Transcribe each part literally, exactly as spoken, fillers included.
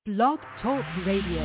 Blog Talk Radio.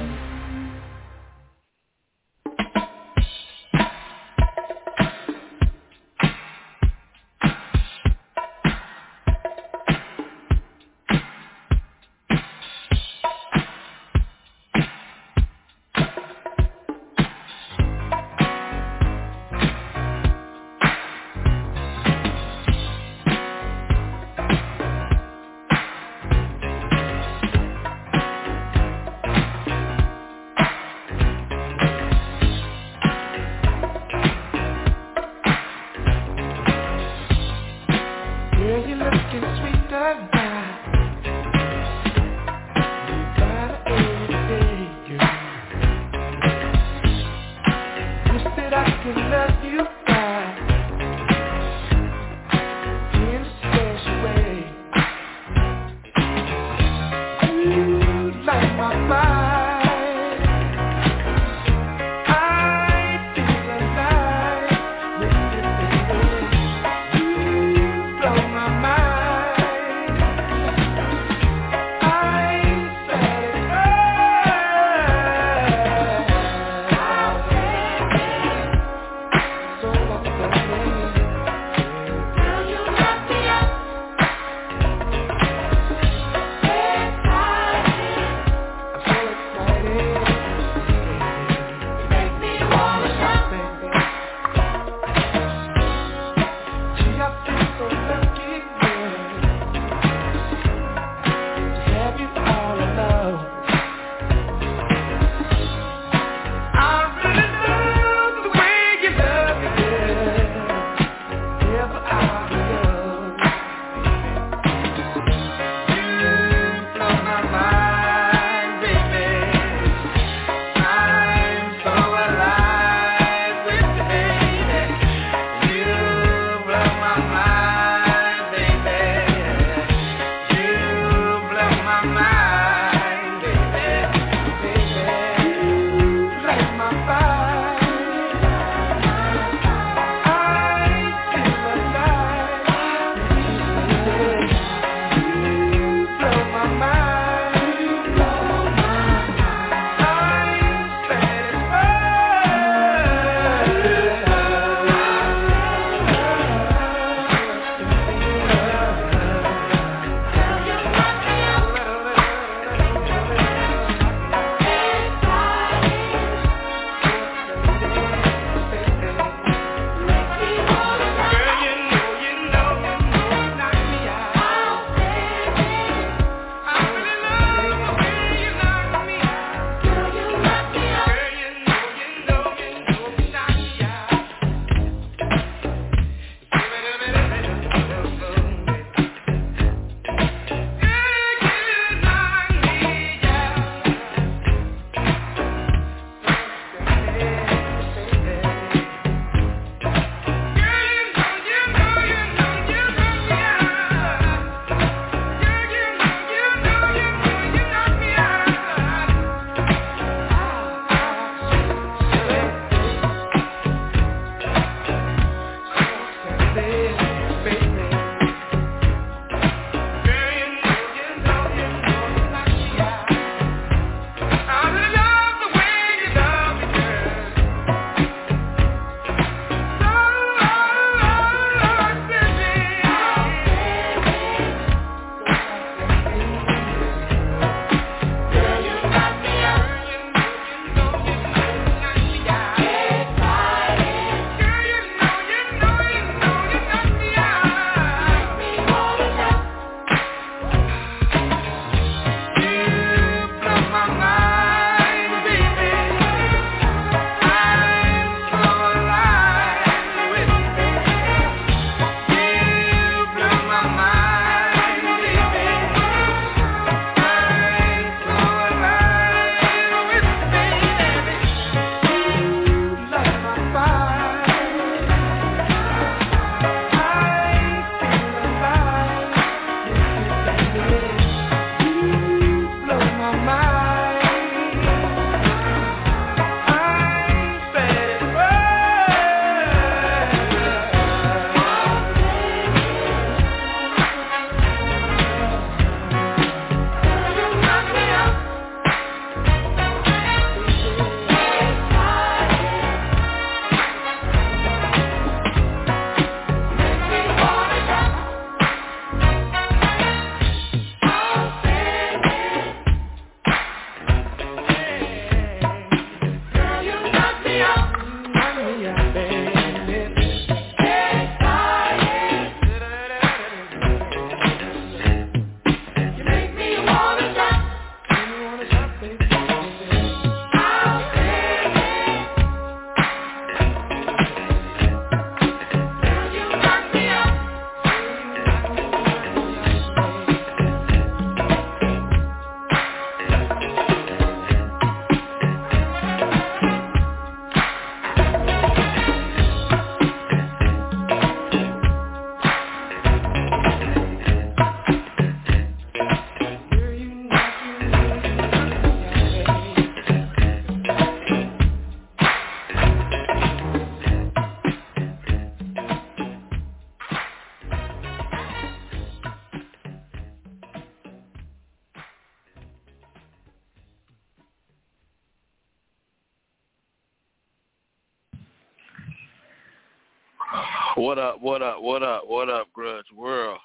What up, what up, what up, what up, Grudge World?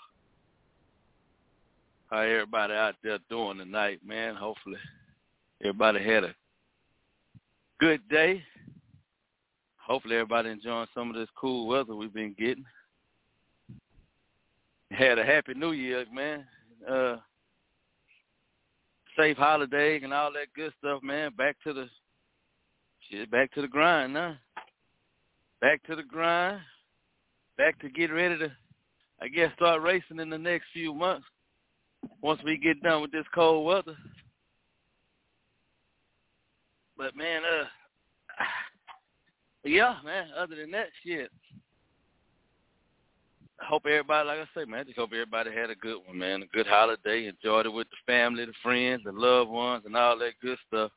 How everybody out there doing tonight, man? Hopefully everybody had a good day. Hopefully everybody enjoying some of this cool weather we've been getting. Had a happy New Year, man. Uh, safe holidays and all that good stuff, man. Back to the shit, back to the grind now. Back to the grind. Back to get ready to, I guess, start racing in the next few months once we get done with this cold weather. But, man, uh, yeah, man, other than that, shit, I hope everybody, like I say, man, I just hope everybody had a good one, man, a good holiday, enjoyed it with the family, the friends, the loved ones, and all that good stuff.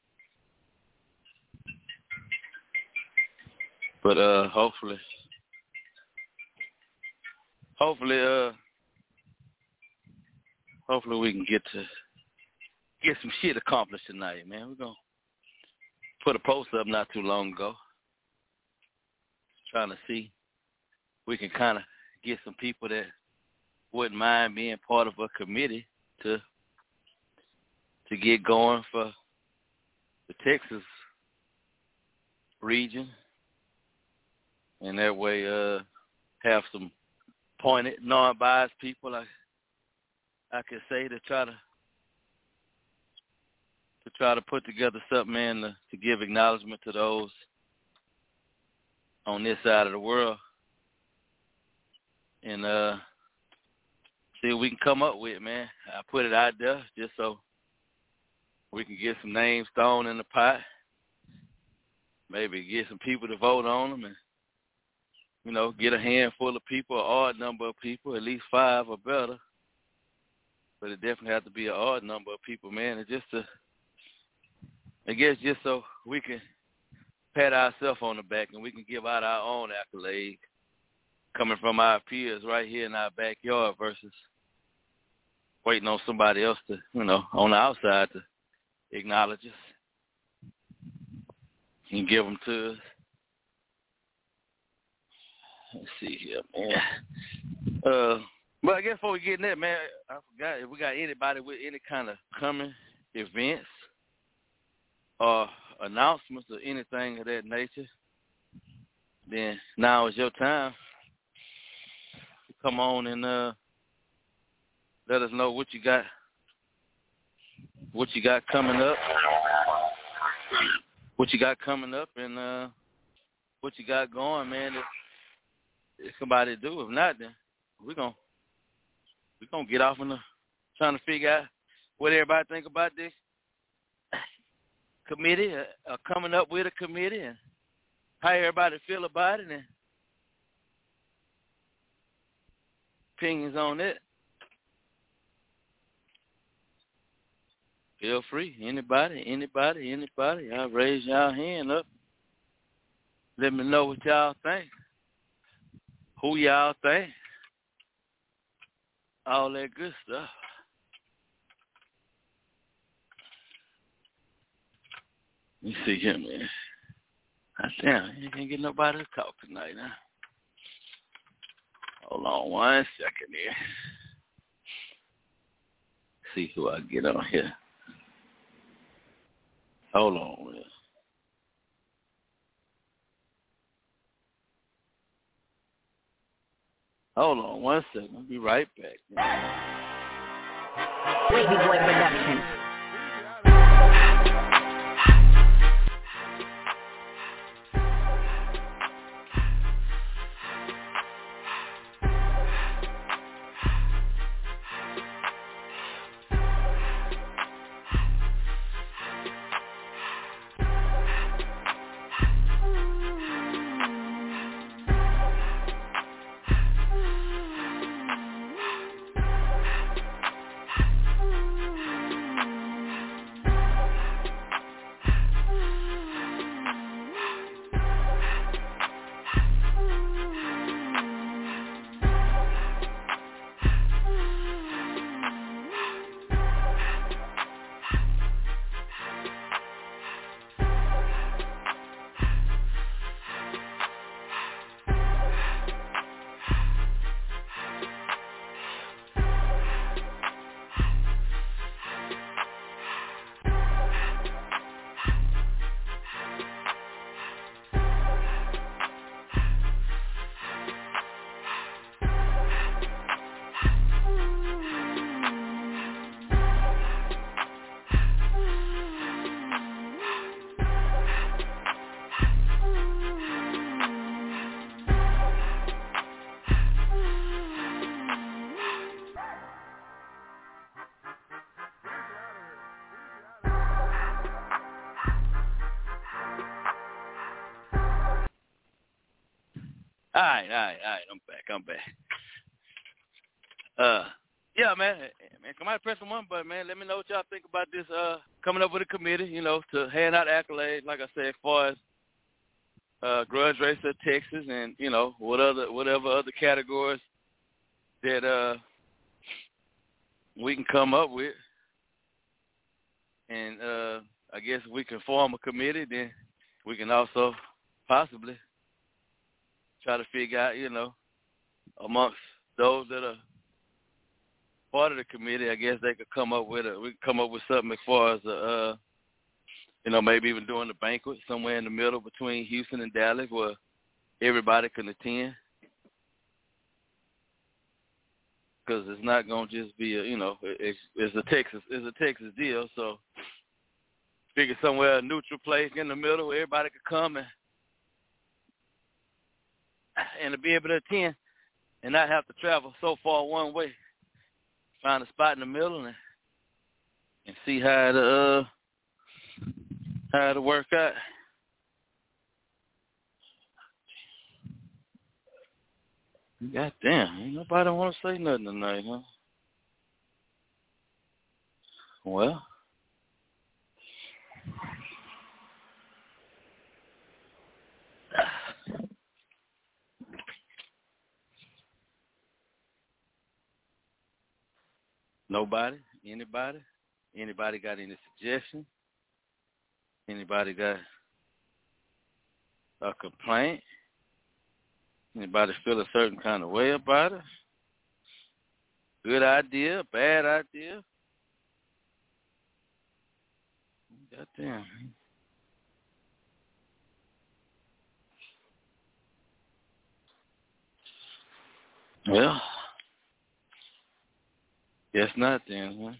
But uh, hopefully... Hopefully, uh, hopefully we can get to get some shit accomplished tonight, man. We're gonna put a post up not too long ago, trying to see if we can kind of get some people that wouldn't mind being part of a committee to to get going for the Texas region, and that way, uh, have some appointed, non-biased people, I, I could say, to try to to try to put together something, man, to, to give acknowledgement to those on this side of the world, and uh, see what we can come up with, man. I put it out there just so we can get some names thrown in the pot, maybe get some people to vote on them, and you know, get a handful of people, an odd number of people, at least five or better. But it definitely has to be an odd number of people, man. It's just to, I guess, just so we can pat ourselves on the back and we can give out our own accolade coming from our peers right here in our backyard versus waiting on somebody else to, you know, on the outside to acknowledge us and give them to us. Let's see here, man. Uh, but I guess before we get in there, man, I forgot if we got anybody with any kind of coming events or announcements or anything of that nature, then now is your time to come on and uh, let us know what you got, what you got coming up, what you got coming up, and uh, what you got going, man. If, If somebody do, if not, then we're gonna we're gonna get off on the trying to figure out what everybody think about this committee, or, or coming up with a committee, and how everybody feel about it, and opinions on it. Feel free, anybody, anybody, anybody. Y'all raise y'all hand up. Let me know what y'all think. Who y'all think? All that good stuff. Let me see here, man. I damn, you can't get nobody to talk tonight, huh? Hold on one second here. See who I get on here. Hold on, man. Hold on one second. I'll be right back. Baby Boy Production. All right, all right, all right. I'm back. I'm back. Uh, yeah, man. Man, come out press the one button, man. Let me know what y'all think about this. Uh, coming up with a committee, you know, to hand out accolades, like I said, as far as uh, grudge racer Texas, and you know, what other, whatever other categories that uh we can come up with, and uh, I guess if we can form a committee, then we can also possibly try to figure out, you know, amongst those that are part of the committee, I guess they could come up with a, we could come up with something as far as, a, uh, you know, maybe even doing the banquet somewhere in the middle between Houston and Dallas where everybody can attend. Because it's not going to just be a, you know, it's, it's a Texas, it's a Texas deal. So figure somewhere a neutral place in the middle where everybody could come and and to be able to attend and not have to travel so far one way. Find a spot in the middle and and see how it uh how it'll work out. God damn, ain't nobody want to say nothing tonight, huh? Well, nobody? Anybody? Anybody got any suggestions? Anybody got a complaint? Anybody feel a certain kind of way about it? Good idea, bad idea? Goddamn. Well, guess not then, huh?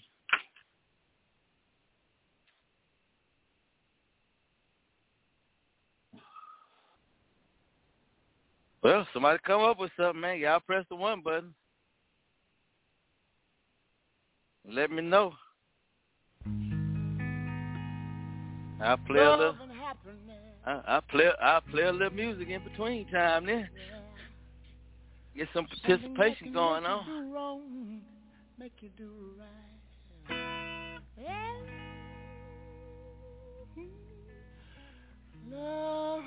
Well, somebody come up with something, man. Y'all press the one button. Let me know. I'll play a little. I, I play. I play a little music in between time then. Get some participation going on. Do wrong, make you do right. Yeah. Love.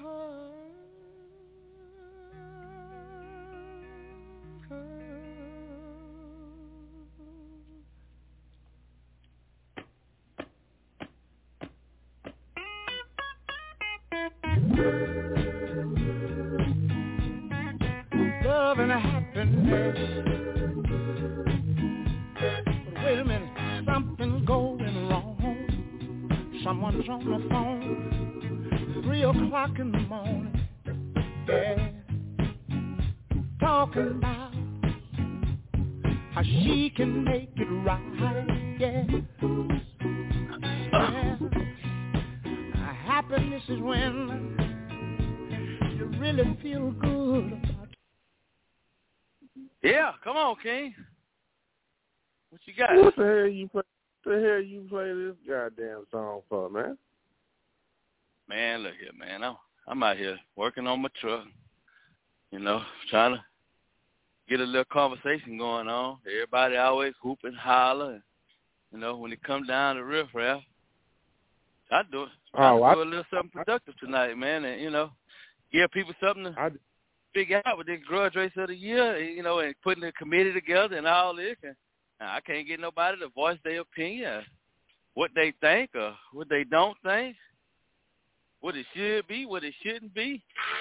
Love and happiness. But wait a minute, something's going wrong. Someone's on the phone, three o'clock in the morning. Yeah, talking about how she can make it right. Yeah, yeah. Happiness is when you really feel good about it. Yeah, come on, King. What you got? What the hell you play? What the hell you play this goddamn song for, man? Man, look here, man. I'm I'm out here working on my truck. You know, trying to get a little conversation going on. Everybody always hoop and holler. You know, when it comes down to riffraff, I do it. Oh, I I do a little something productive tonight, man, and you know, give people something to I, figure out with this grudge race of the year. You know, and putting the committee together and all this. And I can't get nobody to voice their opinion, what they think or what they don't think, what it should be, what it shouldn't be.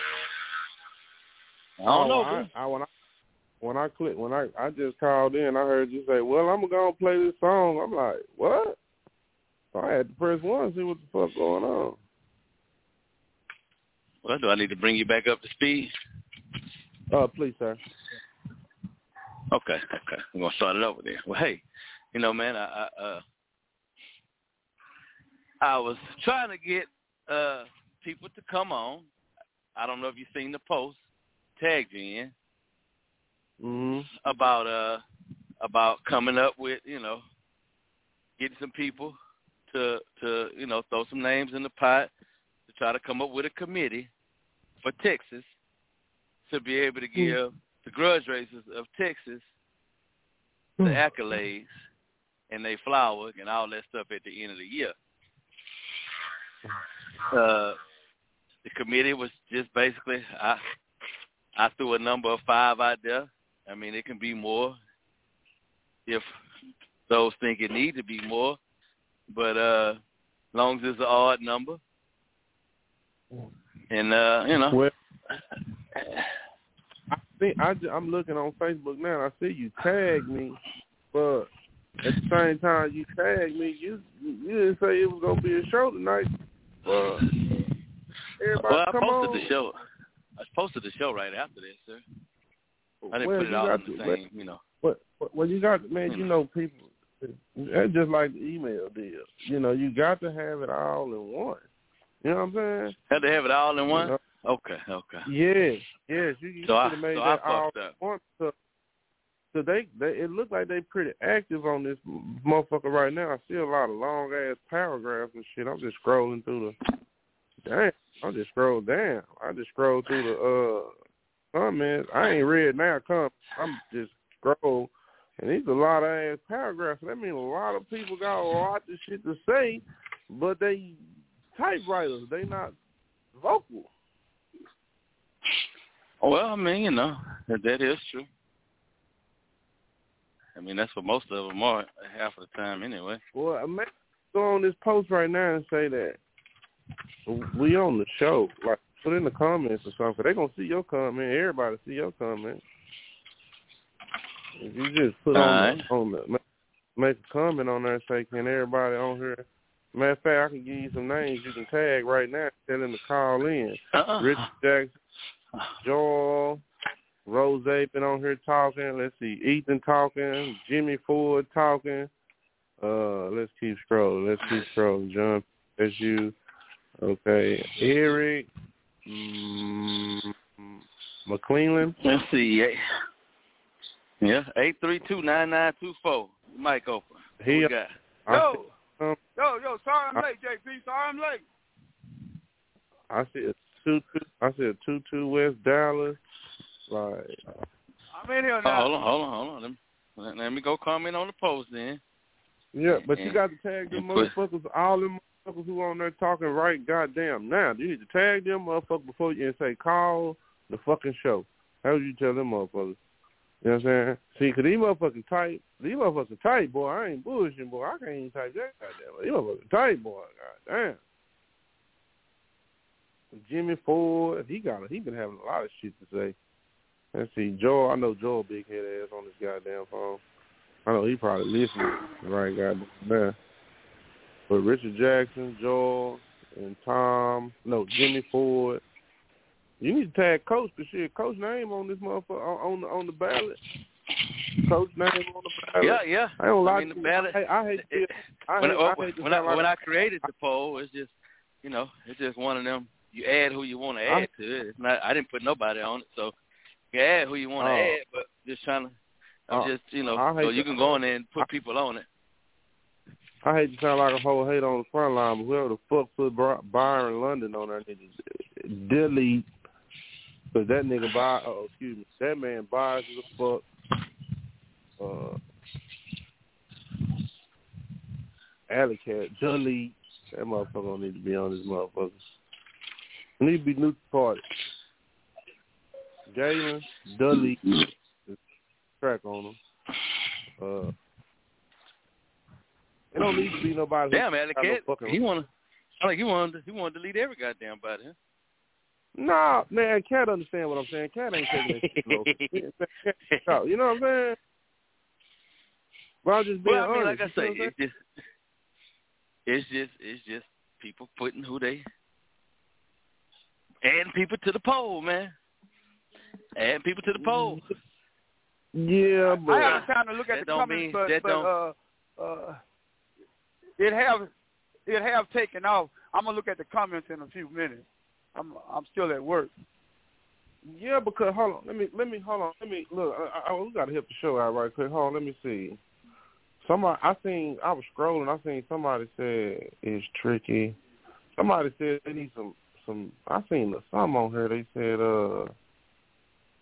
I don't oh, know, I, I, when I when I click when I I just called in, I heard you say, "Well, I'm gonna play this song." I'm like, "What?" So I had to press one and see what the fuck going on. Well, do I need to bring you back up to speed? Uh, please, sir. Okay, okay. I'm gonna start it over there. Well, hey, you know, man, I I, uh, I was trying to get uh, people to come on. I don't know if you've seen the post, tagged you in, Mm-hmm. about uh about coming up with, you know, getting some people to to you know throw some names in the pot to try to come up with a committee for Texas to be able to give the grudge racers of Texas the accolades and they flower and all that stuff at the end of the year. Uh, the committee was just basically, I, I threw a number of five out there. I mean, it can be more if those think it need to be more, but uh, as long as it's an odd number, and uh, you know. Well, I think I just, I'm looking on Facebook now. And I see you tagged me, but at the same time you tagged me, you you didn't say it was gonna be a show tonight. Uh, everybody, well, I come posted on. the show. I posted the show right after this, sir. I didn't well, put it all in the to, same, well, you know. Well, well, you got, man, you know, people, that's just like the email deal. You know, you got to have it all in one. You know what I'm saying? Had to have it all in one? You know? Okay, okay. Yes, yes. You, you so should have made so that I all fucked up. in one. So, so they, they, it looked like they pretty active on this motherfucker right now. I see a lot of long-ass paragraphs and shit. I'm just scrolling through the, damn, I just scrolled down. I just scrolled through the, uh, comments. I ain't read now comments. I'm just scroll, and these a lot of ass paragraphs. That means a lot of people got a lot of shit to say, but they typewriters. They not vocal. Well, I mean, you know, that is true. I mean, that's what most of them are half of the time anyway. Well, I may go on this post right now and say that we on the show. Like, put in the comments or something. They're going to see your comment. Everybody see your comment. If you just put on, right. the, on the, make a comment on there and say, can everybody on here, matter of fact, I can give you some names you can tag right now, tell them to call in. Uh-uh. Richard Jackson, Joel, Rose been on here talking. Let's see, Ethan talking, Jimmy Ford talking. Uh, let's keep scrolling. Let's keep scrolling. John, that's you. Okay, Eric. Mm, McClellan. Let's see. Yeah, eight three two nine nine two four. Mic open. What He, we got? Yo, um, yo, yo, sorry I'm late, J P. Sorry I'm late. I see a two two. I see a two two West Dallas. Like, I'm in here Oh, now. hold on, hold on, hold on. Let me, let, let me go comment on the post then. yeah, but you And- got to tag them and put- motherfuckers. All them motherfuckers who on there talking right goddamn now. You need to tag them motherfuckers before you and say call the fucking show. How would you tell them motherfuckers? You know what I'm saying? See, because these motherfucking tight, these motherfucking tight, boy. I ain't bullshitting, boy. I can't even type that goddamn. These motherfucking tight, boy. Goddamn. Jimmy Ford, he got, he been having a lot of shit to say. Let's see, Joel. I know Joel big head ass on this goddamn phone. I know he probably listening right goddamn there. But Richard Jackson, Joel, and Tom, no, Jimmy Ford. You need to tag Coach for shit. Coach name on this motherfucker on, on the on the ballot. Coach name on the ballot. Yeah, yeah. I don't like I mean, the ballot. I, I hate it, I when, hate, I, I hate when, I, like, when I created the poll, it's just, you know, it's just one of them. You add who you want to add I, to it. It's not. I didn't put nobody on it, so you add who you want to oh, add. But just trying to, I'm oh, just, you know, I hate so you to, can go in there and put I, people on it. I hate to sound like a whole hate on the front line, but whoever the fuck put Byron London on there needs to delete. Because that nigga buy, oh, excuse me, that man buys the fuck. Uh, Alley Cat, delete. That motherfucker don't need to be on this motherfucker. It need to be neutral party. Galen, delete. Track on him. Uh, it don't need to be nobody. Damn, Alley Cat, no he wanna, I like he wanted, he wanted to delete every goddamn body. Huh? Nah, man, Cat understand what I'm saying. Cat ain't taking that shit no. You know what I'm saying? But I'm just being well, I mean, honest. like I say, it's just, it's just, it's just people putting who they, adding people to the poll, man. Adding people to the poll. Yeah, but I haven't time to look at that the don't comments, mean, but, that but don't, uh, uh, it have it have taken off. I'm gonna look at the comments in a few minutes. I'm I'm still at work. yeah, because hold on, let me let me hold on, let me look. I, I, we gotta help the show out right quick. Hold on, let me see. Somebody, I seen, I was scrolling. I seen somebody said it's tricky. Somebody said they need some some. I seen something on here. They said uh,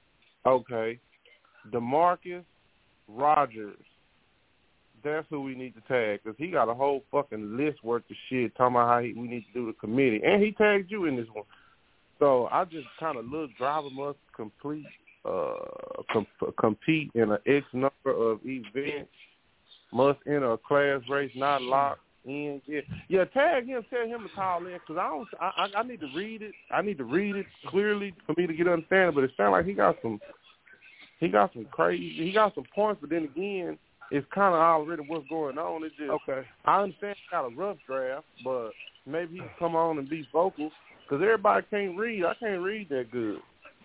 Okay. DeMarcus Rogers. That's who we need to tag because he got a whole fucking list worth of shit talking about how he, we need to do the committee. And he tagged you in this one. So I just kind of look, driver must complete, uh, com- compete in an X number of events, must enter a class race not locked in. Yeah, yeah tag him, tell him to call in because I don't. I, I I need to read it. I need to read it clearly for me to get understanding. But it sounds like he got some. He got some crazy. He got some points, but then again, it's kind of already what's going on. It's just okay. I understand he got a rough draft, but maybe he can come on and be vocal because everybody can't read. I can't read that good.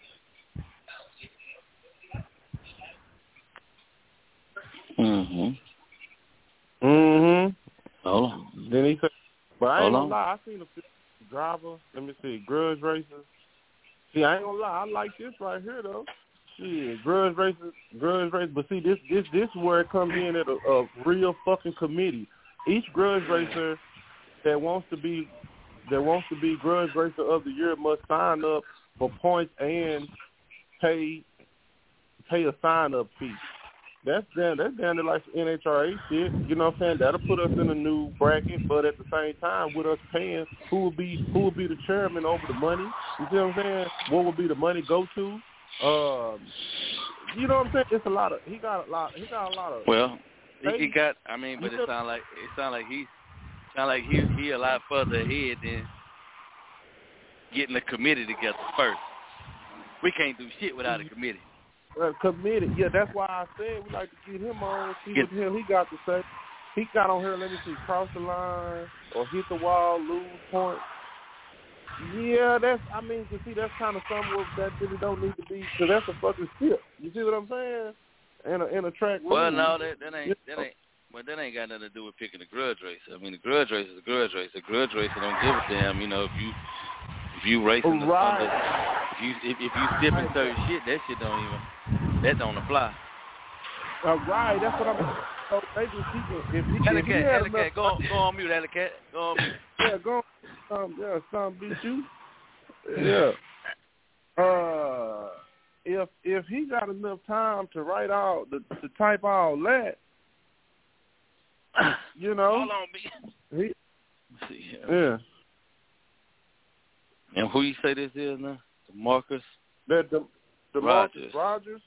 Mhm. Mhm. Hold on. Then he said, but I ain't Hold gonna on. lie. I seen a few driver. Let me see, grudge races. See, I ain't gonna lie. I like this right here though. Shit, grudge races, grudge races. But see, this this this is where it comes in at a, a real fucking committee. Each grudge racer that wants to be that wants to be grudge racer of the year must sign up for points and pay pay a sign up fee. That's down that's down to like N H R A shit. You know what I'm saying? That'll put us in a new bracket, but at the same time with us paying, who will be who will be the chairman over the money? You see what I'm saying? What will be the money go to? Um, you know what I'm saying? It's a lot of he got a lot he got a lot of Well, he, he got. I mean, but it sound like it sound like he sound like he he a lot further ahead than getting the committee together first. We can't do shit without a committee. Uh, committed. Yeah, that's why I said we like to get him on, see Get, what the hell he got to say. He got on here, let me see, cross the line or hit the wall, lose points. Yeah, that's, I mean, to see, that's kind of something that really don't need to be, because that's a fucking skip. You see what I'm saying? In a, in a track rule. Well, no, that, that ain't, that ain't, well, that ain't got nothing to do with picking a grudge racer. I mean, the grudge racer is a grudge racer. The grudge racer don't give a damn, you know, if you, if you racing the, right. under, if you, if, if you skipping certain shit, that shit don't even, that don't apply. Uh, right, that's what I'm, so they just keep it. If he, Alley if he cat, had Alley enough, cat, go on, go on mute, Alley cat, go on mute. Yeah, go on, um, yeah, some beat you. Yeah. Uh, if if he got enough time to write all the to type all that, you know, Hold on, B. he, Let's see here. Yeah. And who you say this is now? Marcus. That the the Rogers. Marcus Rogers.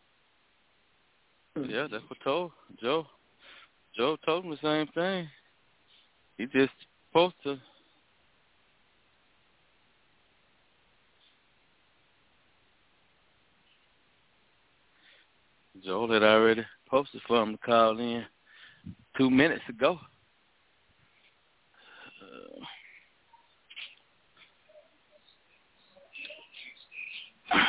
Yeah, that's what told Joe. Joe told him the same thing. He just supposed to. Joel had already posted for him to call in two minutes ago. Uh,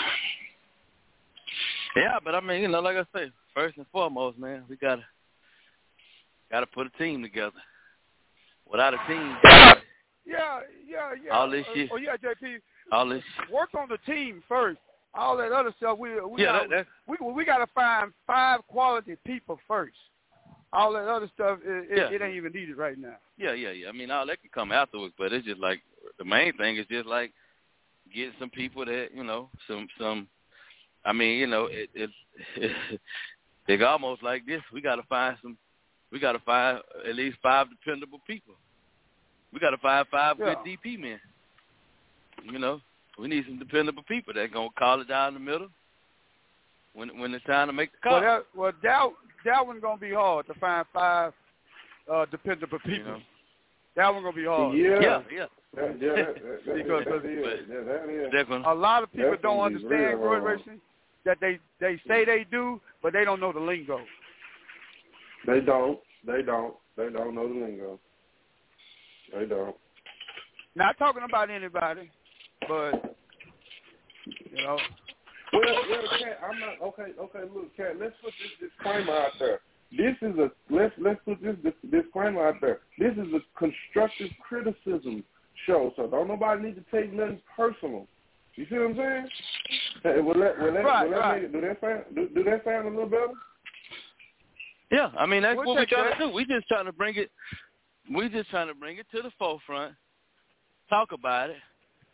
yeah, but I mean, you know, like I say, first and foremost, man, we gotta gotta put a team together. Without a team, yeah, yeah, yeah. all this shit. Oh yeah, J P. All this. Work on the team first. All that other stuff, we we yeah, got that, we we got to find five quality people first. All that other stuff, it, yeah. it ain't even needed right now. Yeah, yeah, yeah. I mean, all that can come afterwards, but it's just like the main thing is just like getting some people that you know, some some. I mean, you know, it, it, it it's almost like this. We got to find some. We got to find at least five dependable people. We got to find five yeah. good D P men. You know. We need some dependable people that gonna call it down the middle when when it's time to make the call. Well, that, well, that that one's gonna be hard to find five uh, dependable people. You know? That one's gonna be hard. Yeah, yeah, yeah. That, yeah that, that, that, because that, that, yeah, that is. Gonna, a lot of people don't understand grudge racing. That they they say they do, but they don't know the lingo. They don't. They don't. They don't know the lingo. They don't. Not talking about anybody. But, you know. Well, well, Cat, I'm not, okay, okay, look, Cat, let's put this disclaimer out there. This is a, let's, let's put this, this disclaimer out there. This is a constructive criticism show, so don't nobody need to take nothing personal. You see what I'm saying? Hey, will that, will that, right, will that right. make, do that sound, do, do that sound a little better? Yeah, I mean, that's we'll what we're trying that. to do. We just trying to bring it, we just trying to bring it to the forefront, talk about it,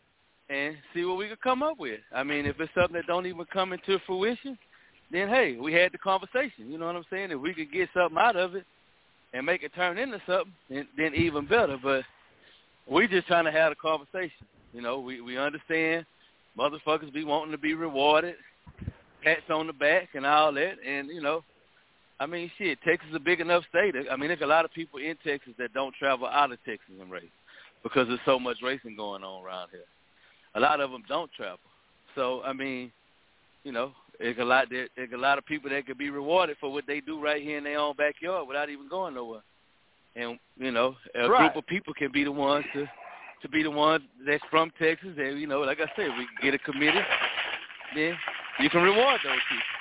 and see what we could come up with. I mean, if it's something that don't even come into fruition, then, hey, we had the conversation. You know what I'm saying? If we could get something out of it and make it turn into something, then, then even better. But we just trying to have a conversation. You know, we, we understand motherfuckers be wanting to be rewarded, pats on the back and all that. And, you know, I mean, shit, Texas is a big enough state. I mean, there's a lot of people in Texas that don't travel out of Texas and race because there's so much racing going on around here. A lot of them don't travel. So, I mean, you know, there's a lot there, there's a lot of people that could be rewarded for what they do right here in their own backyard without even going nowhere. And, you know, a right. group of people can be the ones to, to be the ones that's from Texas. And, you know, like I said, we can get a committee, then you can reward those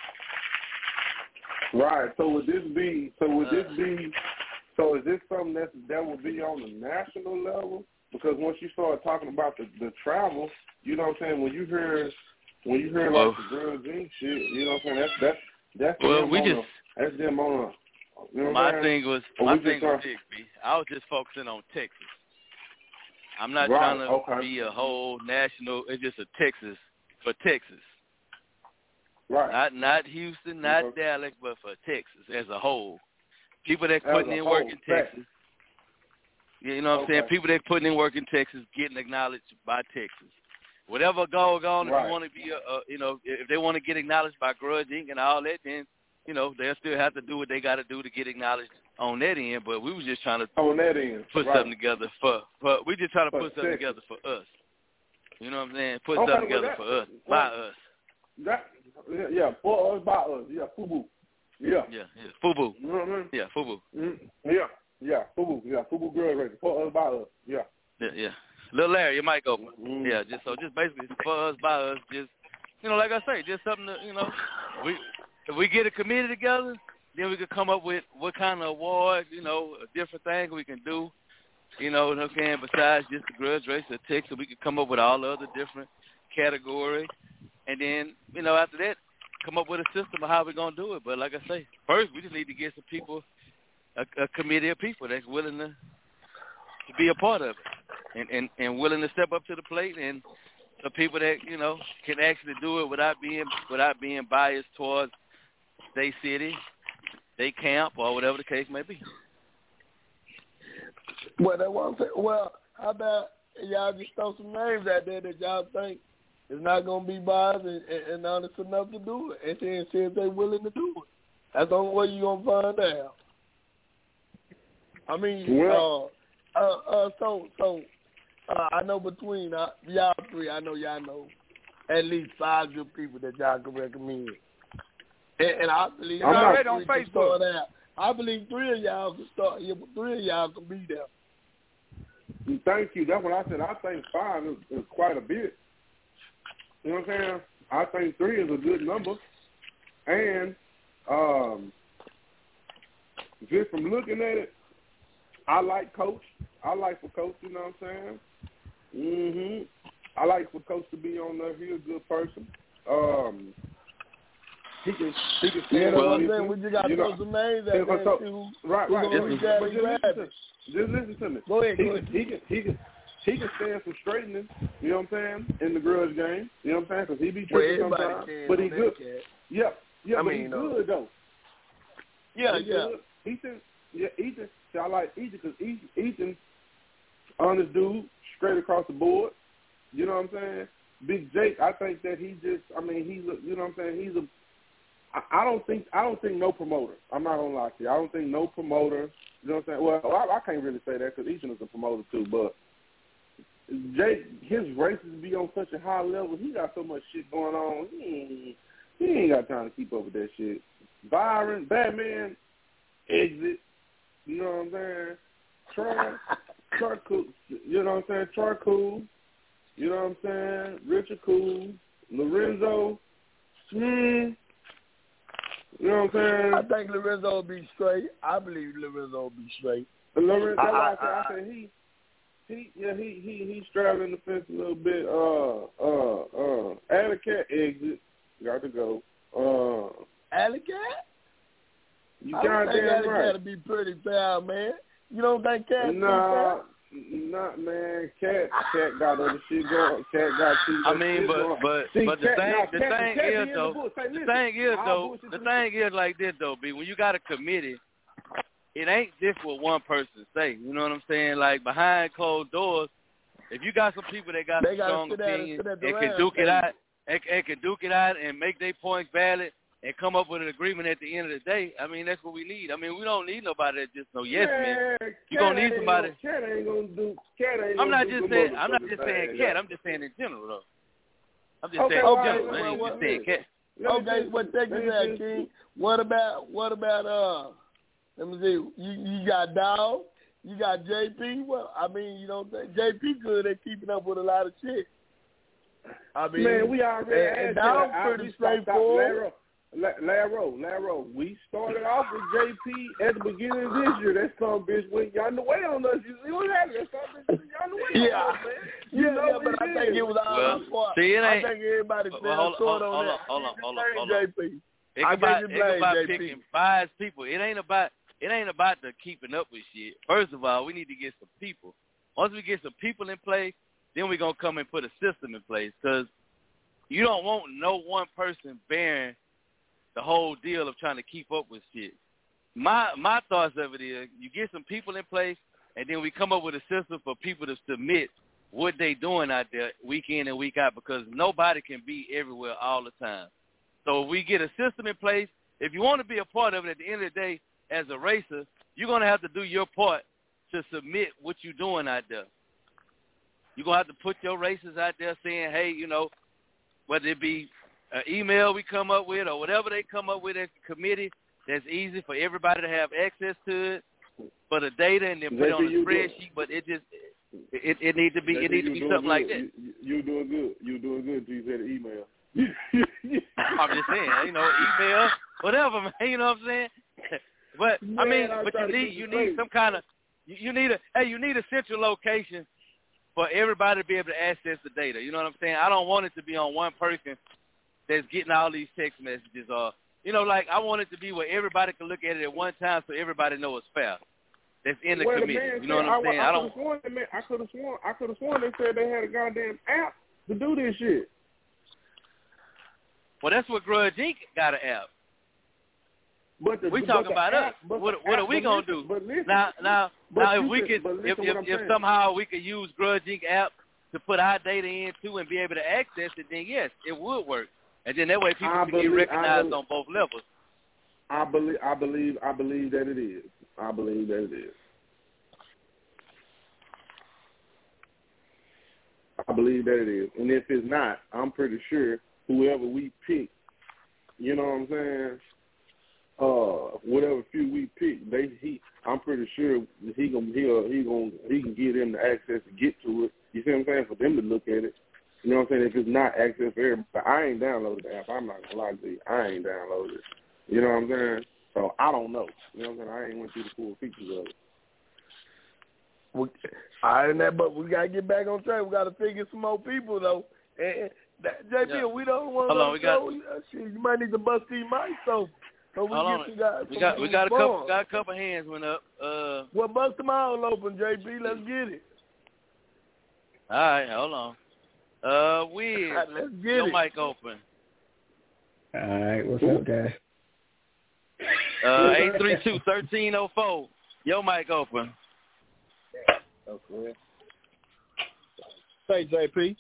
people. Right. So would this be, so would uh, this be, so is this something that, that would be on the national level? Because once you start talking about the, the travel, you know what I'm saying, when you hear, when you hear well, like the Girls Incorporated shit, you know what I'm saying, that's, that's, that's well, them we on just, a, that's them on a, you know my what thing was, or my thing thing was trying, Digby. I was just focusing on Texas. I'm not right, trying to okay. be a whole national, it's just a Texas for Texas. Right. Not not Houston, not okay. Dallas, but for Texas as a whole. People that As putting in whole, work in Texas. You know what okay. I'm saying? People that putting in work in Texas getting acknowledged by Texas. Whatever goes on, right. if you want to be a, a, you know, if they want to get acknowledged by Grudge Incorporated and all that, then, you know, they'll still have to do what they got to do to get acknowledged on that end. But we was just trying to on that end. put right. something together for, for, we just trying to for put something Texas. together for us. You know what I'm saying? Put okay, something well, together that, for us, well, by us. That, yeah, yeah, for us, by us. Yeah, FUBU. Yeah. Yeah, yeah. FUBU. You know what I mean? Yeah, FUBU. Mm-hmm. Yeah, yeah, FUBU. Yeah, FUBU Girls Racing. For us, by us. Yeah. Yeah, yeah. Little Larry, your mic open. Mm-hmm. Yeah, just so just basically for us, by us, just, you know, like I say, just something to, you know, we if we get a committee together, then we could come up with what kind of award, you know, a different thing we can do, you know what I'm saying, besides just the Grudge Race or Texas, we could come up with all the other different categories, and then, you know, after that, come up with a system of how we're going to do it. But like I say, first we just need to get some people, a, a committee of people that's willing to to be a part of it and, and, and willing to step up to the plate, and the people that, you know, can actually do it without being without being biased towards their city, their camp, or whatever the case may be. Well, that one thing. Well, how about y'all just throw some names out there that y'all think is not going to be biased and, and, and honest enough to do it, and then see if they're willing to do it. That's the only way you're going to find out. I mean, well, uh, uh, uh, so, so uh, I know between uh, y'all three, I know y'all know at least five good people that y'all can recommend. And, and I believe I'm y'all not on Facebook. Out. I believe three of y'all can start. Three of y'all can be there. Thank you. That's what I said. I think five is, is quite a bit. You know what I'm saying? I think three is a good number. And um, just from looking at it, I like Coach. I like for Coach, you know what I'm saying? Mm-hmm. I like for Coach to be on there. He's a good person. Um, he can, he can stand yeah, up. Well, we just got to throw some names out there. So, who, right, right. Just, Just, but just, listen to, just listen to me. Go ahead, he, go ahead. He can, he can, he can stand some straightening, you know what I'm saying, in the grudge game. You know what I'm saying? Because he be tripping well, sometimes. But he good. Yeah, yeah, I but mean, he's uh, good, though. Yeah, he's yeah. Good. Ethan, yeah, Ethan. See, I like Ethan because Ethan, Ethan, honest dude, straight across the board. You know what I'm saying? Big Jake, I think that he just, I mean, he's a, you know what I'm saying? He's a, I, I don't think, I don't think no promoter. I'm not gonna lie to you. I don't think no promoter. You know what I'm saying? Well, I, I can't really say that because Ethan is a promoter too. But Jake, his races be on such a high level. He got so much shit going on. He ain't, he ain't got time to keep up with that shit. Byron, Batman, exit. You know what I'm saying? Troy, Troy cool. You know what I'm saying? Troy cool. You know what I'm saying? Richard cool. Lorenzo. Hmm. You know what I'm saying? I think Lorenzo will be straight. I believe Lorenzo will be straight. Lorenzo, I, I, I, I, I said he, he, yeah, he, he, he straddling the fence a little bit. Uh, uh, uh, Alley Cat exit. Got to go. Uh, Alley Cat? You I don't think goddamn Alley right. Cat will be pretty foul, man. You don't think Cat Nah, Not man, Cat, Cat got other shit going. Cat got two. I mean, but but See, but the Cat, thing nah, the Cat, thing Cat is though the, say, the listen, thing is though the to thing is like this though, B. When you got a committee, it ain't just what one person say. You know what I'm saying? Like behind closed doors, if you got some people that got they some strong opinions and can duke it out, and, and can duke it out and make their points valid and come up with an agreement at the end of the day, I mean that's what we need. I mean we don't need nobody that just no yes man. man. You gonna need somebody. Cat ain't gonna do. Cat ain't I'm not gonna just do saying. I'm not just saying thing, Cat. yeah. I'm just saying in general though. I'm just okay, saying well, in general. well, I ain't well, just saying Cat. Okay, what take you that, King? What about what about uh? Let me see. You you got Dawg, you got J P. Well, I mean, you know, J P good at keeping up with a lot of shit. I mean, man, we already and, and Dawg pretty straightforward. Laro, Laro, we started off with J P at the beginning of this year. That son bitch went yonder way on us. You see what happened? That son bitch went yonder way yeah. on us, man. You yeah, know yeah, what but I it think is. it was all well, my fault. see, it I ain't, think everybody well, fell hold, short hold, on hold that. on, hold on, hold on, hold J on. P. It's I about, give it's you blame, about J P. picking five people. It ain't about it ain't about the keeping up with shit. First of all, we need to get some people. Once we get some people in place, then we're going to come and put a system in place because you don't want no one person bearing the whole deal of trying to keep up with shit. My my thoughts of it is you get some people in place, and then we come up with a system for people to submit what they doing out there week in and week out because nobody can be everywhere all the time. So if we get a system in place, if you want to be a part of it at the end of the day as a racer, you're going to have to do your part to submit what you're doing out there. You're going to have to put your races out there saying, hey, you know, whether it be an email we come up with or whatever they come up with as a committee that's easy for everybody to have access to it, for the data and then put it on a spreadsheet, but it just it it needs to be it needs to be something good. like that. You, you doing good. You doing good until you said an email. I'm just saying, you know, email, whatever, man. You know what I'm saying? But Man, I mean, I but you need you straight. need some kind of you, you need a hey you need a central location for everybody to be able to access the data. You know what I'm saying? I don't want it to be on one person that's getting all these text messages or you know, like I want it to be where everybody can look at it at one time so everybody knows it's fair. That's in the well, committee. The you know what I'm I, saying? I, I, I don't. Sworn they, I could have sworn. I could have sworn they said they had a goddamn app to do this shit. Well, that's what Grudge Incorporated got an app. But the, we but talking the about app, us. What, what are we gonna listen, do? But listen, now, now, now, if we could, could, if if, if somehow we could use Grudge Incorporated app to put our data in too and be able to access it, then yes, it would work. And then that way people I can believe, get recognized believe, on both levels. I believe, I believe, I believe that it is. I believe that it is. I believe that it is. And if it's not, I'm pretty sure whoever we pick, you know what I'm saying? Uh, whatever few we pick, they he, I'm pretty sure he gonna he'll, he gonna he can give them the access to get to it. You see what I'm saying? For them to look at it. You know what I'm saying? If it's not access for everybody, I ain't downloaded the app. I'm not gonna lie to you. I ain't downloaded it. You know what I'm saying? So I don't know. You know what I'm saying? I ain't went through the full features of it. Well, I ain't that, but we gotta get back on track. We gotta figure some more people though. And that, J P, Yeah. we don't want Hold on, we got. Shit, you might need to bust these mics so. So we Hold get on. some guys. We got we got a couple got a couple hands went up. Uh. Well, bust them all open, J P. Let's get it. All right, hold on. Uh, Wiz, right, let's get your it. mic open. All right, what's up, guys? Uh, eight three two, one three zero four. Your mic open. Okay. Say, J P.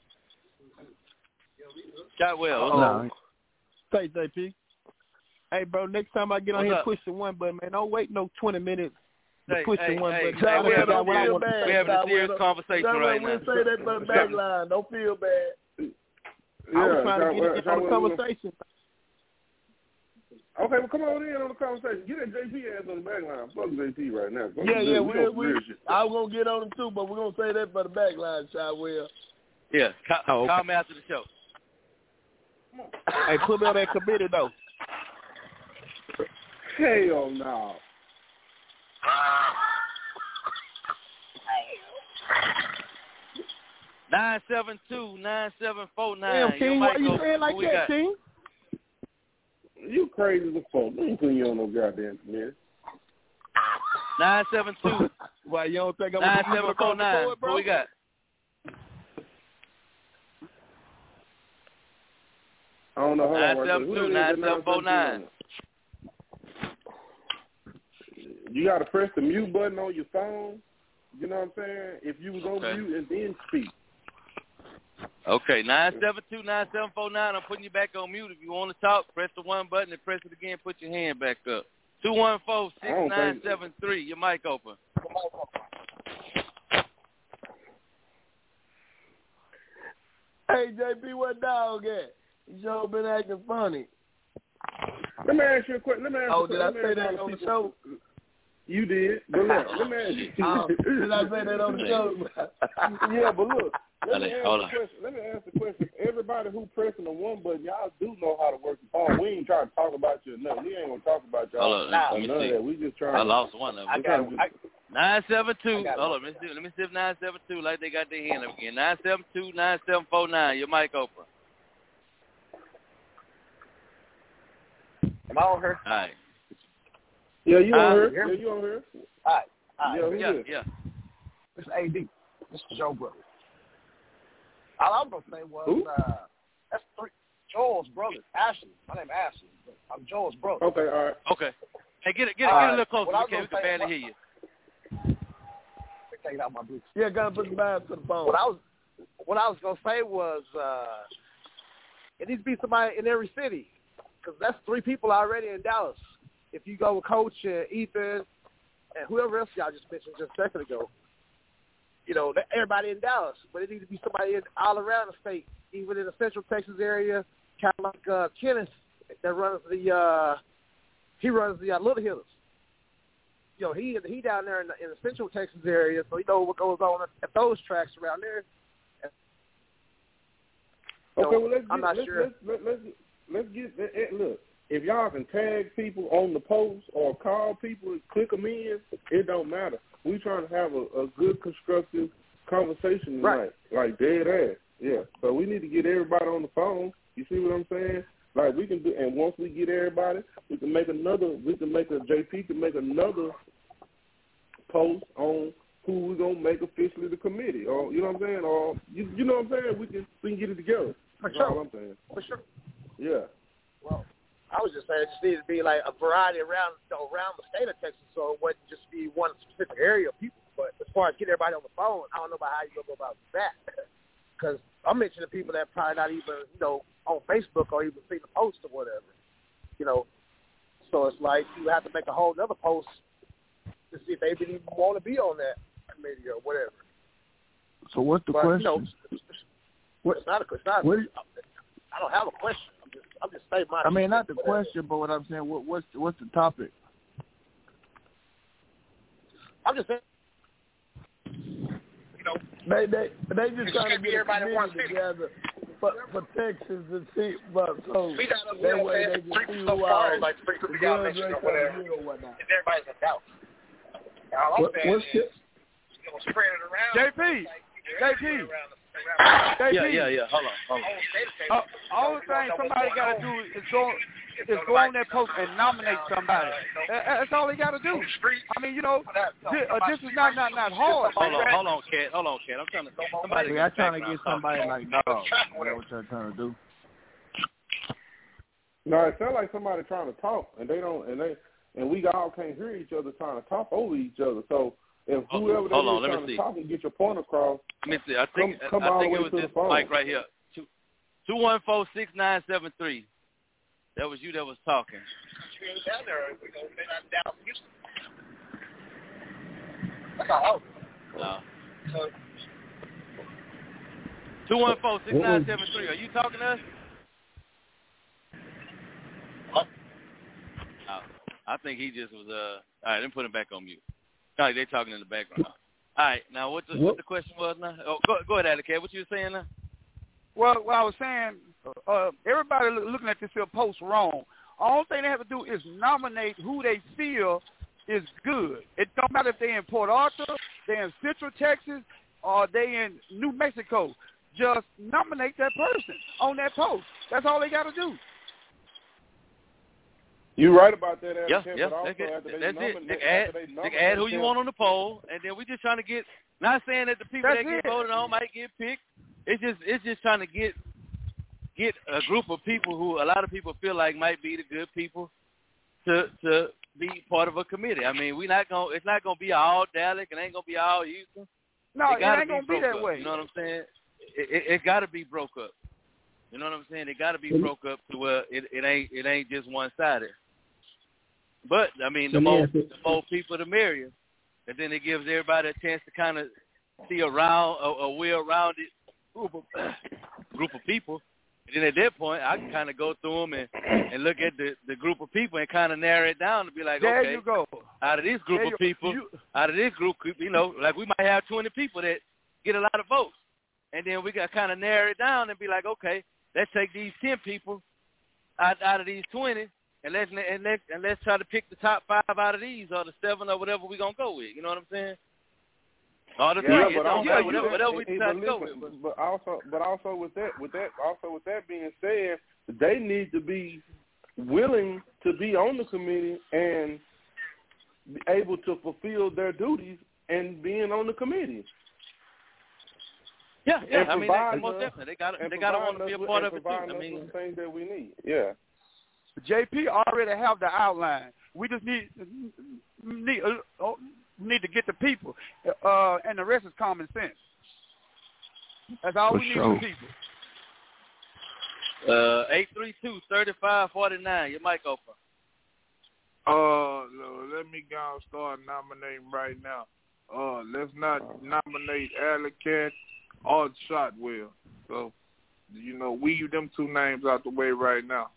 Shotwell, what's No. up? Say, J P. Hey, bro, next time I get on What's here, up? push the one button, man. Don't wait no twenty minutes to Hey, push hey, the one hey, button. hey, we have a what I serious- want to we having a serious conversation right now. We'll say that for the back line. Don't feel bad. Yeah, I was trying to get in Shotwell, on the conversation. Okay, well, come on in on the conversation. Get that J P ass on the back line. Fuck J P right now. Fuck Yeah, yeah, we, we, we, we, I was going to get on him too, but we're going to say that for the back line, Shotwell. Yeah, call, Oh, okay. call me after the show. Hey, put me on that committee, though. Hell no. nine seven two, nine seven four nine. Damn, King, why you saying like that, King? You crazy as fuck. They ain't putting you on no goddamn committee. nine seven two, Why, you don't think I'm nine going to seven across four the nine. board, bro? What we got? I don't know. Hold nine on. seven two, nine seven four nine. You got to press the mute button on your phone. You know what I'm saying? If you was on Okay. mute and then speak. Okay, nine seven two, nine seven four nine. I'm putting you back on mute. If you want to talk, press the one button and press it again. Put your hand back up. two one four, six nine seven three. Your mic open. Hey, J P, what dog at? You sure been acting funny. Let me ask you a question. Let me ask Oh, you did I let me say ask that you on the people- show? You did. But look, let me ask you. Oh, did I say that on the show? Yeah, but look. Let me, Hold ask on. the question. Let me ask the question. Everybody who pressing the one button, y'all do know how to work the phone. We ain't trying to talk about you or nothing. We ain't going to talk about y'all. Hold on, let or me none see. of that. We just trying I to. lost one of them. I got nine seven two. got Hold on. Let me see. Let me see if nine seven two, like they got their hand up again. nine seven two, nine seven four nine. Your mic open. Am I on her? All right. Yeah, you Uh, on here? here? Yeah, you on here? All right. All right. Yeah, who Yeah, this? yeah. This is A D. This is Joe Brothers. All I was going to say was, Who? uh, that's three, Joel's brothers. Ashley. My name is Ashley. But I'm Joel's brother. Okay, all right. Okay. Hey, get it, get it, All get it a right. little closer. What I We was can, we can gonna say- barely hear you. Let me take out my boots. Yeah, got to put the vibe to the phone. What I was, what I was going to say was, uh, it needs to be somebody in every city, because that's three people already in Dallas. If you go with Coach and Ethan and whoever else y'all just mentioned just a second ago, you know, everybody in Dallas, but it needs to be somebody in, all around the state, even in the Central Texas area, kind of like uh, Kenneth that runs the, uh, he runs the uh, Little Hitters. You know, he he down there in the, in the Central Texas area, so you know what goes on at, at those tracks around there. And, you Okay, know, well, let's I'm get, not let's, sure. let's, let's, let's, let's get, eh, look, if y'all can tag people on the post or call people and click them in, it don't matter. We trying to have a, a good, constructive conversation tonight, Right. like dead ass. Yeah, so we need to get everybody on the phone. You see what I'm saying? Like we can do, and once we get everybody, we can make another. We can make a J P can make another post on who we're gonna make officially the committee, or you know what I'm saying, or you, you know what I'm saying. We can we can get it together. For That's sure. all I'm saying. For sure. Yeah. Well, I was just saying it just needed to be like a variety around you know, around the state of Texas, so it wouldn't just be one specific area of people. But as far as getting everybody on the phone, I don't know about how you go about that. Because I'm mentioning people that probably not even, you know, on Facebook or even seen the post or whatever. You know, so it's like you have to make a whole other post to see if they even want to be on that committee or whatever. So what's the but, question? You know, what, it's not a question. I don't have a question. I'm just, I'm just saying my. I mean, not the whatever. question, but what I'm saying, what, what's what's the topic? I'm just saying. You know, They they they just trying to be get a everybody in one committee city. together for, for Texas and see, but so we got to, that you know, way they three can see so who far, all like three the we got good mentioned race or whatever. or whatnot. If everybody's in doubt. All I'm What, saying what's is, you know, spread it around. J P, J P, Around the, around J P. Yeah, yeah, yeah. Hold on, hold on. Uh, all the thing somebody got to do is go is go on that post and nominate somebody. That- That's all they got to do. I mean, you know, this, uh, this is not not not hard. Hold on, hold on, Cat. Hold on, Cat. I'm trying to. Somebody. See, I'm trying to get somebody like dog. That's what you're trying to do. No, it sounds like somebody trying to talk, and they don't, and they, and we all can't hear each other trying to talk over each other. So if whoever they Hold on, is let me trying to see. talk and get your point across, Let me see. I think Come- come I all think the it way was to the this phone. mic right here. Two two one four six nine seven three. That was you that was talking. down there, you know, they're not down Houston. That's all. No. So, Two one four six nine seven three. Are you talking to us? what? Oh, I think he just was. Uh. All right, let me put him back on mute. All right, they talking in the background. All right, now what the what the question was now? Oh, go go ahead, Alec. What you were saying now? Well, what I was saying, uh, everybody look, looking at this here post wrong. All thing they have to do is nominate who they feel is good. It don't matter if they're in Port Arthur, they're in Central Texas, or they in New Mexico. Just nominate that person on that post. That's all they got to do. You right about that, Yeah, Ken, yeah, but also that's, after it. they that's it. nominate, They can add, after they they can add who you them, want on the poll, and then we just trying to get. Not saying that the people That's that get it. voted on might get picked. It's just it's just trying to get get a group of people who a lot of people feel like might be the good people to to be part of a committee. I mean, we not gonna it's not gonna be all Dallas, it ain't gonna be all Houston. No, it, it ain't gonna be that up, way. You know what I'm saying? It, it, it got to be broke up. You know what I'm saying? It got to be broke up to where it, it ain't it ain't just one sided. But I mean, the more the more people, the merrier, and then it gives everybody a chance to kind of see around a, a well-rounded group of group of people. And then at that point, I can kind of go through them and, and look at the, the group of people and kind of narrow it down to be like, there okay, you go. out of this group there of you, people, you, out of this group, you know, like we might have twenty people that get a lot of votes. And then we got to kind of narrow it down and be like, okay, let's take these ten people out, out of these twenty, and let's and let's and let's try to pick the top five out of these, or the seven, or whatever we're gonna go with. You know what I'm saying? Or the yeah, three, but also, yeah, whatever, whatever we hey, decide but to go listen, with. But, but also, but also with that, with that, also with that being said, they need to be willing to be on the committee and be able to fulfill their duties and being on the committee. yeah, yeah. And I mean, they, provide most us- definitely, they got and they got to want to provide be a us with- part and of it too. provide I us mean, with the things that we need. Yeah. J P already have the outline. We just need need uh, need to get the people, uh, and the rest is common sense. That's all For we need sure. from people. uh, eight three two, three five four nine. Your mic open. Uh, let me go and start nominating right now. Uh, let's not nominate Alley-Cat or Shotwell. So, you know, weave them two names out the way right now.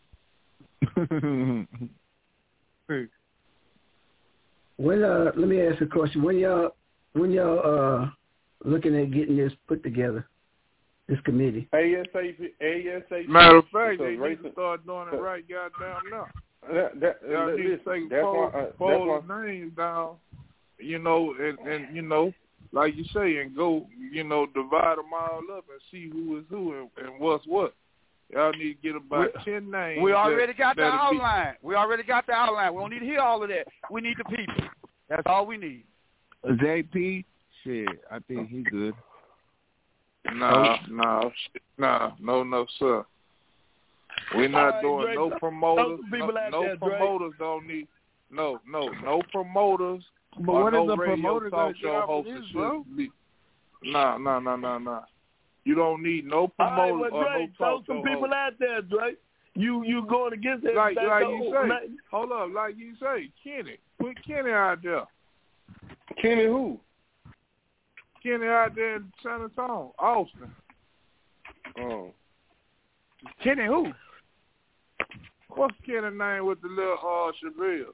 When uh, let me ask a question. When y'all when y'all uh looking at getting this put together, this committee? ASAP, ASAP. Matter of fact, Because they need racing- to start doing it right goddamn now. That, that, Y'all that, need to listen, take that's four, why, uh, four that's why, names down, you know, and, and, you know, like you say, and go, you know, divide them all up and see who is who and, and what's what. Y'all need to get about We- ten names. We already that, got the that'll be- outline. We already got the outline. We don't need to hear all of that. We need the people. That's all we need. J P, shit, I think he good. Nah, nah, shit, nah, no, no, sir. We're not right, doing Drake, no throw promoters. some people No, out no there, Drake. promoters don't need. No, no, no promoters. But or what no is a radio promoter talk gonna show get off of host this, and bro? shit. Be- Nah, nah, nah, nah, nah. You don't need no All right, promoters well, or Drake, no throw talk some show people hosts. out there, Drake. You you going against it? Like, That's like the you whole say. night. Hold up, like you say, Kenny. Put Kenny out there. Kenny who? Kenny out there in San Antonio, Austin. Oh. Kenny who? What's Kenny's name with the little uh Chevelle?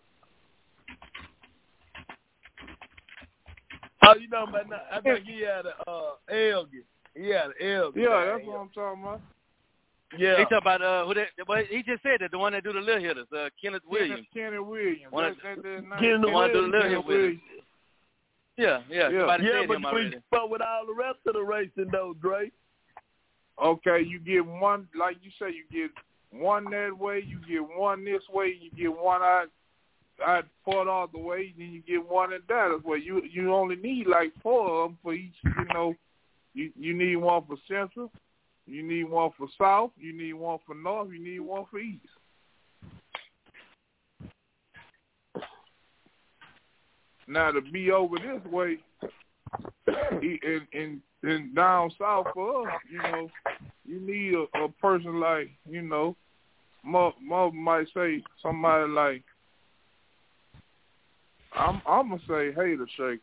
Oh, you know, man, I think he had a uh, Elgin. He had an Elgin. Yeah, that's what I'm talking about. Yeah. He talking about uh, who that? But he just said that the one that do the little hitters, uh, Kenneth Williams. Kenny, Kenny Williams. One That, of- that, that name. Kenny The one that do the little Kenny hit with him. Williams. Yeah, yeah. Yeah. Somebody Yeah, said but him we already. spoke with all the rest of the racing, though, Drake. Okay, you get one, like you say, you get one that way, you get one this way, you get one out, out Port Arthur way, then you get one in Dallas way. You you only need like four of them for each. You know, you you need one for Central, you need one for South, you need one for North, you need one for East. Now to be over this way, in in, in down south for us, you know, you need a, a person like, you know, mother, mother might say somebody like, I'm I'm gonna say Hater Shake.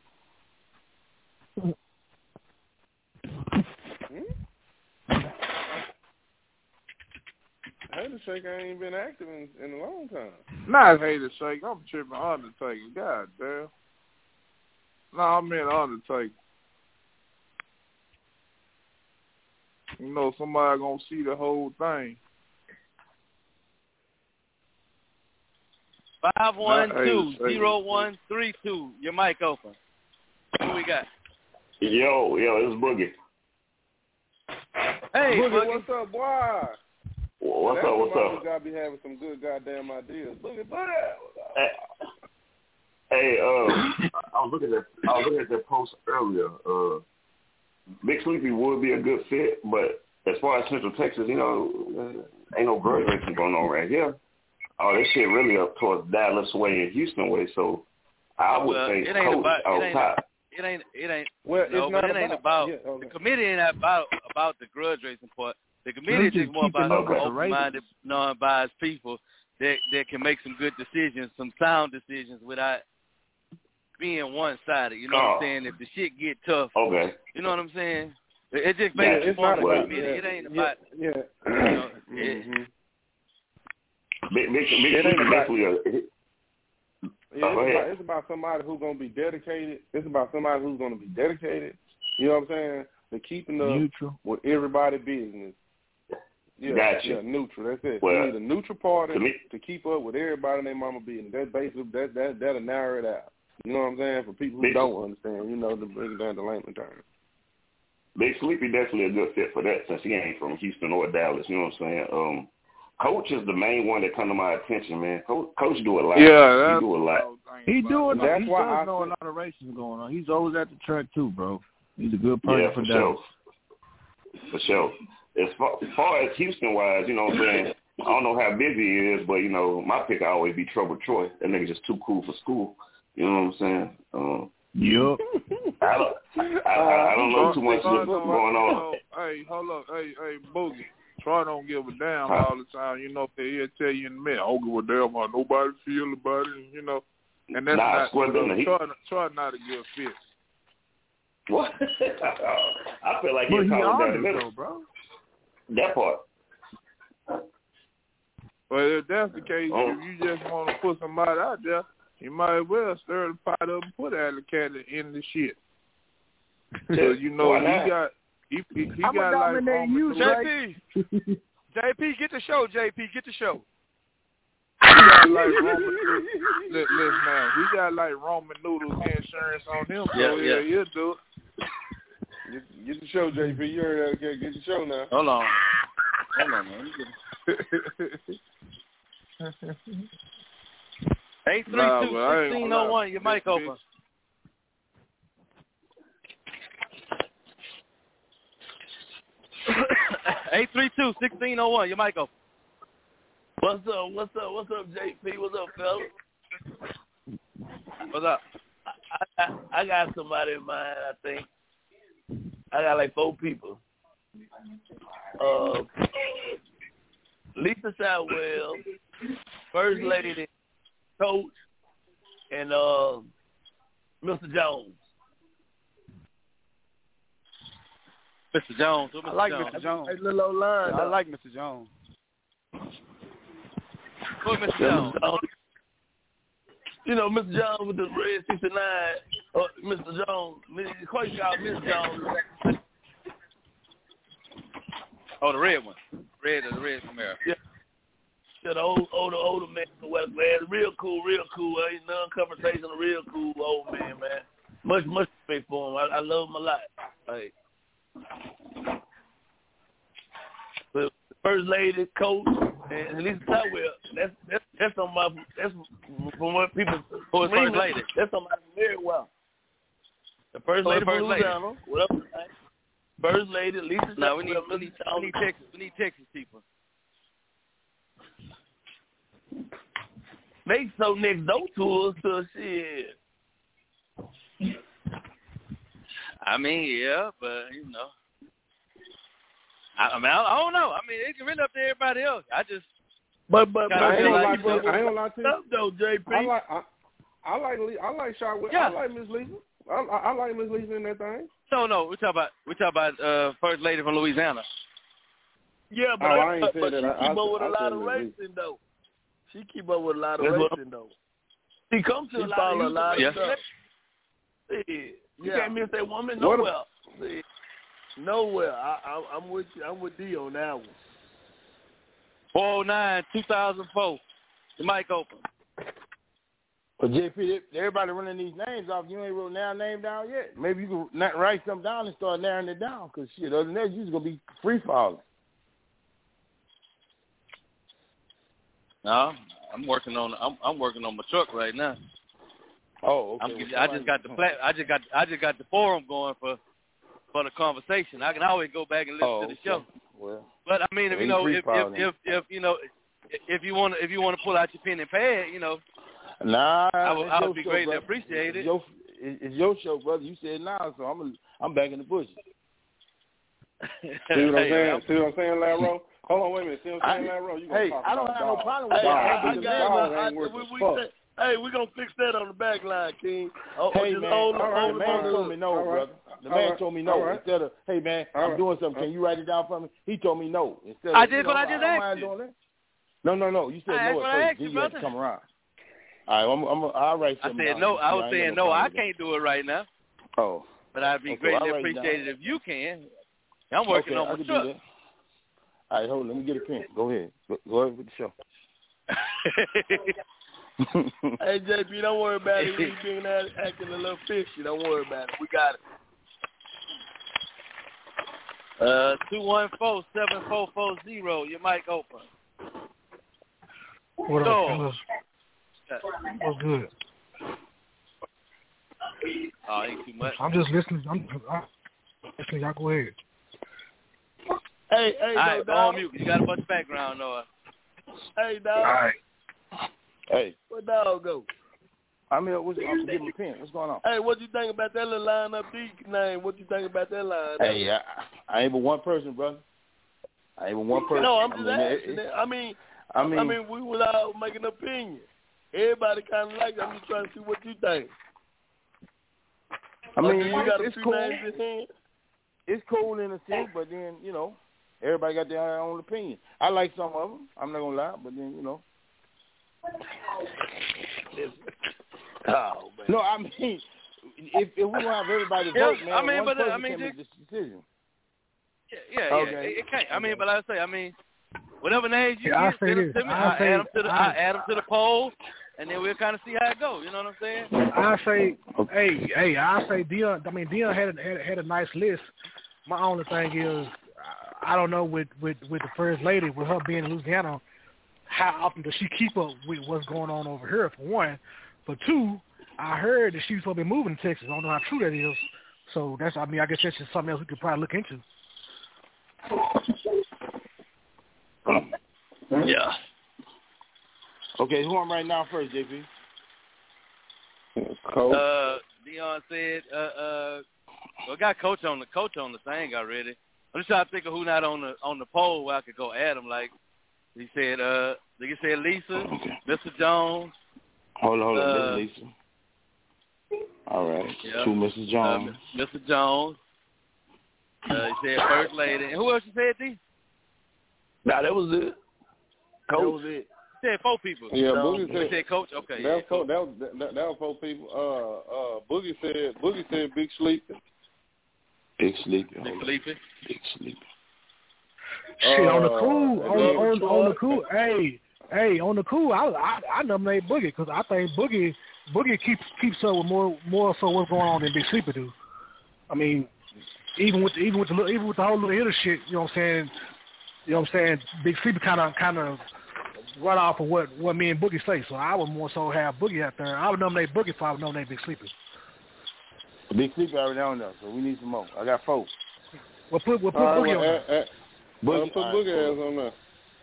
Hater Shake ain't been active in, in a long time. Not Hater Shake. I'm tripping Undertaker. God damn. No, I meant Undertaker. You know, somebody gonna see the whole thing. Five one two Hey, hey. zero one three two. Your mic open. Who we got? Yo, yo, it's Boogie. Hey, Boogie, Boogie. what's up, boy? What's That's up? What's somebody up? who gotta be having some good goddamn ideas. Look at that. Hey, hey uh, I was looking at I was looking at that post earlier. Uh, Big Sleepy would be a good fit, but as far as Central Texas, you know, ain't no grudge racing going on right here. Oh, this shit really up towards Dallas way and Houston way. So I would well, say it ain't Coach about, out it ain't, top. It ain't. It ain't. Well, no, it's but not it ain't about, about yeah, okay. the committee. Ain't about about the grudge racing part. The committee is just more about up with the open-minded, non-biased people that that can make some good decisions, some sound decisions without being one-sided. You know oh. what I'm saying? If the shit get tough, okay. You know what I'm saying? It, it just Yeah, makes it's it more not like a about committee. yeah, It ain't yeah, about. yeah. You know, mm-hmm. Big, big, big It ain't about- definitely a, Yeah, Oh, it's, yeah. about, it's about somebody who's gonna be dedicated. It's about somebody who's gonna be dedicated. You know what I'm saying? To keeping up Neutral. with everybody's business. Yeah, Gotcha. yeah, neutral. That's it. Well, you need a neutral party to me- to keep up with everybody and their mama business. That's basically that that that'll narrow it out. You know what I'm saying? For people who Big- don't understand, you know, to bring it down to layman terms. Big Sleepy definitely a good fit for that since he ain't from Houston or Dallas. You know what I'm saying? Um, Coach is the main one that come to my attention, man. Coach, Coach do a lot. Yeah, he do a lot. He doing. That's He why does I know a said- lot of races going on. He's always at the track too, bro. He's a good person Yeah, for for Dallas. sure. For sure. As far, as far as Houston wise, you know what I'm saying? I don't know how busy he is, but you know, my pick always be Trouble Troy. That nigga just too cool for school. You know what I'm saying? Um, Yup. I don't, I, I, I don't know too much Troy what's don't- going on. you know, hey, hold up, hey, hey, Boogie. Troy don't give a damn all the time. You know, he'll tell you in a minute, I don't give a damn how nobody feel about it. You know, and that's Nah, not. square You know, business. He- Troy, Troy not a good fit. What? I feel like But he's he calling down the honest middle. though, bro. That part. But if that's the case, Oh. if you just want to put somebody out there, you might as well stir the pot up and put Alley Cat in the shit. So you know Why he not? got he he, he I'm got gonna like dominate Roman you, Nunes. Drake. J P, J P, get the show. J P, get the show. He got like Roman Noodles. Listen, man, he got like Roman Noodles insurance on him, so Yeah, yeah, yeah. he'll do it. Get, get the show, J P. You heard that? Okay, get the show now. Hold on. Hold on, man. Eight three Nah, two but I ain't sixteen gonna oh lie. one. Your mic This open. Eight three two sixteen oh one. Your mic open. What's up? What's up? What's up, J P? What's up, fella? What's up? I, I, I got somebody in mind, I think. I got like four people. Uh, Lisa Shotwell, First Lady, Coach, and uh, Mister Jones. Mister Jones. Who I Mister like Jones? Mister Jones. Hey, little old line. I like Mister Jones. Who is Mister Yeah, Jones? Mister Jones. You know, Mister Jones with the red sixty-nine, or Mister Jones, of course you got Mister Jones. Oh, the red one. Red or the red Camaro. Yeah. Yeah, the old, older, older man from West Glass. Real cool, real cool. Ain't none conversation, real cool old man, man. Much, much respect for him. I, I love him a lot. Like, but First Lady, Coach, and Lisa Shotwell, that's that's that's somebody. That's from what people. Who is First Lady? That's somebody very well. The First Who is Lady from First Lady? Louisiana. Whatever. First Lady, Lisa No, we Shotwell, need, we need, we need Texas. We need Texas people. They so next door to us, so shit. I mean, yeah, but you know, I, I mean, I, I don't know. I mean, it can really up to everybody else. I just, But but, but I I ain't feel gonna lie like to you. I ain't gonna lie to you. up though, J P. I like I, I like Le- I like Shotwell. Yeah. I like Miss Lisa. I, I, I like Miss Lisa in that thing. no, no. We talk about we talk about uh, First Lady from Louisiana. Yeah, but, Oh, I, I ain't but, said but that. she I- keep I- up with a I lot said of Miss Lisa. racing though. She keep up with a lot of That's what- racing though. She comes to She a lot follow of a lot of Yeah. stuff. See, you Yeah. can't miss that woman What nowhere. See, nowhere. I, I, I'm with you. I'm with D on that one. four oh nine, two thousand four. The mic open. Well, J P, everybody running these names off. You ain't wrote now name down yet. Maybe you can not write something down and start narrowing it down. Because shit, other than that, you just gonna be free falling. No, I'm working on I'm I'm working on my truck right now. Oh, okay. I'm getting, I just got the plat, I just got I just got the forum going for for the conversation. I can always go back and listen oh, to the okay. show. Well, but I mean, if you know, if if, if if you know, if you want to if you want to pull out your pen and pad, you know, nah, I would, I would be show, greatly brother. appreciated. It's your, it's your show, brother. You said now, so I'm a, I'm back in the bushes. See what I'm saying? See what I'm saying, Larro? Hold on, wait a minute. See what I'm saying, Larro? You gonna hey, talk I don't about have no dog. problem with Hey, that. I, I Dog, got dog my, ain't I, worth we, a we fuck. say, hey, we're going to fix that on the back line, King. Oh, Hey, just man, hold, all right, hold the man told me no, All right. brother. The All man right. told me All no. right. Instead of, hey, man, All I'm right. doing something. Can you write it down for me? He told me no. Instead of, I did you know, what I just don't asked mind you. doing that. No, no, no. You said I no asked at what I first. asked Then you, you had to brother. come around. All right, I'm, I'm, I'll write I something said down. no. I was ain't saying got no. problem I with that. can't do it right now. Oh. But I'd be Okay, greatly I'll write it down. appreciated if you can. I'm working okay, on I my can truck. do that. All right, hold on. Let me get a pen. Go ahead. Go, go ahead with the show. Hey, J P, don't worry about it. He's being acting a little fishy. Don't worry about it. We got it. Uh, two one four seven four four zero. Your mic open. What so, up, fellas? What's good? Oh, ain't too much. I'm just listening. I'm, I'm listening. Y'all go ahead. Hey, hey, All right, no, go on mute. You got a bunch of background noise. Hey, dog. All right. Hey. Where dog go? I'm here. What's, I'm getting my pen. What's going on? Hey, what you think about that little lineup D name? What you think about that lineup? Hey, I, I ain't but one person, brother. I ain't but one person. No, I'm just I mean, asking. it, it, I mean, I mean, I mean, we was out making an opinion. Everybody kind of like it. I'm just trying to see what you think. I mean, you got a it's few cool. names in hand? It's cool in a sense, but then, you know, everybody got their own opinion. I like some of them. I'm not going to lie, but then, you know. Oh, man. No, I mean, if, if we want to have everybody Yeah, vote, man, I mean, one but, person I mean, can make this decision. Yeah, yeah, Okay. yeah. It, it can't. I mean, Okay. but like I say, I mean, whatever names you Yeah, get, I say send them this. to me. I I'll say- add them to the. I- I'll add them to the poll, and then we'll kind of see how it goes. You know what I'm saying? I say, hey, hey, I say Dion. I mean, Dion had a, had, had a nice list. My only thing is, I don't know with, with, with the first lady, with her being in Louisiana, how often does she keep up with what's going on over here? For one, for two, I heard that she's supposed to be moving to Texas. I don't know how true that is. So that's, I mean, I guess that's just something else we could probably look into. Yeah. Okay, who I'm right now first, J P? Coach. Uh, Dion said, uh, uh, well, got coach on the coach on the thing already. I'm just trying to think of who not on the on the poll where I could go add him. Like he said, uh, he said Lisa, Okay. Mister Jones. Hold on, hold on. Uh, This is Lisa. All right. Yeah. To Missus Jones. Uh, Mister Jones. Uh, he said First Lady. And who else you said, D? Nah, that was it. Coach. That was it. He said four people. Yeah, no, Boogie he said, said coach. Okay. that, Yeah, was four, coach. that, was, that, that was four people. Uh, uh, Boogie said, Boogie said Big Sleepy. Big Sleepy. Big Sleepy. Big Sleepy. Shit, on the Uh, cool, and on, then- on, on the cool, hey, hey, on the cool, I I, I nominate Boogie because I think Boogie Boogie keeps keeps up with more more so what's going on than Big Sleeper do. I mean, even with the, even with the little- even with the whole little hitter shit, you know what I'm saying? You know what I'm saying? Big Sleeper kind of kind of run off of what what me and Boogie say. So I would more so have Boogie out there. I would nominate Boogie if I would nominate Big Sleeper. Big Sleepy already on there, so we need some more. I got four. We'll put we'll put All right, Boogie well, on add, there. add, Boogie, uh, put all right, Boogie cool. ass on there.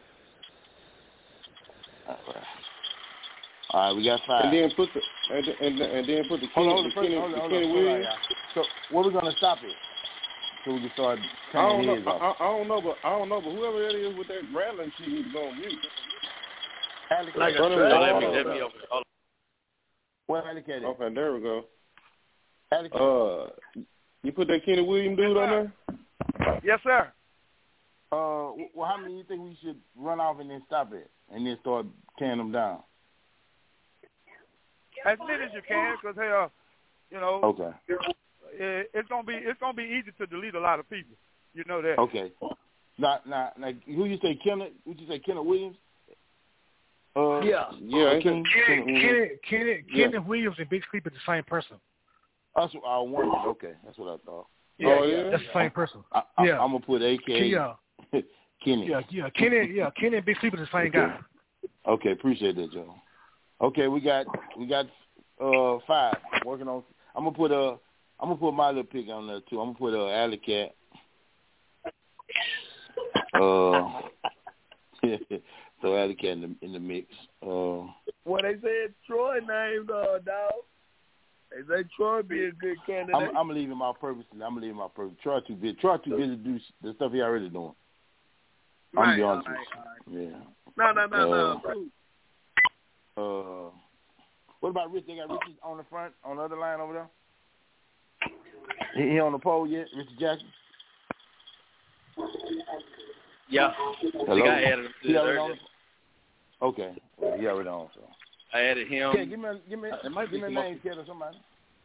All right. All right, we got five. And then put the and, and, and then put the hold Kenny, on, hold the on, first, Kenny, hold on, the hold Kenny on, hold on, Williams. y'all. So where we gonna stop it? So we can start I turning don't know. heads I, off. I, I don't know, but I don't know, but whoever that is with that rattling shit needs to go on mute. Allocate. Like a Run him track. Oh, let me, down. let me open it. Hold What allocate? Okay, there we go. Allocate. Uh, you put that Kenny Williams dude on there? Yes, sir. Uh, well, how many you think we should run off and then stop it, and then start tearing them down? As many as you can, because hell, you know, Okay. it, it's gonna be it's gonna be easy to delete a lot of people. You know that. Okay. Now, now, now who you say, Kenneth? Who you say, Kenneth Williams? Uh, Yeah. Yeah, uh, ain't Ken, Kenny Kenneth Williams. Kenny Kenny Yeah. Kenny Williams and Big Sleeper the same person. That's what I wondered. Okay, that's what I thought. Yeah, Oh, yeah, yeah? that's the same person. I, I, Yeah. I'm gonna put A K Yeah, Kenny. yeah, yeah. Kenny, yeah, Kenny and Big Sleeper the same guy. Okay, appreciate that, Joe. Okay, we got we got uh five working on. I'm gonna put a I'm gonna put my little pick on there too. I'm gonna put a uh, Alley Cat. Uh, so Alley Cat in the in the mix. Uh, Well, they said Troy named uh, dog. They say Troy be a good candidate. I'm, I'm leaving my purpose. I'm leaving my purpose. Troy too busy. Troy too busy to do the stuff he already doing. I'm right, gonna be honest right, with you. right. Yeah. No, no, no, uh, no. Uh, what about Rich? They got Richie on the front, on the other line over there. He, he on the pole yet, Richie Jackson? Yeah. Hello? I think I added him to he it already earlier. on? Okay, well, he already on. So I added him. Okay, give me, a, give me, It might give be me a some name, kid, or somebody.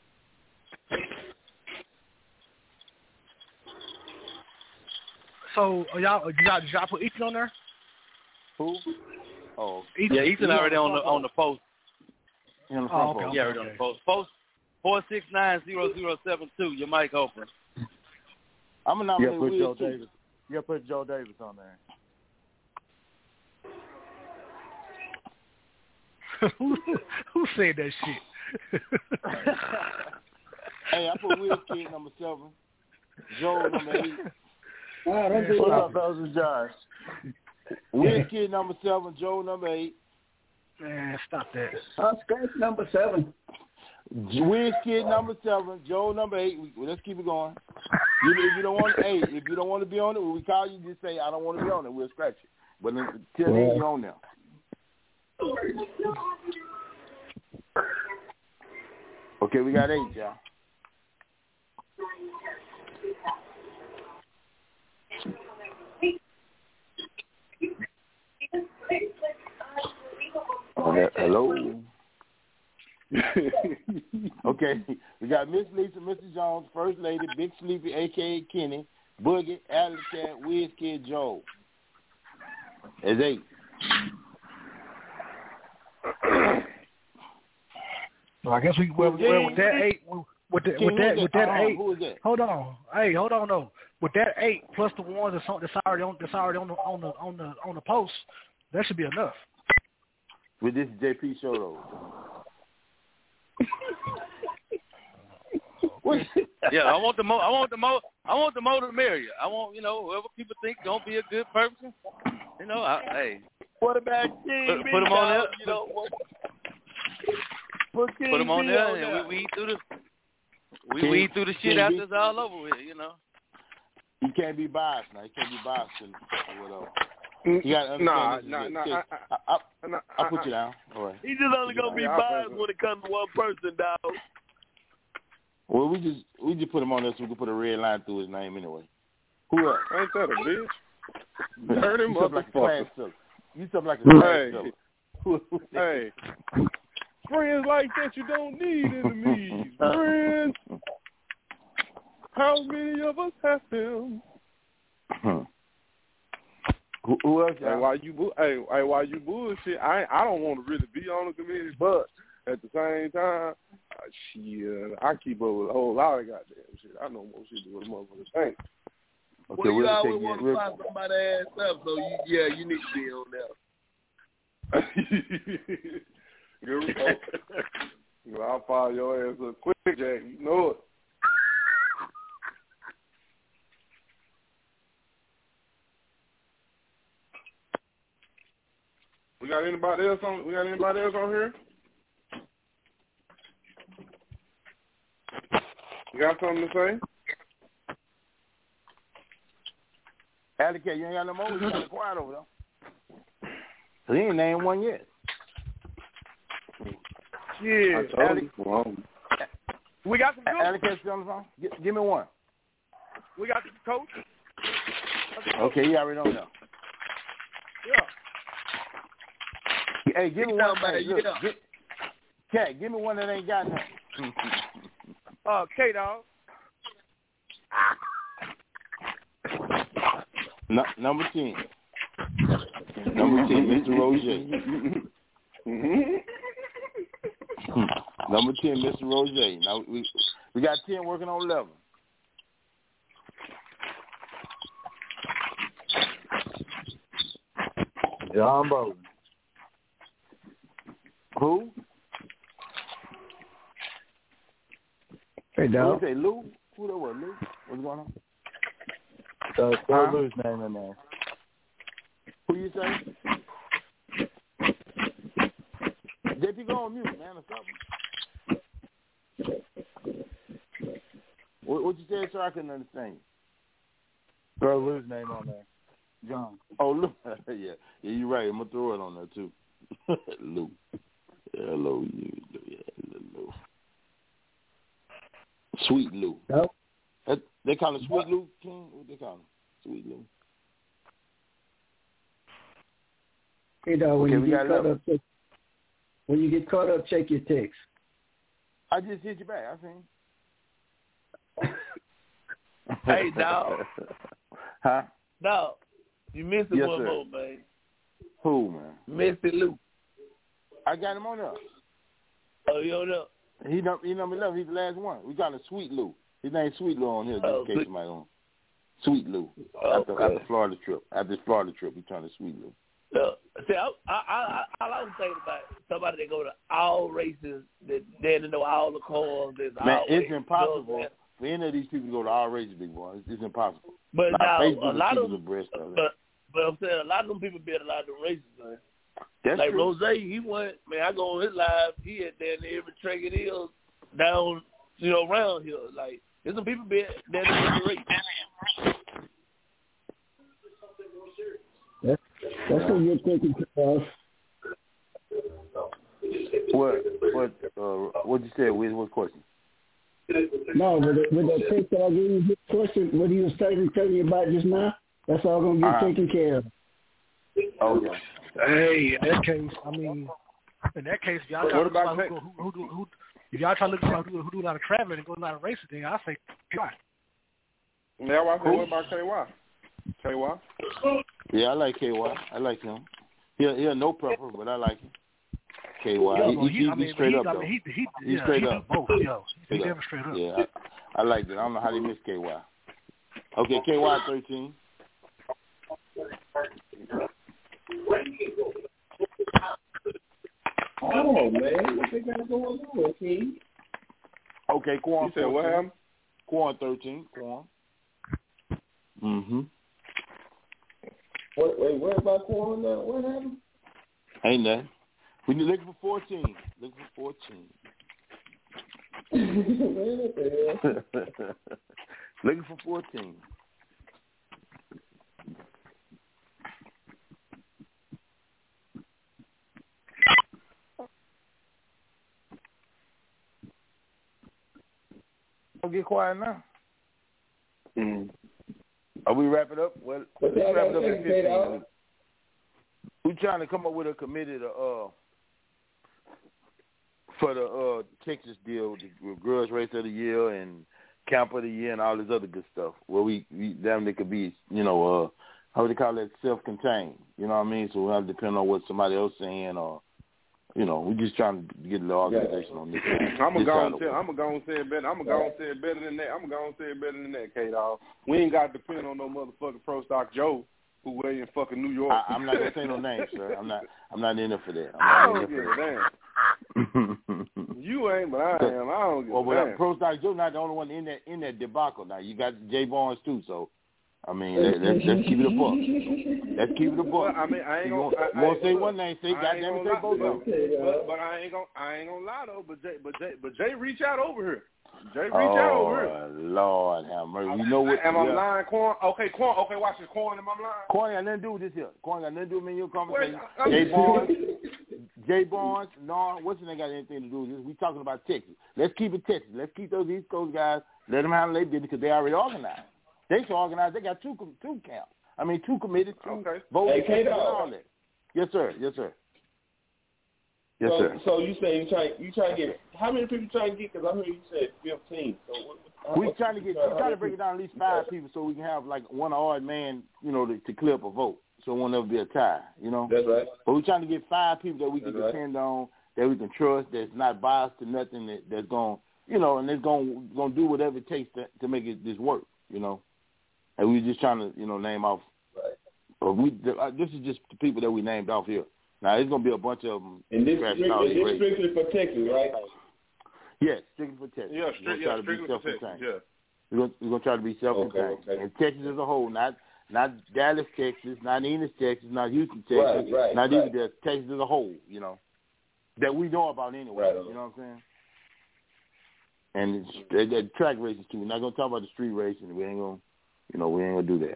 So uh, y'all, uh, y'all, y'all put Ethan on there? Who? Oh, Ethan. Yeah, Ethan already on the on the post. He on the Oh, front okay, pole. Yeah, already on the post. Post four six nine zero zero seven two. Your mic open. I'm gonna Yeah, nominate put Will Joe too. Davis. Yeah, put Joe Davis on there. who, who said that shit? Hey, I put Will Kid number seven, Joe number eight. Wow, that's Yeah, it. What's up, those is Josh? Will Kid number seven, Joe number eight. Man, stop that. Uh, scratch number seven. Wiz Kid number seven, Joe number eight. We, well, let's keep it going. You, if you don't want, hey, if you don't want to be on it, when we call you, just say I don't want to be on it. We'll scratch it. But until then, you're on there. Okay, we got eight, y'all. Okay, hello. Okay, we got Miss Lisa, Mister Jones, First Lady, Big Sleepy, a k a. Kenny, Boogie, Alley Cat, Wiz Kid, Joe. There's eight. So I guess we well, well with that eight with the, with that with that uh, eight. Who is that? Hold on, hey, hold on, no. With that eight plus the ones that's, on, that's already on that's already on the on the on the on the post, that should be enough. With this J P show though. Yeah, I want the mo. I want the mo. I want the more the merrier. I want you know whoever people think don't be a good person. You know, I, hey. What about King Put, B, put them on dog? there. You know, what? Put King Put them on B there, on and there. we weed through the we King, weed through the shit King after B. it's all over with. You know. He can't be biased now. He can't be biased and whatever. You gotta understand Nah, this is nah, it. nah. Okay, I, I, I, I, nah, I'll put I, you down. All right. He just only gonna be Yeah, biased when it comes to one person, dog. Well, we just we just put him on there so we can put a red line through his name anyway. Who else? ain't that a bitch? Dirty You something like a motherfucker. class filler. You something like a class Hey. filler. Who- who- Hey, friends like that you don't need enemies. Friends. How many of us have them? who, who else? Hey, y'all? while you bu- hey, hey, while you bullshit, I I don't want to really be on the committee, but at the same time, uh, shit, I keep up with a whole lot of goddamn shit. I know more shit than what motherfuckers think. Okay, Well, you we'll always take want you- to we'll- find somebody ass up, so you, yeah, you need to be on there. Good result. Well, I'll fire your ass up quick, Jack. You know it. We got anybody else on? We got anybody else on here? You got something to say? Alley Cat, you ain't got no more. You kind of quiet over there. So he ain't named one yet. Yeah. I told you. Well, We got some Alley good Cat still on the phone? G- give me one. We got the coach. Okay, he already on there. Yeah. Hey, give me He one. talking about Hey, it, look, yeah. get, Cat, give me one that ain't got nothing. Uh, K-Dog. No, number ten. Number ten, Mister Roger. Number ten, Mister Roger. Now we we got ten working on eleven. John Bowden. Who? Hey, dog. Who say Lou? Who that was? Lou? What's going on? So, throw Huh? Lou's name in there. Who you say? J P, go on mute, man, or something. What, what you said, sir? I couldn't understand you. Throw Lou's name on there. John. Oh, Lou. yeah. Yeah, you're right. I'm going to throw it on there, too. Lou. Hello, you. Yeah, Lou. Sweet Lou. Nope. That, they call it Sweet Lou, King? What they call him? Sweet Lou. Hey, dog, when Okay, you get caught eleven. up, check, when you get caught up, check your text. I just hit you back. I seen. Hey, dog. Huh? Dog, you missed it Yes, one sir. more, man. Who, man? Missed it, Luke. I got him on there. Oh, you don't know? He num- he number eleven. He's the last one. We got a Sweet Lou. His name's Sweet Lou on here. Just Oh, in case Sweet- somebody on. Sweet Lou. Oh, After, okay. after Florida trip. After this Florida trip, we turned to Sweet Lou. No, see, I, I, I, all I was thinking about somebody that go to all races, that they know all the cars. There's Man, all it's races, impossible you know for any of these people to go to all races, big boy. It's, it's impossible. But Now, now, Facebook a lot keep of us abreast of it. but, but I'm saying a lot of them people be at a lot of the races, man. That's like true. Rose, he went, man, I go on his live, he had down there every track it is down, you know, around here. Like, there's some people be down there in the race. That's, that's what you're thinking of. What? What? Uh, what you said? What, what question? No, with, the, with that text that I gave you, this question, what he was telling, telling you about just now, that's all going to get Uh-huh. taken care of. Okay. Hey, in that case, I mean, in that case, if y'all try to What look about somebody who, who, who, who, who, if y'all try to look for somebody who, who do a lot of traveling and go to a lot of races, then I say, God. Now I say, what about K Y? K Y? Yeah, I like K Y. I like him. He he a no prepper, but I like him. K Y. Yo, he, no, he, he, he, I mean, he straight he, up I though. mean, he, he, He's yeah, straight he up. do both, yo. He Straight never up. straight up. Yeah, I, I like that. I don't know how they miss K Y. Okay, K Y thirteen. Oh man, what they got going on, King? Okay, Quan. You said what happened? Quan thirteen. Quan. Mm-hmm. Wait, wait, what about Quan now? What happened? Ain't nothing. We need looking for fourteen. Looking for fourteen. What the hell? Looking for fourteen. Don't get quiet now. Mm. Are we wrap it up? Well, But let's y'all wrap it gotta up take at it fifteen. out. We're trying to come up with a committee to uh for the uh Texas deal, the Girls Race of the Year and Camp of the Year and all this other good stuff. Where we, we them they could be, you know, uh how would they call that, self-contained. You know what I mean? So we have to depend on what somebody else saying, or you know, we're just trying to get the organization on this. I'm gonna this go side and of say, it. I'm gonna go and say it better. I'm gonna go and say it better than that. I'm gonna go and say it better than that, K Dog. We ain't got to depend on no motherfucking Pro Stock Joe who way in fucking New York. I, I'm not gonna say no names, sir. I'm not. I'm not in there for that. I I'm don't not give in a there for damn. that. You ain't, but I am. I don't give well, a but damn. Pro Stock Joe not the only one in that in that debacle. Now you got Jay Barnes too. So I mean, let, let's, let's keep it a buck. Let's keep it a buck. Well, I mean, I ain't you gonna. want, I, you want to I, say look, one name? Say, I goddamn ain't it, say gonna both lie, of them. but, but I ain't gonna. I ain't gonna lie though. But Jay, but Jay, but Jay reach out over here. Jay reach oh, out over here. Lord have mercy. You know what? Am I yeah. lying, Quan? Okay, Quan. Okay, watch this, Quan. Am I lying? Quan got nothing to do with this here. Quan got nothing to do with me and your conversation. Well, Jay Barnes, Jay Barnes, no, what's it got anything to do with this? We talking about Texas. Let's keep it Texas. Let's keep those East Coast guys. Let them handle their business because they already organized. They so organized. They got two two camps. I mean, two committed, two okay. voting, Hey, and all that. Yes, sir. Yes, sir. Yes, so, sir. So you say you try you try to get how many people trying to get? Because I heard you said fifteen. So what, We're trying to get we're trying to break it down at least five people so we can have like one odd man, you know, to, to clear up a vote. So it won't ever be a tie, you know. That's right. But we're trying to get five people that we can That's depend right. on, that we can trust, that's not biased to nothing, that, that's going, you know, and that's going going to do whatever it takes to, to make it this work, you know. And we're just trying to, you know, name off. Right. Uh, we uh, this is just the people that we named off here. Now, it's going to be a bunch of them. And this, crashing strict, out and this races. strictly for Texas, right? Yes, strictly for Texas. Yeah, we're stri- going to try yeah to be strictly for Texas, self-contained. yeah. We're going, we're going to try to be self-contained. Okay, okay. And Texas as a whole, not not Dallas, Texas, not Enos, Texas, not Houston, Texas, Right, right, not right. even just Texas as a whole, you know, that we know about anyway, Right. you know what I'm saying? And it's, it, it, track races, too. We're not going to talk about the street racing. We ain't going to, you know, we ain't going to do that.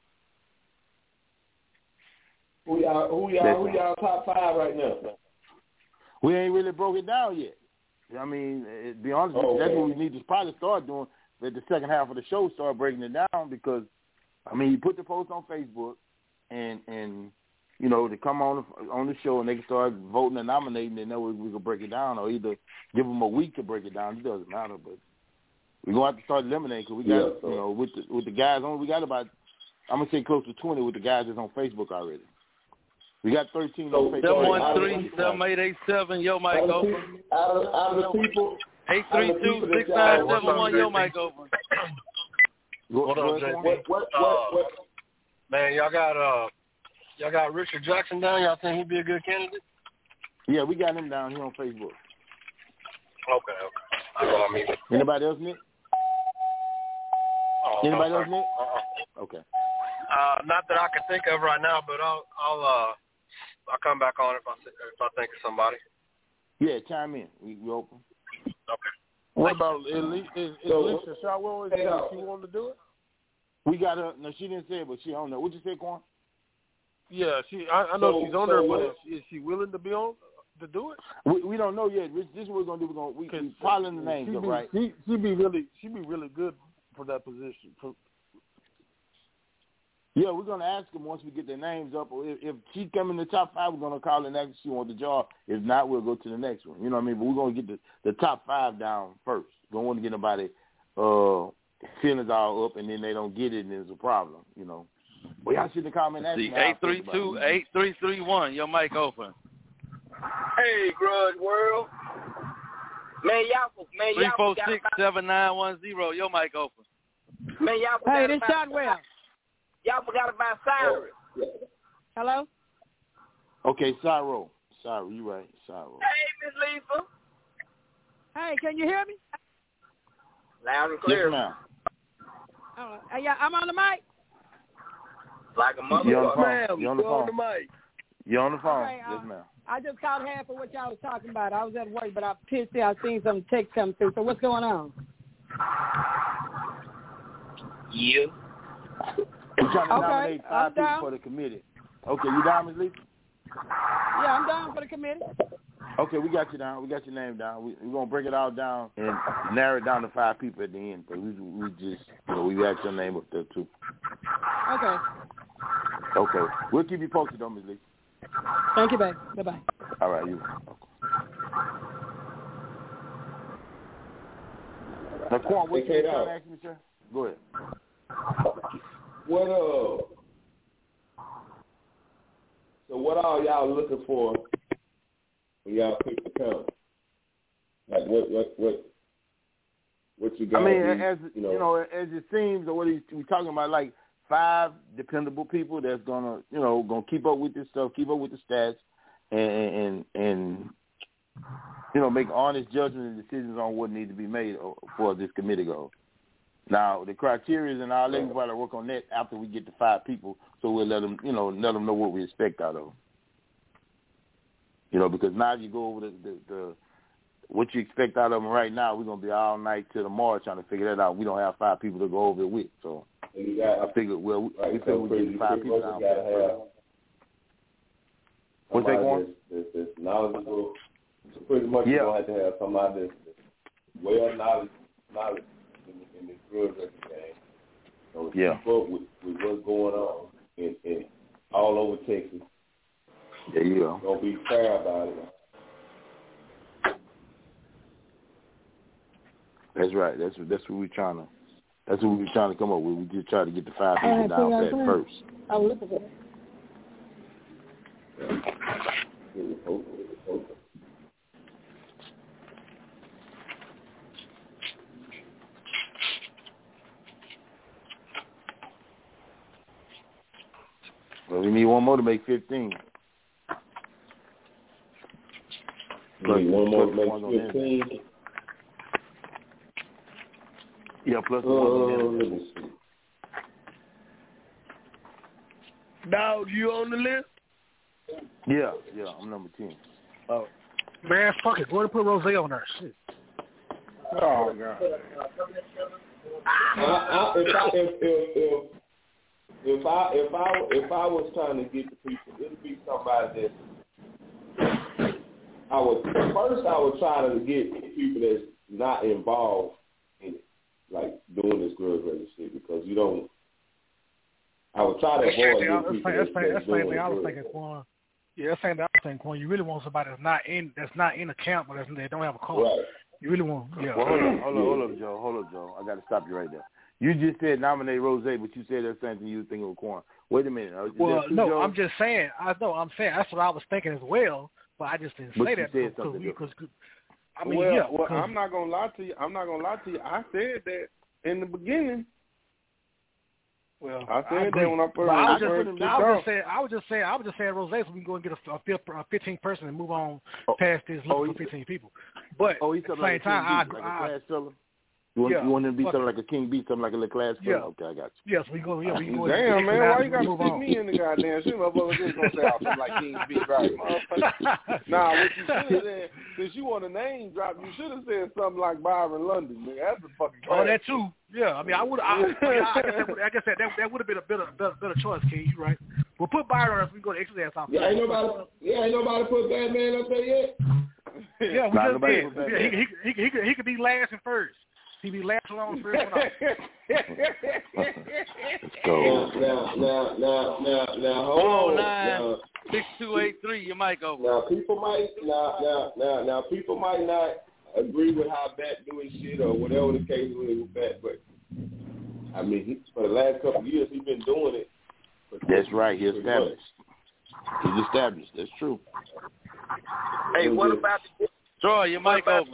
Who y'all, who y'all, who y'all top five right now? We ain't really broke it down yet. I mean, to be honest with you, Oh, that's okay. what we need to probably start doing. At the second half of the show, start breaking it down because, I mean, you put the post on Facebook, and and you know they come on the, on the show and they can start voting and nominating, and then we, we can break it down, or either give them a week to break it down. It doesn't matter, but we're gonna have to start eliminating because we got Yeah, so. you know with the with the guys on, we got about I'm gonna say close to twenty with the guys that's on Facebook already. We got thirteen So, on Facebook. seven one three, seven eight eight seven, your mic open. Out of, out of the people, eight three two, six nine seven one, your mic open. What up, J P? What, what, Uh, what, what? Man, y'all got uh, y'all got Richard Jackson down. Y'all think he'd be a good candidate? Yeah, we got him down here on Facebook. Okay, okay. I know what I mean. Anybody else, Nick? Oh, Anybody no, else, Nick? Uh-uh. Okay. Uh, not that I can think of right now, but I'll I'll uh I'll come back on if I if I think of somebody. Yeah, chime in. We, we open. Okay. What about Elise? Is, is So, Lisa Shotwell? Is hey, does uh, she want to do it? We got her. No, she didn't say it, but she on there. What'd you say, Quan? Yeah, she. I, I know So- she's on so there, but what- is she, is she willing to be on to do it? We, we don't know yet. This is what we're gonna do. We're gonna we, we piling the names she up, be, right? She she be really she be really good for that position. For, Yeah, we're gonna ask them once we get their names up. Or if, if she come in the top five, we're gonna call the next. She wants the job. If not, we'll go to the next one. You know what I mean? But we're gonna get the, the top five down first. Don't want to get nobody uh, feelings all up, and then they don't get it, and it's a problem. You know. Well, y'all should have comment. See, eight three two, eight three three one, your mic open. Hey, Grudge World. Man, y'all, man, Three y'all four forgot six about, seven nine one zero, your mic open. man, y'all forgot Hey, this about, Shotwell. y'all forgot about Cyrus. Hello? Okay, Cyro. Cyro, you right. Cyro. Hey, Miss Lisa. Hey, can you hear me? Loud and clear. Yes, ma'am. Oh, uh, yeah, I'm on the mic. Like a mother. You on the phone? Ma'am, You on the you phone? on the mic. You on the phone? Okay, uh, Yes, ma'am. I just caught half of what y'all was talking about. I was at work, but I pissed I seen some text come through. So what's going on? Yeah. We're trying to Okay, nominate I'm five people down. for the committee. Okay, you down, Miz Lisa? Yeah, I'm down for the committee. Okay, we got you down. We got your name down. We, we're going to break it all down and narrow it down to five people at the end. But we, we just, you know, we got your name up there, too. Okay. Okay. We'll keep you posted, though, Miz Lisa. Thank you, babe. Bye-bye. All right, you. Now, Quan, what Hey, you K trying Dog. to ask me, sir? Go ahead. What uh? So what all y'all looking for when y'all pick the count? Like what what what what you got? I mean, be, as you know, you know, as it seems, or what he's we talking about, like five dependable people that's gonna, you know, gonna keep up with this stuff, keep up with the stats, and and and you know, make honest judgment and decisions on what needs to be made for this committee goal. Now, the criteria and all that, we gotta work on that after we get to five people, so we'll let them, you know, let them know what we expect out of them. You know, because now you go over the, the, the what you expect out of them right now, we're gonna be all night till tomorrow trying to figure that out. We don't have five people to go over it with, so you got, I figured, well, we, right, we figured so we pretty, get five pretty people much down. you gotta have What's that somebody going? that's, that's, that's knowledgeable. So pretty much Yeah. you're gonna have to have somebody that's, that's well knowledge knowledge in, in this drug record game. So Yeah. keep up with, with what's going on in, in all over Texas. There you go. Don't be fair about it. That's right. That's what that's what we're trying to. That's what we're trying to come up with. We just try to get the five All people right, down so pat that's fine. first. I will look at it. Well, we need one more to make fifteen. Plus, need one more plus makes one on fifteen. Yeah, plus Uh, one on let me see. Dog, you on the list? Yeah, yeah, I'm number ten. Oh. Man, fuck it. Go ahead and put Rose on there. Shit. Oh, God. I, I, if, I, if, if, if, if I if I if I was trying to get the people, it'd be somebody that I would first I would try to get people that's not involved in it, like doing this grudge rating shit, because you don't. I would try to That's avoid same getting thing. people That's that's, same that's thing. doing I was it. thinking, Quan. Yeah, that's same thing. I was thinking, Quan. You really want somebody that's not in that's not in the camp, but that's, they don't have a car. Right. You really want, yeah. Well, hold on, hold on, hold up, Joe. Hold up, Joe. I got to stop you right there. You just said nominate Rose, but you said that same thing you were thinking with Quan. Wait a minute. Is Well, two no, Joes? I'm just saying. I know I'm saying that's what I was thinking as well, but I just didn't But say you that said because something we, different. cause, I mean, well, yeah. well, cause, I'm not gonna lie to you. I'm not gonna lie to you. I said that in the beginning. Well, I said I that when I first. But I was, first just, took I was off. just saying. I was just saying. I was just saying Rose, so we can go and get a, a, a fifteen person and move on Oh. past this looking Oh, for he- fifteen people. But Oh, he's at the something same like a time, King I, B, like a I class fella? You want, yeah, you want him to be fuck something it. like a King B, something like a little class fella? Yeah. Okay, I got you. Yes, we go. Yeah, we can go. Damn, and man, why you gotta move stick on. me in the goddamn shit? Motherfuckers just gonna say, oh, something like King B, right? Motherfucker. Nah, what you should have said, since you want a name drop, you should have said something like Byron London, nigga. That's a fucking Oh, class. that too. Yeah, I mean, I would. I, I, mean, I, I guess that would. I guess that that, that would have been a better, better, better choice, King. You right? We'll put Byron if we go to exercise off. Yeah, ain't nobody. Yeah, ain't nobody put Batman up there yet. Yeah, we Nah, just nobody did. put Batman. Yeah, he, he, he, he, could, he could be last and first. He be last one on first one off. Let's go. Now, now, now, now, now, hold four oh on. nine, Now, six two eight three, your mic open. now, people might now, now, now, now, people might not agree with how Bat doing shit or whatever the case is with Bat, but I mean, he, for the last couple of years, he's been doing it. That's right. He's established. He's established. That's true. Hey, what about the Troy, your mic open.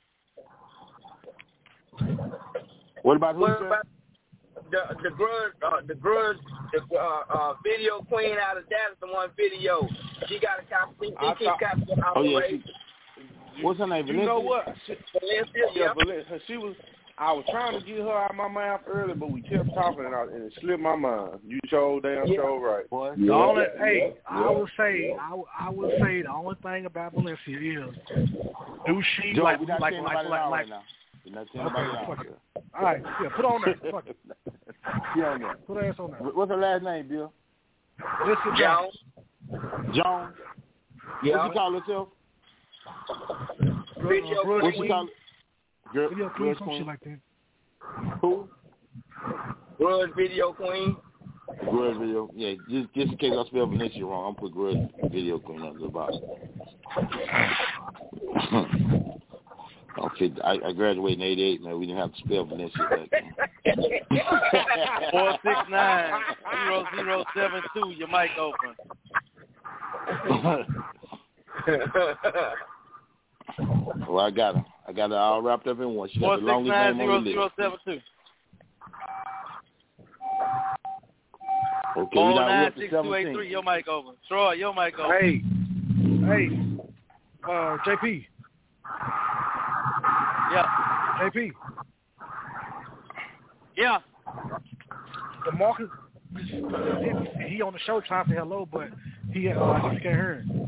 What about who? what sir? about the the grudge uh, the grudge the uh, uh, video queen out of Dallas, the one video she got a copy. She I keep thought- copying our Oh, yeah. race. She, what's her name? You Valencia? know what? She, Valencia, yeah, yeah. Valencia. She was. I was trying to get her out of my mouth earlier, but we kept talking and, I, and it slipped my mind. You showed damn Yeah. show right. Boy. The only, hey, yeah, I would yeah, say, yeah. I, would- I would say the only thing about Valencia is, do she Joe, like we're not like saying like about it like now like? right now. We're not saying Okay, about it now. fuck it. All right, yeah, put on there. Fuck it. She on there. Put her ass on there. What's her last name, Bill? Listen, Jones. Jones. Yeah. What she call herself? Video uh, What she queen. call? Girl, Video girl queen, some queen. shit like that. Who? Grudge video queen. Grudge video. Yeah, just just in case I spell Valencia wrong, I'm put Grudge video queen on the bottom. Okay, I, I graduated in eighty-eight, man. We didn't have to spell Valencia back then. Four six nine zero zero seven two, your mic open. Well, I got her. I got her all wrapped up in one. She Four got the six longest nine name zero on the zero list. seven two. Okay, Four we got we nine up to six two eight seventeen. three, your mic open. Troy, your mic open. Hey, hey, uh, J P, Yeah. J P, Yeah. the Marcus, he on the show trying to say hello, but he uh, I guess he can't hear him.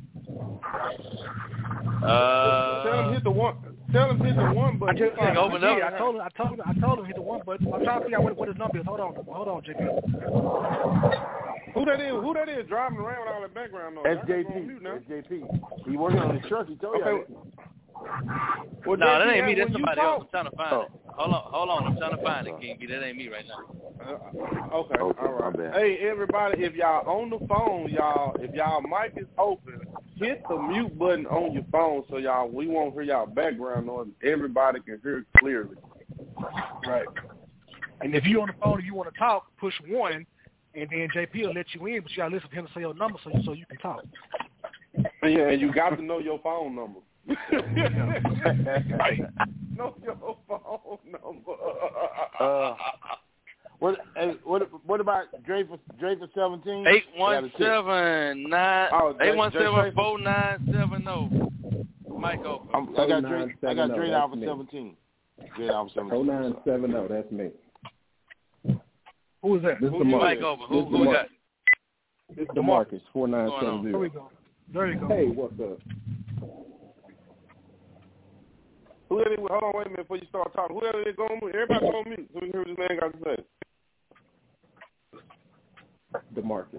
Uh, Tell him hit the one. Tell him hit the one I button. just Like, I, open I, up. did. I told him I told him I told him hit the one button. I'm trying to figure out what, what his number is. Hold on, hold on, J P. Who that is? Who that is driving around with all that background noise? That's I J gotta go on P. mute now. That's J P. He working on his truck. He told you. Okay. Well, no, that J P, ain't me. That's when you somebody talk- else. I'm trying to find Oh. it. Hold on, hold on. I'm trying to find it, King B. That ain't me right now. Uh, okay, Okay, all right. my bad. Hey, everybody, if y'all on the phone, y'all, if y'all mic is open, hit the mute button on your phone so y'all we won't hear y'all background noise. Everybody can hear it clearly. Right. And if you on the phone and you want to talk, push one, and then J P will let you in, but you gotta listen to him say your number so you, so you can talk. Yeah, and you got to know your phone number. Right. Know your phone number. Uh, what? Hey, what? What about Dreyfus? Dreyfus seventeen. Eight one seven nine. Oh, Eight one seven Dreyfus. four nine seven zero. Mike open. I'm, I got Dre. I got Dre down for seventeen. Dre down for seventeen. Oh nine seven zero. That's me. Who is that? This Who you Mike over? Who, who got? It's DeMarcus, four nine seven zero. There we go. There you go. Hey, what's up? Who that is? Hold on, wait a minute before you start talking. Who that is going to Everybody go on mute so we can hear what this man got to say. DeMarcus.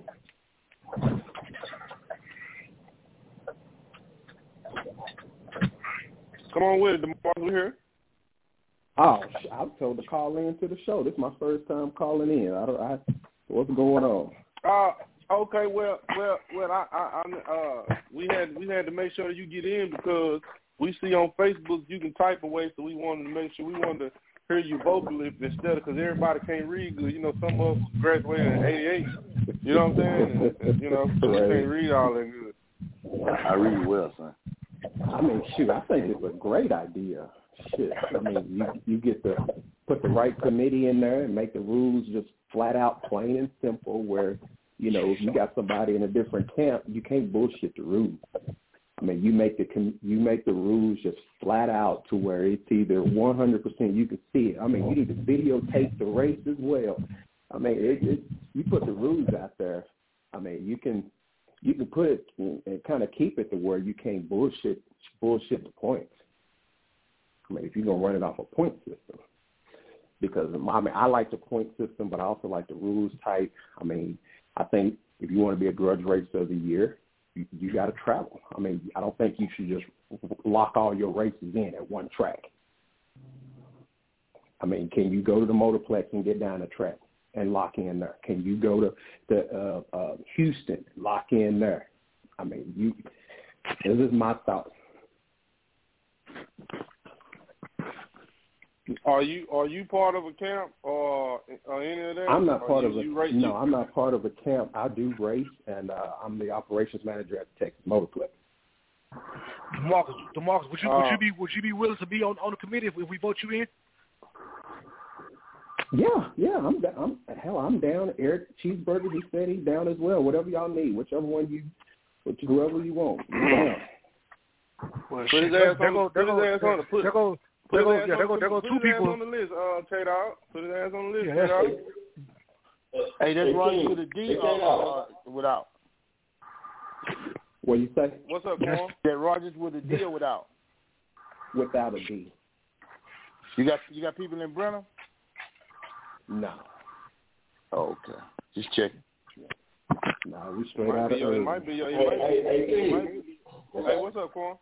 Come on with it, DeMarcus. We here. Oh, I was told to call in to the show. This is my first time calling in. I don't. I, what's going on? Uh, okay. Well, well, well. I, I, I, uh, we had, we had to make sure that you get in because we see on Facebook you can type away. So we wanted to make sure we wanted to hear you vocally instead of because everybody can't read good. You know, some of us graduated in eighty-eight. You know what I'm saying? And, you know, so we can't read all that good. I read well, son. I mean, shoot, I think it's a great idea. Shit, I mean, you you get to put the right committee in there and make the rules just flat out plain and simple. Where you know if you got somebody in a different camp, you can't bullshit the rules. I mean, you make the you make the rules just flat out to where it's either one hundred percent you can see it. I mean, you need to videotape the race as well. I mean, it, it, you put the rules out there. I mean, you can you can put it and, and kind of keep it to where you can't bullshit bullshit the points. I mean, if you're going to run it off a point system. Because, I mean, I like the point system, but I also like the rules type. I mean, I think if you want to be a grudge racer of the year, you, you got to travel. I mean, I don't think you should just lock all your races in at one track. I mean, can you go to the Motorplex and get down the track and lock in there? Can you go to the uh, uh, Houston, lock in there? I mean, you. This is my thoughts. Are you are you part of a camp or, or any of that? I'm not or part you, of a you race, no. you, I'm not part of a camp. I do race, and uh, I'm the operations manager at the Texas Motorplex. DeMarcus, DeMarcus, would you uh, would you be would you be willing to be on, on the committee if, if we vote you in? Yeah, yeah. I'm I'm hell. I'm down. Eric Cheeseburger, he said he's down as well. Whatever y'all need, whichever one you, which whoever you want. I'm down. Well, put his ass on. Put his ass on the put. There go, yeah, there go, there go two people. Put his ass on the list, uh, K-Dog. Put his ass on the list, yeah, K-Dog. Hey, that's Rogers with a D or uh, without? What you say? What's up, Quan? That Rogers with a D or without? Without a D. You got you got people in Brenham? No. Oh, okay. Just checking. No, we straight might out be of It might be your. It might be, it might be. Hey, what's up, Quan?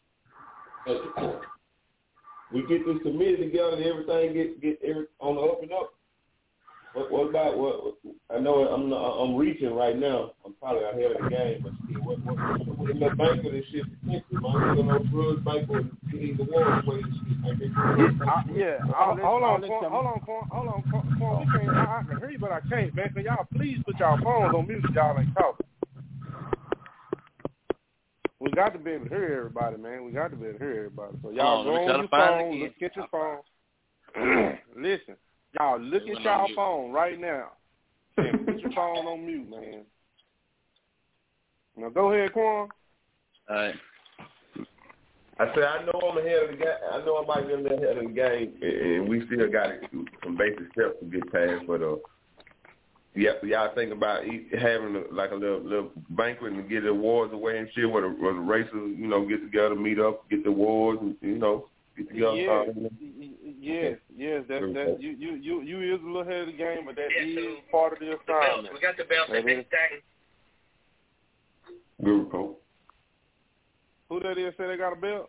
We get this committee together and everything get get every, on the up and up. What, what about what? I know I'm not, I'm reaching right now. I'm probably ahead of the game, but still, what what what in the bank of this shit? Man, you know, drugs bank or getting the war away. Yeah, hold on, hold on, hold on, hold on, hold on. We can't. I, I can hear you, but I can't, man. Can y'all please put y'all phones on mute? Y'all ain't talking. We got to be able to hear everybody, man. We got to be able to hear everybody. So y'all oh, go on your phone, look at your phone. Listen, y'all look at y'all phone right now. And put your phone on mute, man. Now go ahead, Quan. All right. I said I know I'm ahead of the game. I know I might be a little ahead of the game, and we still got some basic steps to get past. But uh, yeah, y'all think about having a, like a little little banquet and get the awards away and shit, where the, where the racers, you know, get together, meet up, get the awards, and you know, get together. Yes, yes, yes. That's that. You you you you is a little ahead of the game, but that yeah, is so part of the assignment. We got the belts. That is. Good report. Who that is? Say they got a belt?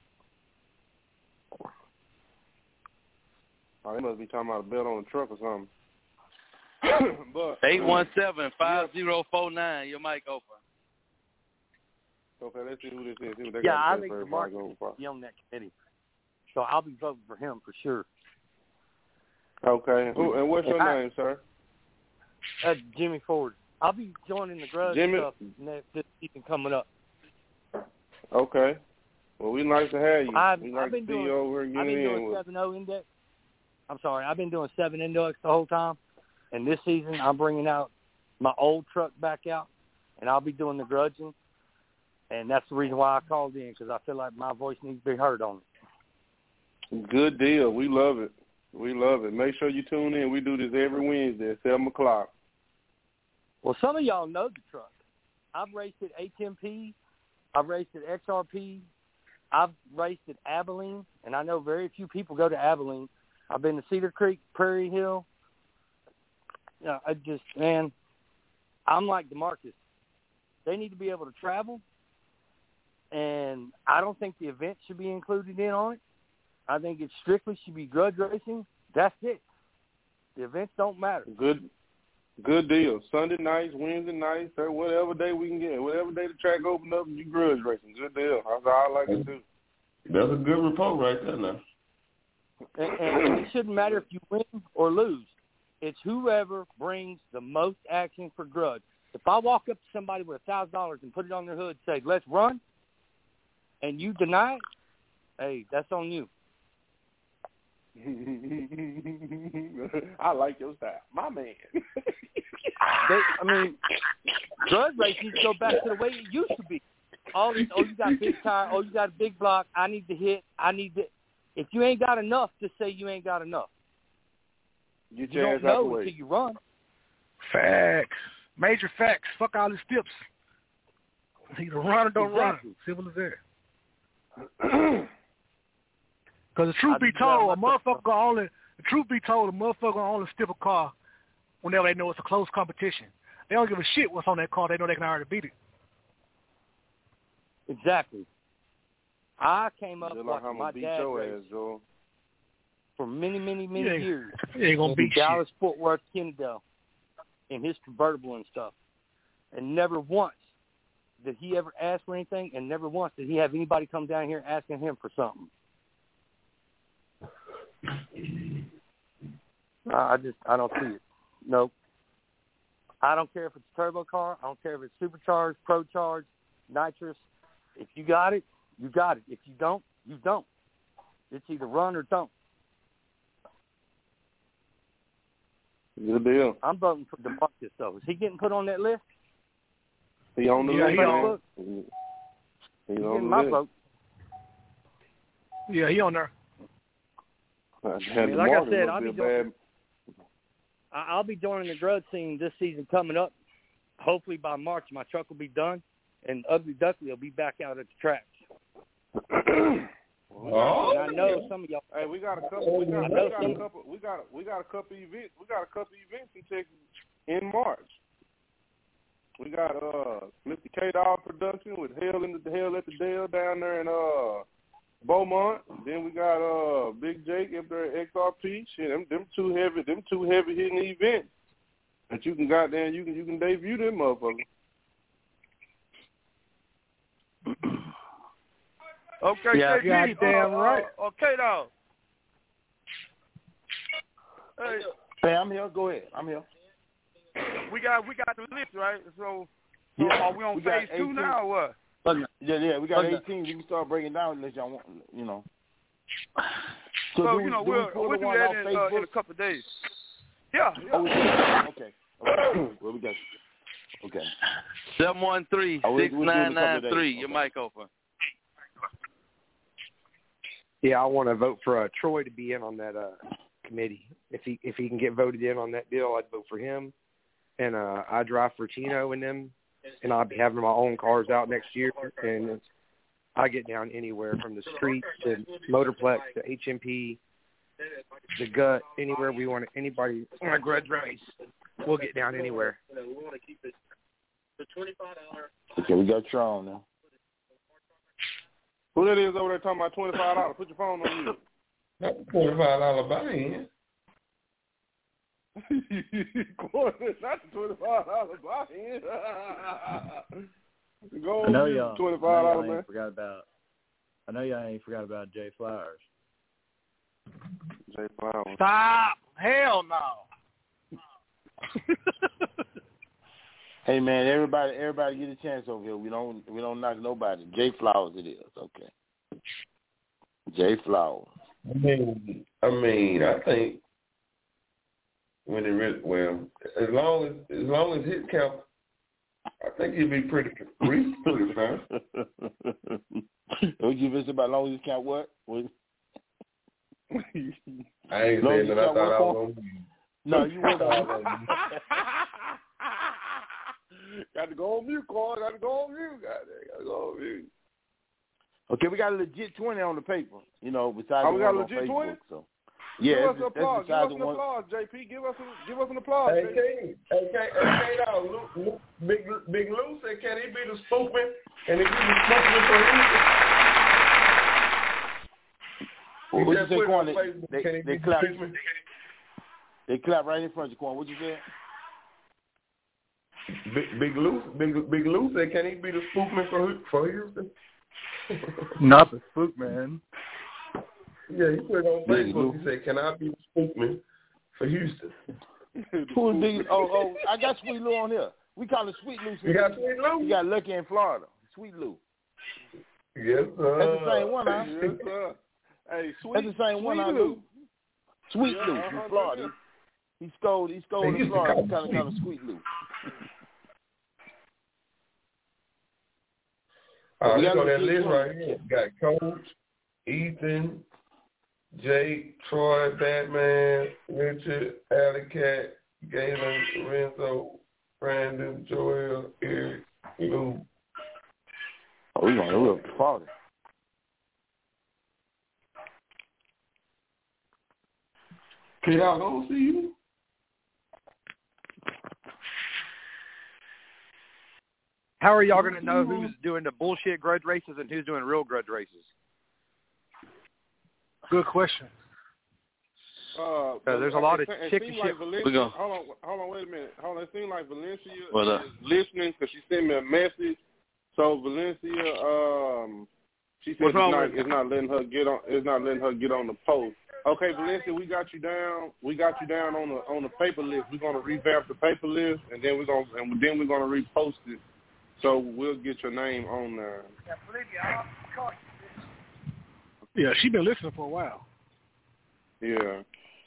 Oh, they must be talking about a belt on the truck or something. But eight one seven, five zero four nine, your mic open. Okay, let's see who this is. See what they yeah, got I think DeMarcus will be on that committee. So I'll be voting for him for sure. Okay. Who, and what's your I, name, sir? Uh, Jimmy Ford. I'll be joining the grudge Jimmy? stuff this season coming up. Okay. Well, we'd like to have you. I've, we'd like I've been to see doing, you over here I've been getting in doing with seven oh index. I'm sorry, I've been doing seven index the whole time. And this season, I'm bringing out my old truck back out, and I'll be doing the grudging. And that's the reason why I called in, because I feel like my voice needs to be heard on it. Good deal. We love it. We love it. Make sure you tune in. We do this every Wednesday at seven o'clock. Well, some of y'all know the truck. I've raced at H M P. I've raced at X R P. I've raced at Abilene, and I know very few people go to Abilene. I've been to Cedar Creek, Prairie Hill. Yeah, I just, man, I'm like DeMarcus. They need to be able to travel, and I don't think the event should be included in on it. I think it strictly should be grudge racing. That's it. The events don't matter. Good good deal. Sunday nights, Wednesday nights, or whatever day we can get. Whatever day the track open up and you grudge racing. Good deal. That's how I like it too. That's a good report right there now. And, and it shouldn't matter if you win or lose. It's whoever brings the most action for grudge. If I walk up to somebody with a thousand dollars and put it on their hood and say, let's run, and you deny it, hey, that's on you. I like your style. My man. they, I mean, grudge racing go back to the way it used to be. All this, oh, you got a big tire, oh, you got a big block, I need to hit, I need to. If you ain't got enough, just say you ain't got enough. Get you your don't ass out the know way. until you run. Facts. Major facts. Fuck all these tips. Either run or don't Exactly. run. Simple as that. Because the truth be told, a motherfucker only, the truth be told, a motherfucker only stiff a car whenever they know it's a close competition. They don't give a shit what's on that car. They know they can already beat it. Exactly. I came up Just like like my beat dad your raced ass, Joel. for many, many, many You ain't- years. you ain't gonna in beat Dallas, shit. Fort Worth, Kennedale, in his convertible and stuff. And never once did he ever ask for anything, and never once did he have anybody come down here asking him for something. I just, I don't see it. Nope. I don't care if it's a turbo car. I don't care if it's supercharged, pro charged, nitrous. If you got it, you got it. If you don't, you don't. It's either run or don't. Good deal. I'm voting for DeMarcus, though. Is he getting put on that list? He on the Yeah, list, he man. on. He, He's He's on getting the my list. vote. Yeah, he on there. Uh, I mean, like I said, I'll be be, a joining, bad. I- I'll be joining the grudge scene this season coming up. Hopefully by March, my truck will be done, and Ugly Duckly will be back out at the tracks. Oh, and I know some of y'all. Hey, we got a couple. We got, I we know got some- a couple. We got. We got a couple events. We got a couple events in Texas in March. We got uh Mister K Dog production with Hell in the Hell at the Dale down there in uh Beaumont. Then we got uh Big Jake up there at X R P. Shit, them them two heavy them two heavy hitting events that you can goddamn you can you can debut them motherfuckers. Okay, Yeah, J P, yeah, damn uh, right. Uh, okay, dog. Hey, Hey, I'm here. Go ahead. I'm here. we got we got the list, right? So, Yeah, uh, are we on we got phase two eighteen. now or what? Yeah, yeah, we got Okay. eighteen. We can start breaking down unless y'all want, you know. So, do you we- know, do we we'll pull we'll the do one that off in, uh, in a Facebook? couple of days. Yeah, yeah. Oh, we can. Okay. Okay. Well, we got you. Okay. seven one three, Oh, we- six we'll do it in nine a couple nine of days. three. Your Okay. mic open. Yeah, I want to vote for uh, Troy to be in on that uh, committee. If he if he can get voted in on that deal, I'd vote for him. And uh, I drive for Tino and them, and I'll be having my own cars out next year. And I get down anywhere from the street to Motorplex to H M P, the gut, anywhere we want. To, anybody on a grudge race, we'll get down anywhere. Okay, we got you on now. Who that is over there talking about twenty five dollars? Put your phone on you. That's twenty-five dollars buy-in. That's twenty five dollars buy-in. Go I know on, y'all. twenty I know five y'all dollars, ain't man. forgot about. I know y'all ain't forgot about Jay Flowers. Jay Flowers. Stop. Hell no. Hey man, everybody, everybody get a chance over here. We don't, we don't knock nobody. Jay Flowers, it is. Okay. Jay Flowers. I mean, I mean, I think when it really, well, as long as as long as his camp I think he'd be pretty pretty fine. Would you visit about long as you count what? what? I ain't saying that I thought I was on mute. No, you weren't on Got to go on mute, Carl. Got to go on mute. Got to go on mute. Okay, we got a legit twenty on the paper. You know, besides oh, the we got one a legit on twenty. So. Yeah, give us an applause. Give us an one. applause, J P. Give us, a, give us an applause. Hey, K, hey, K, hey, K, Luke, Luke, Big, Big Lou said, can he be the spookman? Can he be the spookman for Houston? What you say, Quan? They, they, they, they clap. They clap right in front of you, Quan. What you say? Big, Big Lou, Big, Big Lou said, can he be the spookman for for Houston? Not the spookman. Yeah, he put it on Facebook. He said, "Can I be the spookman for Houston?" Who is Big? Oh, oh, I got Sweet Lou on here. We call it Sweet Lou. You got Sweet Lou? You got Lucky in Florida. Sweet Lou. Yes, sir. That's the same one, huh? Yes, sir. Hey, Sweet. That's the same Sweet one, I Lou. Sweet yeah, Lou uh-huh, in Florida. He scored. He scored in Florida. We kind of call him Sweet Lou. Uh, look on that list right here. We got Coach, Ethan, Jake, Troy, Batman, Richard, Alley Cat, Galen, Renzo, Brandon, Joel, Eric, Lou. Oh, we're going to look farther. Can y'all go see you? How are y'all going to know who's doing the bullshit grudge races and who's doing real grudge races? Good question. Uh, uh, there's a lot of chicken shit. Like Valencia, We're gonna... Hold on, hold on, wait a minute. Hold on, it seems like Valencia what, uh... is listening because she sent me a message. So Valencia, um, she said it's not, it's not letting her get on. It's not letting her get on the post. Okay, Valencia, we got you down. We got you down on the on the paper list. We're gonna revamp the paper list, and then we're gonna and then we're gonna repost it. So we'll get your name on there. Yeah, she's been listening for a while. Yeah.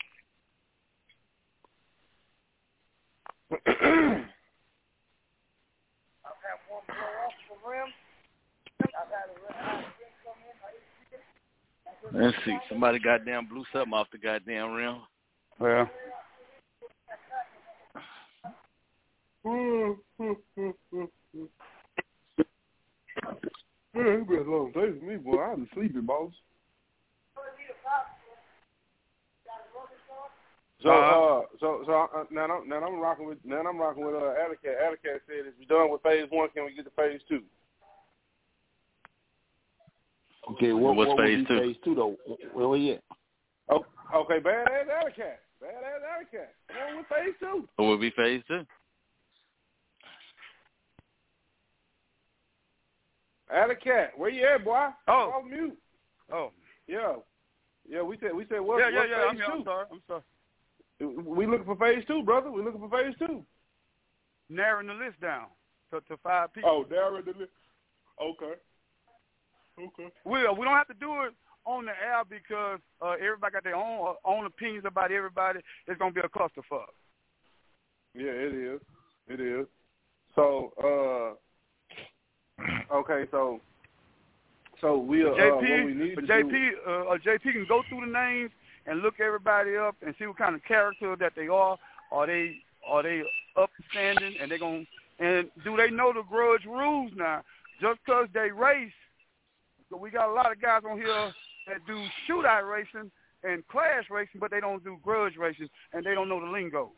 Let's see. Somebody goddamn blew something off the goddamn rim. Yeah. Man, it's been a long day for me, boy. I was sleeping, boss. So, uh, so, so uh, now, I'm, now I'm rocking with now I'm rocking with uh, Alicat. Alicat said, "If we're done with phase one, can we get to phase two?" Okay, what, what's what phase two? Phase two, though. Where we at? Oh, okay, badass Alicat, badass Alicat. Come on with phase two. What will be phase two? Alicat, where you at, boy? Oh, off mute. Oh, yeah, yeah. We said we said what? Yeah, yeah, what yeah. Phase I'm, two? I'm sorry. I'm sorry. We looking for phase two, brother. We looking for phase two. Narrowing the list down to, to five people. Oh, narrowing the list. Okay. Okay. We we don't have to do it on the air because uh, everybody got their own uh, own opinions about everybody. It's gonna be a clusterfuck. Yeah, it is. It is. So, uh, okay, so so we uh, J P, what we need but to J P, do. uh, uh, J P can go through the names and look everybody up and see what kind of character that they are. Are they are they upstanding and they gonna and do they know the grudge rules now? Just because they race, so we got a lot of guys on here that do shootout racing and clash racing, but they don't do grudge racing and they don't know the lingo.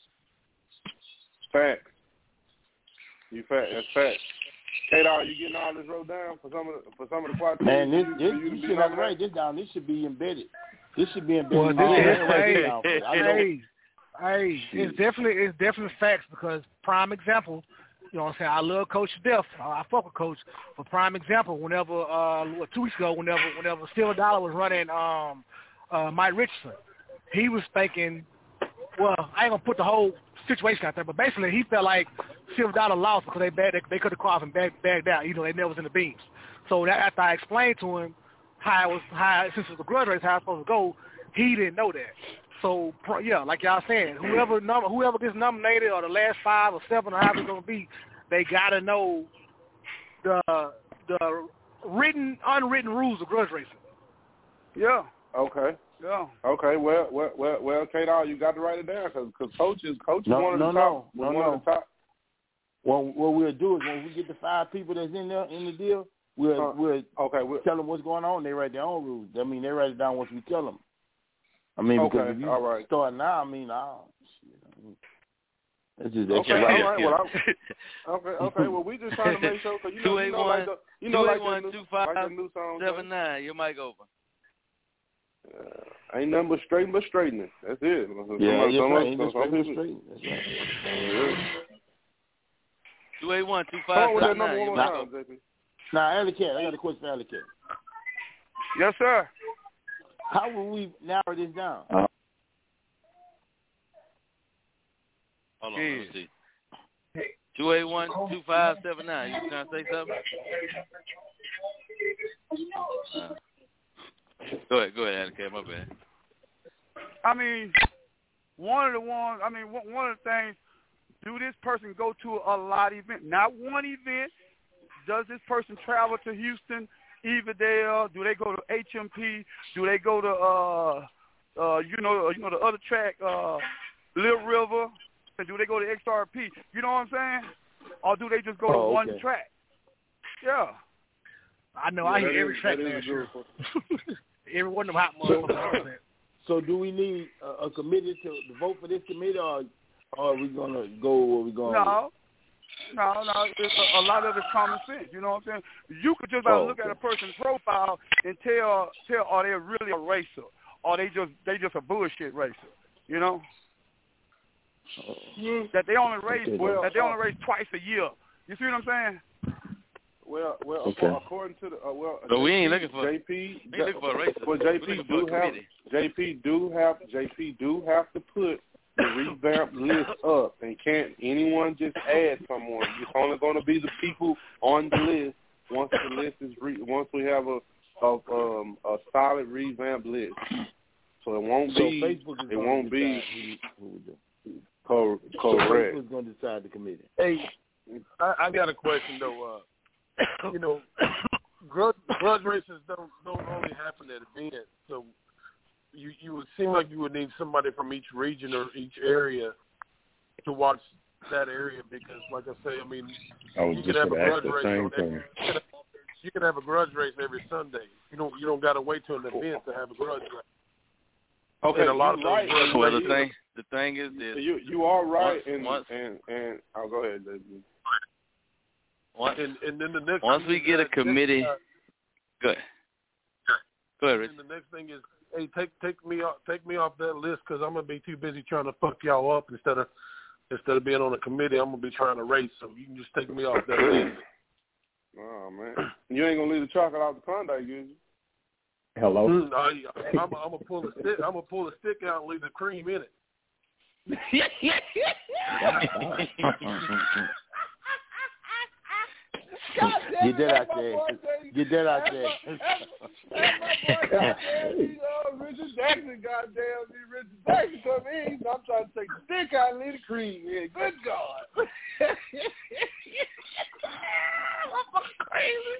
Fact. You fact. That's fact. K-Dog, you getting all this wrote down for some of the, for some of the qualities? Man, this, this you, you should have write this down. This should be embedded. This should be embedded. Well, this oh, is, hey, hey, hey, hey, it's definitely it's definitely facts because prime example, you know what I'm saying, I love Coach Death. I fuck with Coach. For prime example, whenever uh what, two weeks ago, whenever whenever Silver Dollar was running um uh Mike Richardson, he was thinking, well, I ain't gonna put the whole situation out there, but basically he felt like Silver Dollar lost because they bad, they, they could have crossed and bagged, bagged out. You know, they never was in the beams. So that, after I explained to him how it was, how since it was a grudge race, how it's supposed to go, he didn't know that. So yeah, like y'all saying, whoever number, whoever gets nominated or the last five or seven or however it's gonna be, they got to know the the written, unwritten rules of grudge racing. Yeah. Okay. Yeah. Okay. Well, well, well, well K-Dog, you got to write it down because coaches, coaches No, one of no, the no, top. no, one no. of the top. Well, what we'll do is when we get the five people that's in there in the deal, we'll Uh, we'll okay, we'll, tell them what's going on. They write their own rules. I mean, they write it down once we tell them. I mean, because Okay, if you all right. start now, I mean, oh, shit, I mean, that's just Okay, extra. all right. right. Well, I, okay, okay. Well, we just trying to make sure because you know, you know, like the, you know, like the new, like the new song. Seven nine. Your mic open. Uh, ain't nothing but straight but straightening. That's it. Yeah, some, you're some, right. some, Ain't some, straight, some but people- straight. That's right. Yeah. Two eight one two Hold five on with seven that number nine. one Your more mic time, open. J P. Now, Alley Cat, I got a question for Alley Cat. Yes, sir. How will we narrow this down? Hold on. Let me see. Two eight one two five seven nine. You trying to say something? Uh, go ahead. Go ahead, Alley Cat. My bad. I mean, one of the ones, I mean, one one of the things, do this person go to a lot of events? Not one event. Does this person travel to Houston, Everdale? Do they go to H M P? Do they go to, uh, uh, you know, you know the other track, uh, Little River? And do they go to X R P? You know what I'm saying? Or do they just go Oh, to okay. one track? Yeah. I know. Yeah, I that hear every is- track that is last a year. good Every one of them hot So, motherfuckers. so do we need a, a committee to, to vote for this committee, or, or are we gonna go where we going? No. No, no, it's a, a lot of it's common sense. You know what I'm saying? You could just about Oh, look okay. at a person's profile and tell, tell, are they really a racer, or they just they just a bullshit racer. You know Oh. that they only race Okay, well, well, that they only uh, race twice a year. You see what I'm saying? Well, well, Okay. according to the uh, well, But we ain't J P, looking for- J P. we ain't looking for a racer. Well, J We P looking for a do have committee. J P do have J P do have to put the revamped list up, and can't anyone just add someone? It's only going to be the people on the list once the list is re- once we have a a um a solid revamped list. So it won't So be Facebook is it gonna won't be decide who, who we do. co- So correct. Facebook's gonna decide the committee. Hey, I, I got a question though. Uh, you know, grudge, grudge races don't don't only happen at events. So you you would seem like you would need somebody from each region or each area to watch that area because, like I say, I mean, I was you just can have a going to ask grudge the race same on thing. every, you can have- you can have a grudge race every Sunday. You don't you don't got to wait till an event to have a grudge race. Okay, And a lot of you're those right. grudge Well, the races- thing, the thing is this. You you are right, Once- and once- and and I'll go ahead, J P. Once, and, and then the next once thing we is get a that- committee, uh, go ahead. Go ahead, Rich. And the next thing is, hey, take take me off take me off that list because I'm gonna be too busy trying to fuck y'all up instead of instead of being on a committee. I'm gonna be trying to race, so you can just take me off that list. Oh man, you ain't gonna leave the chocolate out the Klondike, is you? Hello? Mm, I, I'm, I'm gonna pull a stick. I'm gonna pull a stick out and leave the cream in it. Get that out there. Get that out there. Richard Jackson, goddamn me, Richard Jackson come in. I'm trying to take the stick out and leave the cream in. Good God. I'm crazy.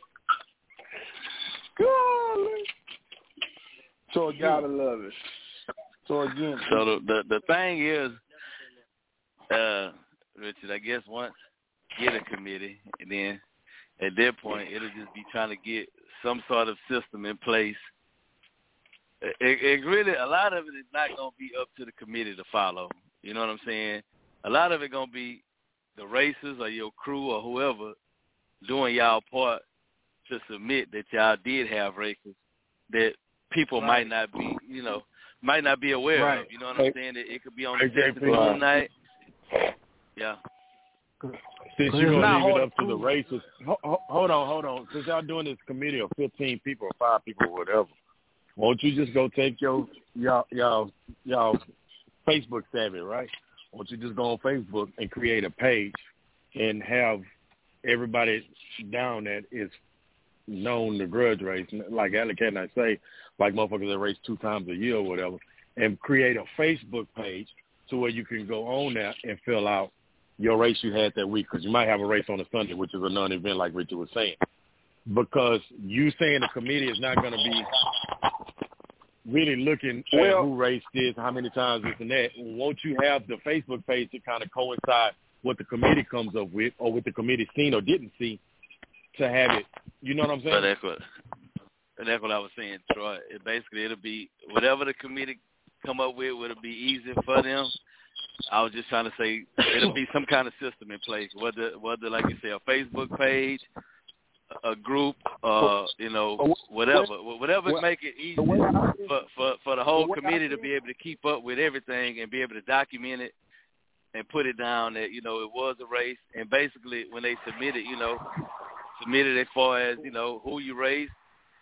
Golly. So again, Gotta love it. So again, So the, the the thing is, uh, Richard, I guess once get a committee, and then at that point it'll just be trying to get some sort of system in place. It, it really, a lot of it is not going to be up to the committee to follow. You know what I'm saying? A lot of it going to be the racers or your crew or whoever doing y'all part to submit that y'all did have races that people Right. might not be, you know, might not be aware Right. of. You know what I'm Hey- saying? It, it could be on Hey, the J sixth P. Moon night. Yeah. Since It's you're going not to leave it hard up to to the prove. races, ho- ho- hold on, hold on. Since y'all doing this committee of fifteen people or five people or whatever, won't you just go take your y'all y'all y'all Facebook savvy, right? Won't you just go on Facebook and create a page and have everybody down that is known the grudge race, like Alec and I say, like motherfuckers that race two times a year or whatever, and create a Facebook page to where you can go on there and fill out your race you had that week, because you might have a race on a Sunday, which is a non-event like Richard was saying. Because you saying the committee is not going to be really looking well, at who raced this, how many times this and that, won't you have the Facebook page to kind of coincide what the committee comes up with or what the committee seen or didn't see to have it, you know what I'm saying? But that's what, that's what I was saying, Troy. It basically, it'll be whatever the committee come up with, will it be easy for them? I was just trying to say it'll be some kind of system in place, whether, whether like you say, a Facebook page, a group, uh, you know, whatever, whatever well, make it easy for, for, for the whole committee to be able to keep up with everything and be able to document it and put it down that, you know, it was a race. And basically when they submit it, you know, submit it as far as, you know, who you raced.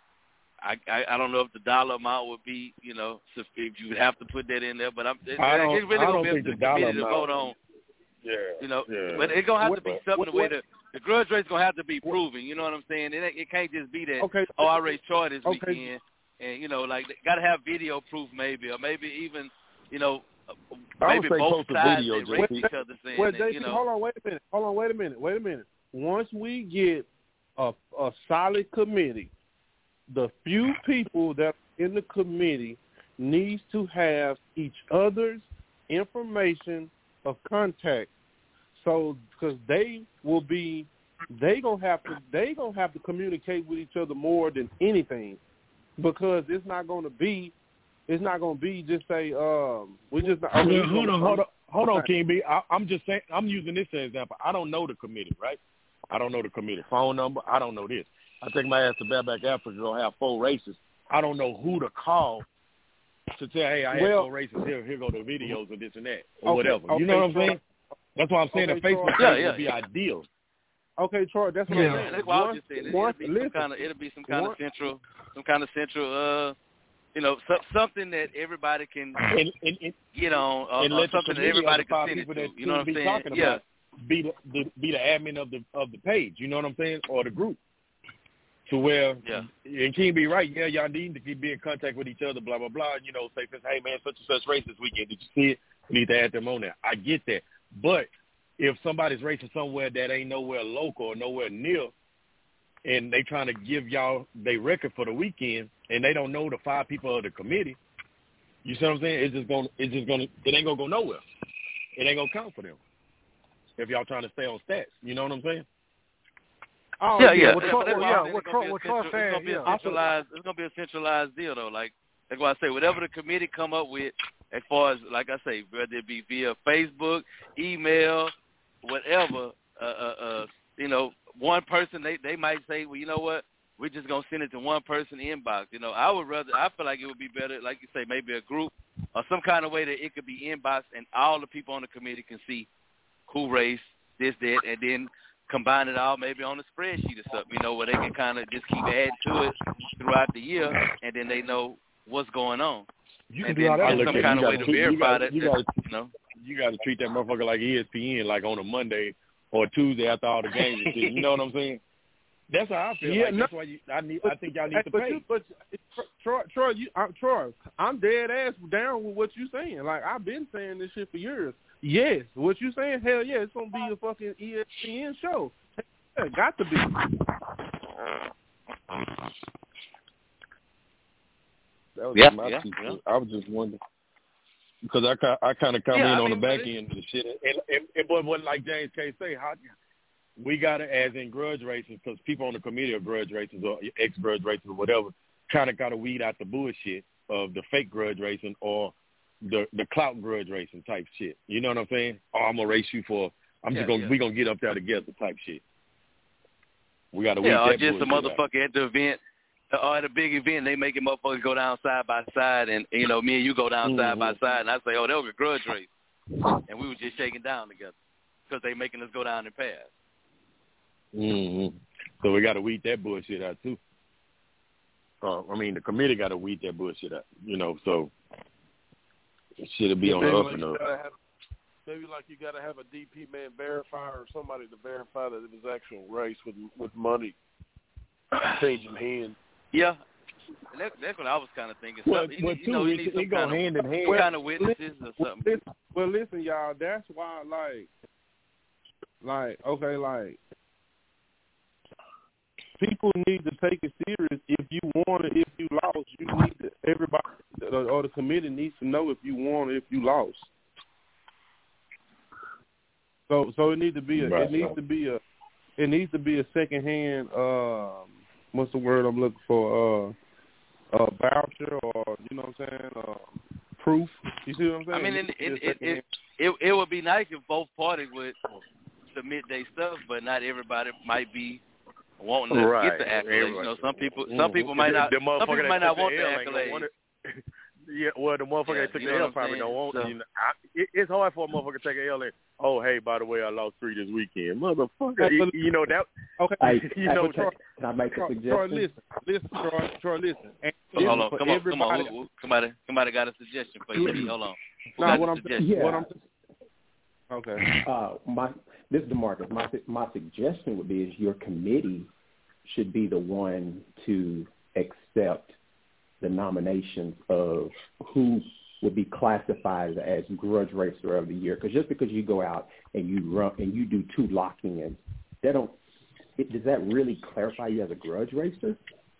I, I I don't know if the dollar amount would be, you know, if you would have to put that in there, but I'm, it's, I don't, it's really going to be up to the committee to vote on. Yeah, you know, yeah. but it's gonna have to be something what, the way what, the the grudge race gonna have to be proven. You know what I'm saying? It it can't just be that. Okay. Oh, I raced Troy this okay. weekend, and you know, like gotta have video proof maybe, or maybe even, you know, maybe both sides video, that race each other saying well, that, you know. Hold on, wait a minute. Hold on, wait a minute. Wait a minute. Once we get a a solid committee, the few people that are in the committee needs to have each other's information of contact, so because they will be, they gonna have to, they gonna have to communicate with each other more than anything, because it's not gonna be, it's not gonna be just say, um, we just. I mean, well, hold on, hold on, hold on, King B. I, I'm just saying, I'm using this as an example. I don't know the committee, right? I don't know the committee phone number. I don't know this. I take my ass to Bareback Africa, gonna have four races. I don't know who to call to tell, hey, I had well, four races here. Here go the videos of this and that, or okay, whatever. You okay, know what I'm Troy, saying? That's why I'm saying okay, the Facebook Troy, page yeah, yeah, would be yeah. ideal. Okay, Troy, that's what yeah. I'm saying. That's what I was once, just saying. It, once, it'll be listen, some kind of, it'll be some kind once, of central, some kind of central, uh, you know, so, something that everybody can and, and, and, get on, or, and or something that everybody can send it to. You know what I'm saying? Yeah. Be the, the be the admin of the of the page. You know what I'm saying, or the group. To where, yeah. and King be right, yeah, y'all need to be in contact with each other, blah, blah, blah. You know, say, hey, man, such and such race this weekend. Did you see it? We need to add them on there. I get that. But if somebody's racing somewhere that ain't nowhere local or nowhere near, and they trying to give y'all their record for the weekend, and they don't know the five people of the committee, you see what I'm saying? It's just going, it's just going, it ain't gonna go nowhere. It ain't gonna count for them if y'all trying to stay on stats. You know what I'm saying? Oh, yeah, yeah. What yeah, Troy, yeah, yeah, what Troy, it's what Troy saying, gonna be a yeah. centralized. It's gonna be a centralized deal, though. Like, like what I say, whatever the committee come up with, as far as like I say, whether it be via Facebook, email, whatever. Uh, uh, uh you know, one person they they might say, well, you know what, we're just gonna send it to one person inbox. You know, I would rather. I feel like it would be better, like you say, maybe a group or some kind of way that it could be inboxed and all the people on the committee can see who raced this, that, and then combine it all maybe on a spreadsheet or something, you know, where they can kind of just keep adding to it throughout the year, and then they know what's going on. You and can do all that. Some kind of way to verify that, you, gotta, you know. You got to treat that motherfucker like E S P N, like on a Monday or a Tuesday after all the games and shit. You know what I'm saying? That's how I feel. Yeah, like. no, That's why you, I need. I think y'all need hey, to but pay. You, but Troy, Troy, you, I'm, Troy, I'm dead ass down with what you saying. Like I've been saying this shit for years. Yes, what you saying? Hell yeah, it's gonna be a fucking E S P N show. Yeah, got to be. That was yeah, my yeah, two yeah. I was just wondering because I I kind of come yeah, in I on mean, the back end of the shit, and, and, and but what like James K say, how we got to, as in grudge races, because people on the committee of grudge races or ex grudge races or whatever, kind of got to weed out the bullshit of the fake grudge racing or the the clout grudge racing type shit. You know what I'm saying? Oh, I'm gonna race you for. I'm yeah, just gonna yeah. we gonna get up there together type shit. We got to yeah, or weed that just a bullshit motherfucker at the event. Or at a big event, they making motherfuckers go down side by side, and you know, me and you go down mm-hmm. side by side, and I say, oh, that was a grudge race, and we were just shaking down together because they making us go down and pass. Mm-hmm. So we got to weed that bullshit out too. Uh, I mean, the committee got to weed that bullshit out, you know. So it should be yeah, on the maybe up like and up. have, maybe like you got to have a D P man verifier or somebody to verify that it was actual race with with money changing hands. Yeah, that, that's what I was kind of thinking. Well, Something, well you too, know, you it, need some it go kind hand of, in hand. some kind of witnesses or something. Well, listen, well, listen, y'all. That's why, like, like okay, like people need to take it serious. If you won or if you lost, you need to everybody or the committee needs to know if you won or if you lost. So so it needs to be a Right. it needs to be a it needs to be a second hand um what's the word I'm looking for? Uh a voucher or you know what I'm saying, uh proof. You see what I'm saying? I mean, It it needs to it be it, a it it it would be nice if both parties would submit their stuff, but not everybody might be wanting to Right. get the accolades. Everybody. You know, some people some Mhm. people might not The some people motherfucker might that not took want the the L ain't gonna accolades. want it. Yeah, well, the motherfucker Yeah, that took you the know L what I'm probably saying? don't want. So- You know, I, it, it's hard for a motherfucker to take an L and oh, hey, by the way, I lost three this weekend, motherfucker. You, you know that? Okay. Hey, you hey, know, Troy, can I make a Troy, suggestion? Troy, listen, listen, Troy, Troy, listen. And Hold on, for come on, come everybody- on. Who, who, somebody, somebody got a suggestion for you. Hold on. Who No, got what the I'm suggestion? Yeah. what I'm okay. Uh, my this is DeMarcus. My my suggestion would be is your committee should be the one to accept the nominations of who would be classified as grudge racer of the year. Because just because you go out and you run and you do two lock-ins, that don't it, does that really clarify you as a grudge racer?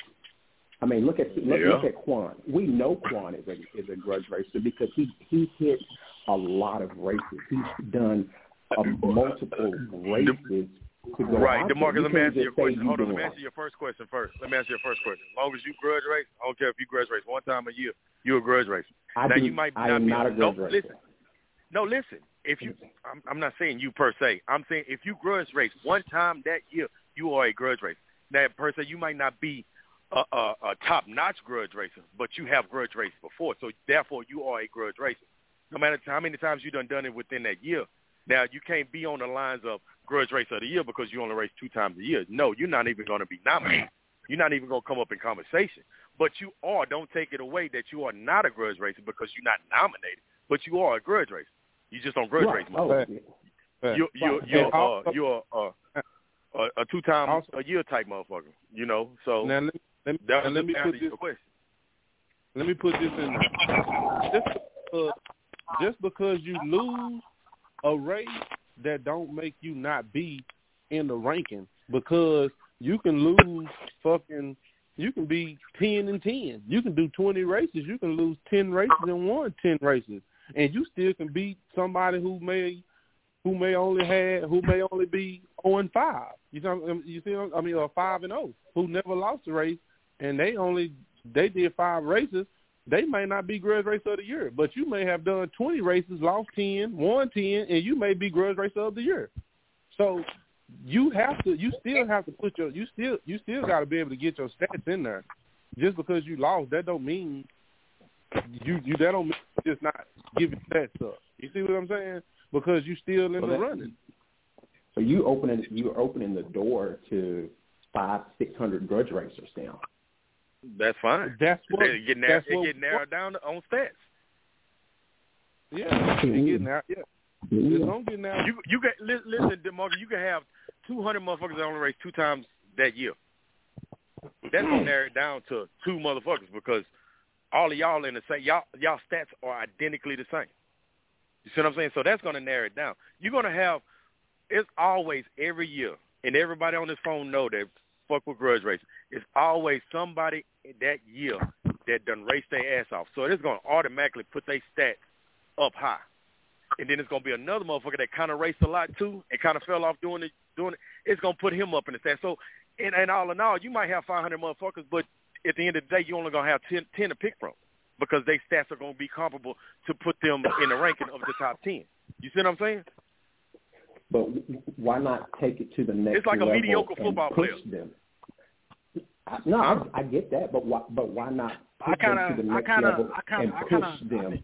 I mean, look at look, Yeah. look at Quan. We know Quan is a is a grudge racer because he he hit a lot of races. He's done uh, multiple races. To go right, out there. DeMarcus, You let me can't answer your just say question. you Hold on, let doing me answer your first question first. Let me answer your first question. As long as you grudge race, I don't care if you grudge race one time a year, you're a grudge racer. I now do, you might I not am be not a no, grudge racer. listen. No, listen. If you, I'm, I'm not saying you per se. I'm saying if you grudge race one time that year, you are a grudge racer. Now, per se, you might not be a, a, a top-notch grudge racer, but you have grudge raced before, so therefore you are a grudge racer. No matter how many times you done done it within that year. Now, you can't be on the lines of grudge racer of the year because you only race two times a year. No, you're not even going to be nominated. You're not even going to come up in conversation. But you are, don't take it away that you are not a grudge racer because you're not nominated, but you are a grudge racer. You just don't grudge Right. race much. Oh, You're, you're, Right. you're, And uh, also- you're uh, a, a two-time Also- a year type motherfucker, you know. So Now let me, let me, that now was let me just put answer this your question. let me put this in there. Just because, just because you lose a race, that don't make you not be in the ranking, because you can lose fucking you can be ten and ten. You can do twenty races, you can lose ten races and won ten races. And you still can beat somebody who may who may only had who may only be oh and five. You know you see I mean or five and oh, who never lost a race and they only they did five races. They may not be grudge racer of the year, but you may have done twenty races, lost ten, won ten, and you may be grudge racer of the year. So you have to, you still have to put your, you still, you still got to be able to get your stats in there. Just because you lost, that don't mean you, you that don't mean you just not giving stats up. You see what I'm saying? Because you still in Well, the that- running. So you opening you opening the door to five six hundred grudge racers now. That's fine. That's what. It get, narrow, that's it what, get narrowed down on stats. Yeah, it get narrow. Yeah, it's gonna get narrow. You you get li- listen, DeMarcus, you can have two hundred motherfuckers that only race two times that year. That's gonna narrow it down to two motherfuckers because all of y'all in the same y'all y'all stats are identically the same. You see what I'm saying? So that's gonna narrow it down. You're gonna have it's always every year, and everybody on this phone know that fuck with grudge racing. It's always somebody that year that done raced their ass off. So it's gonna automatically put their stats up high. And then it's gonna be another motherfucker that kind of raced a lot too and kind of fell off doing it. Doing it, it's gonna put him up in the stats. So, and, and all in all, you might have five hundred motherfuckers, but at the end of the day, you only gonna have ten, ten to pick from because their stats are gonna be comparable to put them in the ranking of the top ten. You see what I'm saying? But why not take it to the next It's like a level mediocre and football push player. them? I, no, Huh? I, I get that, but why, but why not I put kinda- them to the I next kinda- level I kinda- and I push kinda- them?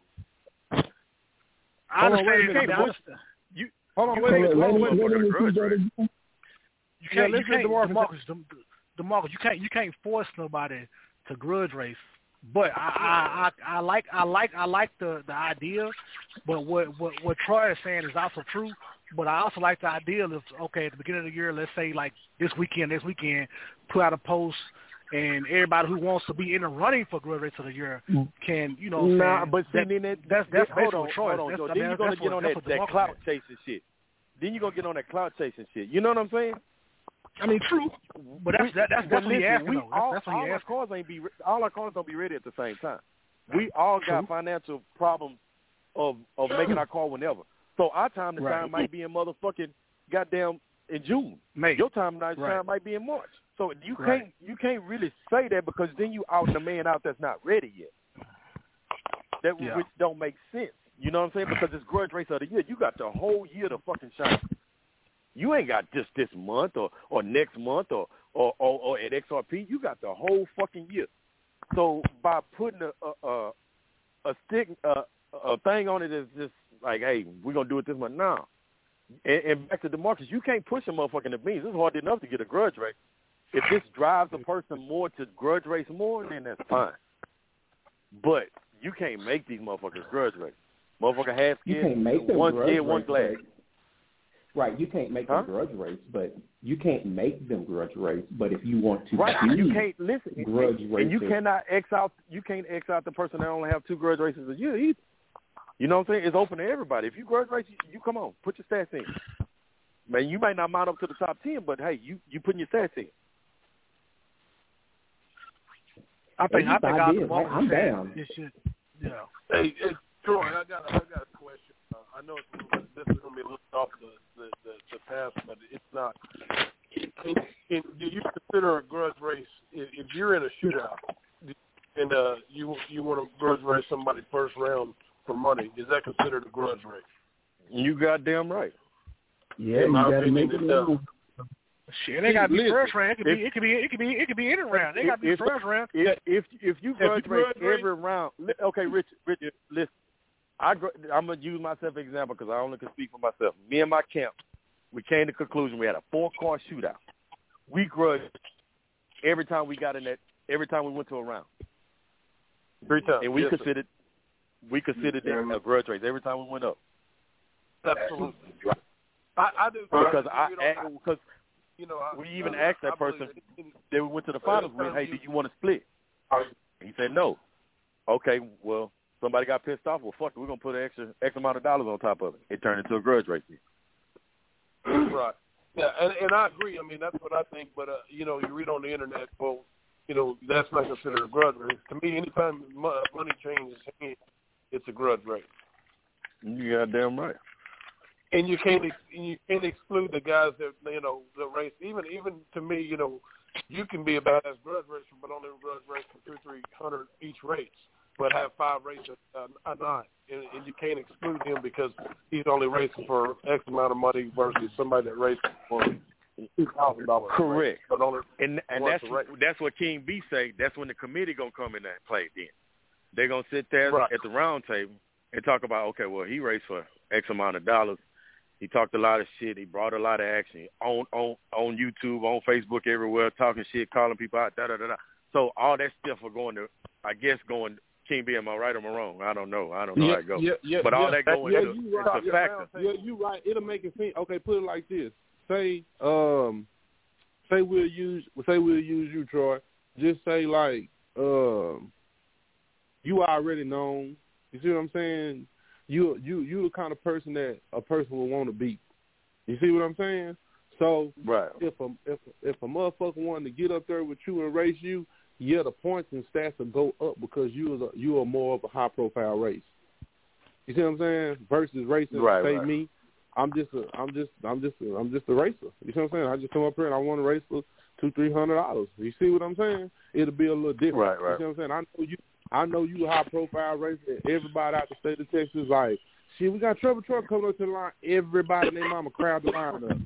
I Hold on, wait a understand. minute, I boy. understand. You hold on, you wait a can't minute. call Hold on, a wait a minute. motherfucker a grudge racer. You Yeah, can't. you listen to can't. DeMarcus. DeMarcus, Dem- DeMarcus, you can't. You can't force nobody to grudge race. But I, I, I, I like, I like, I like the, the idea. But what, what, what Troy is saying is also true. But I also like the idea of okay, at the beginning of the year, let's say like this weekend, this weekend, put out a post, and everybody who wants to be in the running for grudge race of the year can, you know, what I'm Nah, saying? but see, that, then it, that's that's hold basically on, what Troy. hold on, That's, Joe. I Then mean, you're gonna that's get what, on that's that, what that DeMarcus clout said. chasing shit. then you're gonna get on that cloud chasing shit. You know what I'm saying? I mean, true, but that's that, that's But that's what you listen, asking. we though. That's, all, that's what all you our asking. cars ain't be re- all our cars don't be ready at the same time. We all got True. financial problems of of making our call whenever. So our time to Right. shine might be in motherfucking goddamn in June. May. Your time to shine Right. might be in March. So you Right. can't you can't really say that because then you out the man out that's not ready yet. That Yeah. which don't make sense. You know what I'm saying? Because it's grudge race of the year. You got the whole year to fucking shine. You ain't got just this month or, or next month or, or, or, or at X R P. You got the whole fucking year. So by putting a a, a, a stick a, a thing on it is just like, hey, we're gonna do it this month now. And, and back to DeMarcus, you can't push a motherfucking the beans. It's hard enough to get a grudge race. If this drives a person more to grudge race more, then that's fine. But you can't make these motherfuckers grudge race. Motherfucker half You scared, can't make them one grudge scared, one race, glad. but- Right, you can't make Huh? them grudge race, but you can't make them grudge race. But if you want to Right, be you can't listen, grudge and races, you cannot X out. You can't X out the person that only have two grudge races a year either. You know what I'm saying? It's open to everybody. If you grudge race, you, you come on, put your stats in. Man, you might not mount up to the top ten, but hey, you you putting your stats in. I think I think I I did, man. I'm down. This shit, yeah. Hey, hey, Troy, I got I got a question. Uh, I know it's, this is going to be a little off the the, the the path, but it's not. Can, can, do you consider a grudge race if, if you're in a shootout and uh, you you want to grudge race somebody first round for money? Is that considered a grudge race? You goddamn right. Yeah, In you my got to opinion, make it it does. known. Shit, they gotta be Listen, first round. It could if- be, it could be, it could be, it could be any round. They gotta be If- first round. If if, if you If grudge you race grudge race- every round, li- okay, Rich, Rich, listen. I gr- I'm gonna use myself as an example because I only can speak for myself. Me and my camp, we came to the conclusion we had a four car shootout. We grudged every time we got in that. Every time we went to a round, Three times. and we Yes, sir. considered we considered that a grudge race every time we went up. Absolutely. I, I do Because I you know, because you know, I, we even I, asked that I believe person. it. They went to the finals with, hey, do you want to split? He said no. Okay, well, somebody got pissed off. Well, fuck it, we're gonna put an extra X amount of dollars on top of it. It turned into a grudge race. Right. Yeah, and and I agree. I mean, that's what I think. But uh, you know, you read on the internet, well, you know, that's not considered a grudge race. To me, anytime mo- money changes hands, it's a grudge race. You goddamn right. And you can't ex- you can't exclude the guys that you know the race. Even even to me, you know, you can be a badass grudge racer, but only grudge race for two three hundred each race, but have five races uh, a night, and, and you can't exclude him because he's only racing for X amount of money versus somebody that races for two thousand dollars. Correct. But only And and once that's a race. that's what King B say. That's when the committee gonna come in and play. Then they're gonna sit there Right. at the round table and talk about, okay, well, he raced for X amount of dollars. He talked a lot of shit. He brought a lot of action on on on YouTube, on Facebook, everywhere, talking shit, calling people out. Da da da da. So all that stuff are going to, I guess, going. King B, am I right or am I wrong? I don't know. I don't know yeah, how it goes. Yeah, yeah, but all yeah, that going yeah, into, you into right. a factor. Yeah, you right. It'll make it seem okay. Put it like this: say, um, say we'll use, say we'll use you, Troy. Just say like, um, you already known. You see what I'm saying? You you you the kind of person that a person will want to beat. You see what I'm saying? So right. if a if if a motherfucker wanted to get up there with you and race you, yeah, the points and stats will go up because you is a, you are more of a high profile race. You see what I'm saying? Versus racing, Right, say right. me, I'm just a I'm just I'm just a, I'm just a racer. You see what I'm saying? I just come up here and I want to race for two three hundred dollars. You see what I'm saying? It'll be a little different. Right, right. You see what I'm saying? I know you. I know you a high profile racer. Everybody out the state of Texas like, shit, we got Trevor Truck coming up to the line. Everybody and their mama crowd the line up.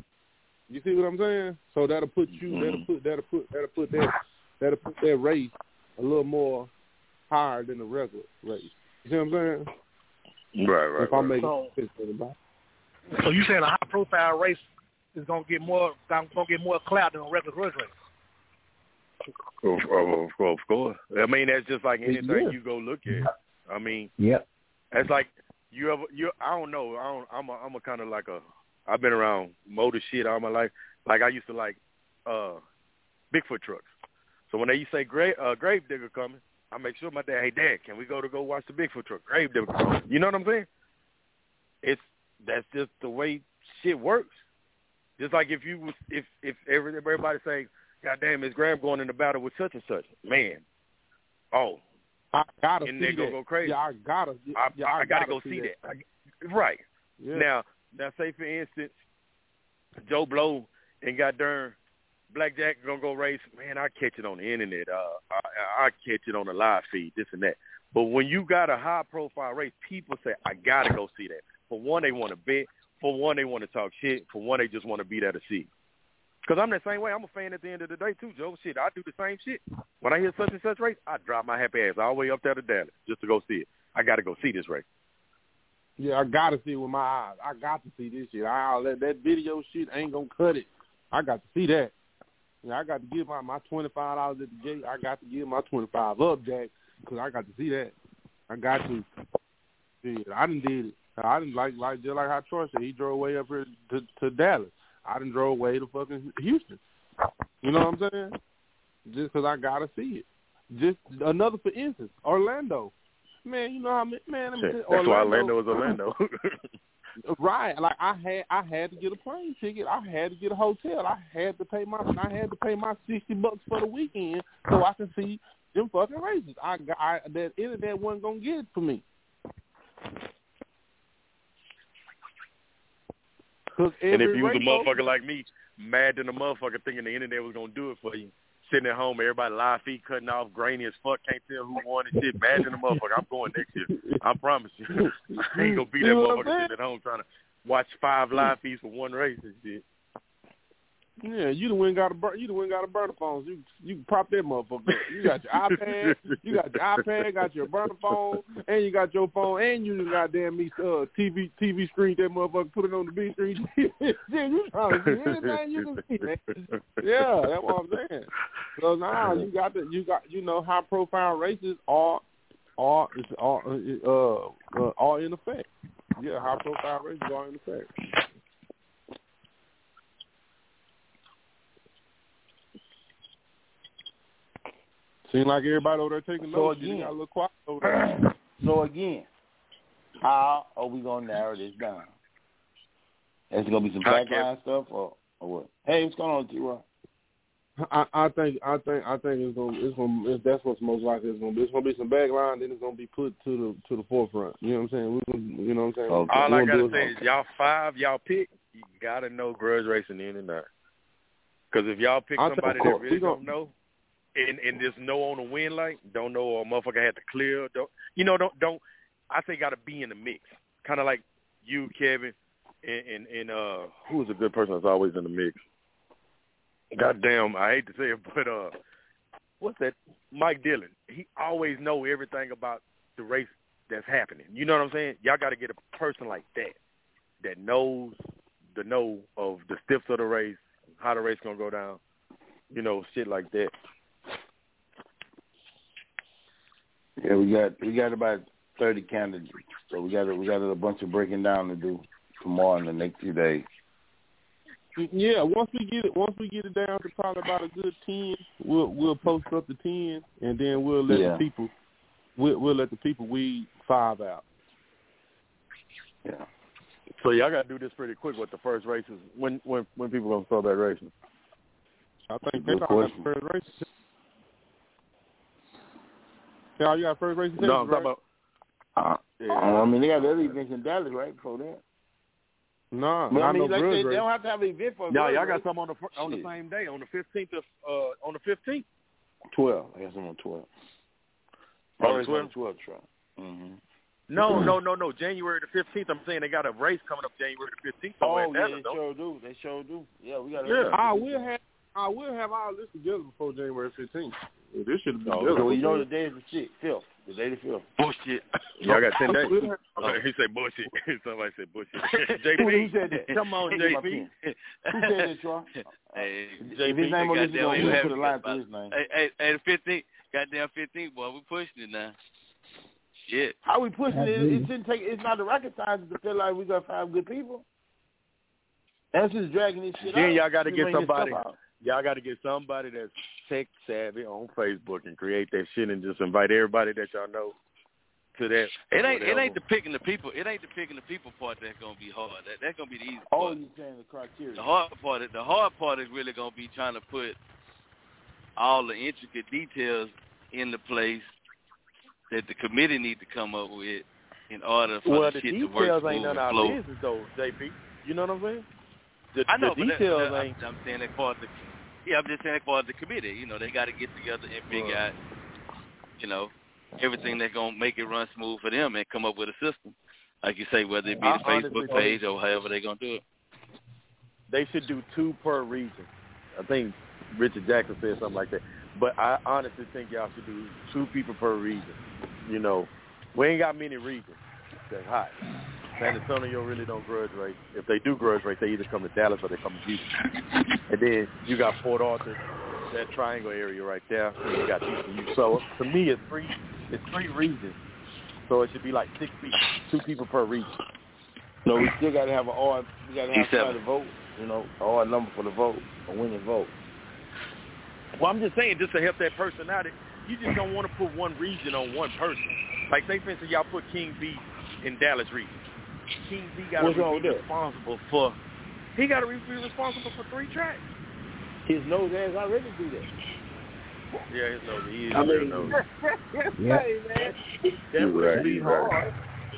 You see what I'm saying? So that'll put you. That'll put. That'll put. That'll put that. That'll put that race a little more higher than the regular race. You see what I'm saying? Right, right. If I'm right. making sense to anybody. So you saying a high profile race is gonna get more, gonna get more clout than a regular grudge race? Of, of, of course. I mean, that's just like anything Yeah. you go look at. I mean, Yep. that's like you ever. You. I don't know. I don't. I'm a. I'm a kind of like a. I've been around motor shit all my life. Like I used to like uh, Bigfoot trucks. So when they say grave uh, grave digger coming, I make sure my dad. Hey, Dad, can we go to go watch the Bigfoot truck? Grave digger coming. You know what I'm saying? It's that's just the way shit works. Just like if you was, if if every, everybody saying, "God damn, is Graham going in the battle with such and such?" Man, oh, I gotta and see they that. go go crazy. Yeah, I gotta. I, yeah, I, I, I gotta, gotta go see see that. that. I, right Yeah. now, now say for instance, Joe Blow and got darn Blackjack gonna go race. Man, I catch it on the internet. Uh, I, I catch it on the live feed, this and that. But when you got a high profile race, people say, "I gotta go see that." For one, they want to bet. For one, they want to talk shit. For one, they just want to be there to see. Because I'm the same way. I'm a fan at the end of the day, too, Joe. Shit, I do the same shit. When I hear such and such race, I drop my happy ass all the way up there to Dallas just to go see it. I got to go see this race. Yeah, I got to see it with my eyes. I got to see this shit. I, that, that video shit ain't going to cut it. I got to see that. Yeah, I got to give my, my twenty-five dollars at the gate. I got to give my twenty-five up, Jack, because I got to see that. I got to. Shit, I done did it. I didn't like like just like how Troy said. He drove way up here to, to Dallas. I done drove way to fucking Houston. You know what I'm saying? Just because I gotta see it. Just another for instance, Orlando. Man, you know how many, man. Let me That's Orlando, why Orlando is Orlando. Right. Like I had I had to get a plane ticket. I had to get a hotel. I had to pay my I had to pay my sixty bucks for the weekend so I can see them fucking races. I got I, that internet wasn't gonna get it for me. And if you was a rainbow, motherfucker like me, mad than a motherfucker thinking the internet was going to do it for you, sitting at home, everybody live feed cutting off, grainy as fuck, can't tell who won and shit, mad than a motherfucker. I'm going next year. I promise you. I ain't going to be that You know what I'm motherfucker sitting at home trying to watch five live feeds for one race and shit. Yeah, you the one got a bur- you the one got a burner phone. You you can prop that motherfucker up. You got your iPad, you got your iPad, got your burner phone, and you got your phone, and you just goddamn me uh T V T V screen that motherfucker, put it on the big screen. Yeah, you trying to see anything you can see, man. Yeah, that's what I'm saying. So now you got the you got you know high profile races are are are uh, uh are in effect. Yeah, high profile races are in effect. Seems like everybody over there taking So notes. again, You got a little quiet over there. So again, how are we gonna narrow this down? Is it gonna be some backline stuff or, or what? Hey, what's going on, T-Roy? I, I think I think I think it's gonna it's gonna it's, that's what's most likely it's gonna be. It's gonna be some backline, then it's gonna be put to the to the forefront. You know what I'm saying? We're gonna, you know what I'm saying? Okay. All We're I gotta do say it. is y'all five, y'all pick. You gotta know grudge racing in and out. Because if y'all pick I'll somebody tell- that really we gonna- don't know, and and just know on the win light, don't know or a motherfucker had to clear, don't you know? Don't don't. I say gotta be in the mix, kind of like you, Kevin, and and, and uh, who is a good person that's always in the mix? Goddamn, I hate to say it, but uh, what's that? Mike Dillon. He always know everything about the race that's happening. You know what I'm saying? Y'all got to get a person like that that knows the know of the steps of the race, how the race gonna go down. You know, shit like that. Yeah, we got we got about thirty candidates, so we got a, we got a bunch of breaking down to do tomorrow and the next few days. Yeah, once we get it, once we get it down to probably about a good ten, we'll we'll post up the ten, and then we'll let Yeah. the people we'll we'll let the people weed five out. Yeah. So y'all got to do this pretty quick with the first races. When when when people gonna start that racing? I think Good they probably got question. the first race. Yeah, you got first race. No, I'm right? talking about. Uh, Yeah. I mean, they got other events in Dallas, right? Before that. No, But I not mean, no like grudge they, they race. don't have to have an event for a No, grudge y'all got race. some on the fir- on the Shit. same day, on the fifteenth of uh on the fifteenth. Twelve. I got some on twelve. On Oh, the it's on twelve? twelve track. Mm-hmm. No, no, no, no. January the fifteenth. I'm saying they got a race coming up January the fifteenth. somewhere Oh in yeah, Dallas, they though. sure do. They sure do. Yeah, we got. Yeah. I will have I will have all this together before January fifteenth. Yeah, this should have been Oh, together. well, you know the day is the sixth, fifth. The day the fifth. Bullshit. Y'all got ten days. Oh. Okay, he said bullshit. Somebody said bullshit. J P. Who, who said that? Come on, Who J my P. pen? Who said that, Troy? Hey, If his name on this, goddamn, we you gonna have put a to line get through about- his name. Hey, hey, hey, the fifteenth, goddamn fifteenth, boy, we pushing it now. Shit. How we pushing it? It shouldn't take. It's not the rocket science to feel like we got five good people. That's just dragging this shit out. Then y'all got to We get bring this somebody. stuff out. Y'all got to get somebody that's tech savvy on Facebook and create that shit and just invite everybody that y'all know to that. It ain't whatever. it ain't the picking the people. It ain't the picking the people part that's gonna be hard. That that's gonna be the easy Oh, part. you saying the criteria? The hard part is the hard part is really gonna be trying to put all the intricate details in the place that the committee need to come up with in order for well, the, the shit to work details smooth ain't none and of our flow. business though, J P. You know what I'm saying? The, I know, the but that, details that, ain't. I'm, I'm saying that part of the yeah, I'm just saying that part of the committee. You know, they got to get together and figure Right. out, you know, everything that's gonna make it run smooth for them and come up with a system, like you say, whether it be I the Facebook honestly page think or however they're gonna do it. They should do two per region. I think Richard Jackson said something like that. But I honestly think y'all should do two people per region. You know, we ain't got many regions that's hot. San Antonio really don't grudge race. If they do grudge race, they either come to Dallas or they come to Houston. And then you got Port Arthur, that triangle area right there. And you got Houston. So to me, it's three. It's three regions. So it should be like six people, two people per region. No, we still got to have an odd. We got to have E seven. somebody to vote. You know, an odd number for the vote, a winning vote. Well, I'm just saying, just to help that person out, you just don't want to put one region on one person. Like, say, for instance, y'all put King B in Dallas region. King B got to be responsible for, he got to be responsible for three tracks. His nose ass already do that. Yeah, his nose, he is I real mean, nose. Yeah. Hey, man. That would right, be right. hard.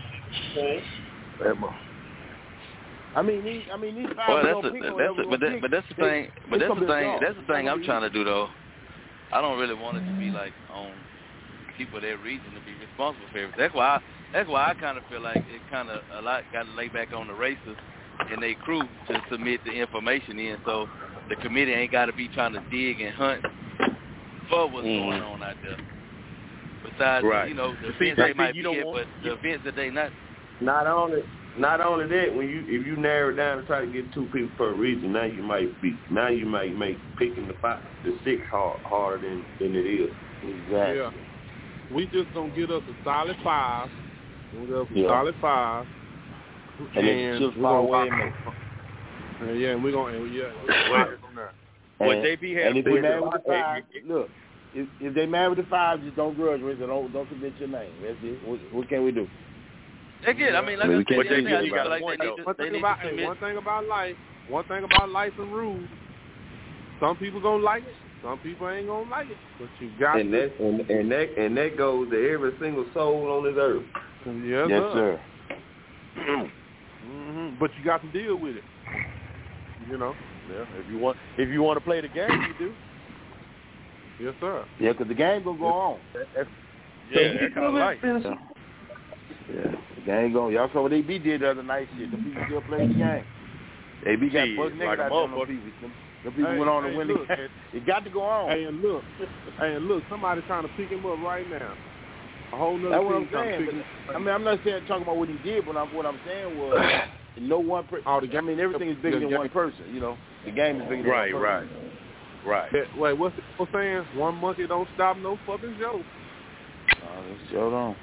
I mean, these, I mean, these five Well, we that's gonna a, pick on that's whatever a, we but gonna that, pick. but that's the They- thing. But it's that's gonna the be a thing. draw. That's the It's not thing gonna I'm be trying to easy. do though. I don't really want it to be like on people of that region to be responsible for everything. That's why. I, that's why I kind of feel like it kind of a lot got to lay back on the racers and they crew to submit the information in, so the committee ain't got to be trying to dig and hunt for what's Mhm. going on out there. Besides, Right. you know, the See, events they J P, might you be don't at, want- but the events that they not. Not only, not only that, when you if you narrow it down and try to get two people per region, now you might be now you might make picking the five, the six hard harder than than it is. Exactly. Yeah. We just gonna get us a solid five. We'll get us a Yeah. solid five. And then just we're far gonna away rock- and Uh, yeah, and we're gonna and yeah, we're gonna rock it from there. Well, And, J P had and a if they point. mad with the Hey, five, look, if if they mad with the five, just don't grudge race and don't don't submit your name. That's it. What, what can we do? Again, I mean, like I mean, I we said, can't yeah, change I it, feel right? like Point, they though. need to, One they thing need about to hey, submit. one thing about life, one thing about life and rules. Some people gonna like it, some people ain't gonna like it. But you got And to. that and, and that and that goes to every single soul on this earth. Yes, Yes, sir. sir. hmm But you got to deal with it. You know. Yeah, if you want, if you want to play the game, you do. Yes, sir. Yeah, because the game gonna go on. Yeah, that kind of life. Yeah. Yeah, the game going. Y'all saw what A B did the other night. Shit, the people still playing the game. A B got Shit, buck naked like a out there on them motherfucker. people. Them, them people Hey, went on hey, to win the look, game. It got to go on. Hey, and look, hey, and look, somebody trying to pick him up right now. A whole nother That's what team I'm trying to saying. pick him But, I mean, I'm not saying talking about what he did, but I'm, what I'm saying was no one. Per- Oh, the I game- mean, everything is bigger the than game- one person. You know, the game is bigger than Right, one right, person. right. Yeah, wait, what's the what's saying? One monkey don't stop no fucking joke. Oh, let's show on.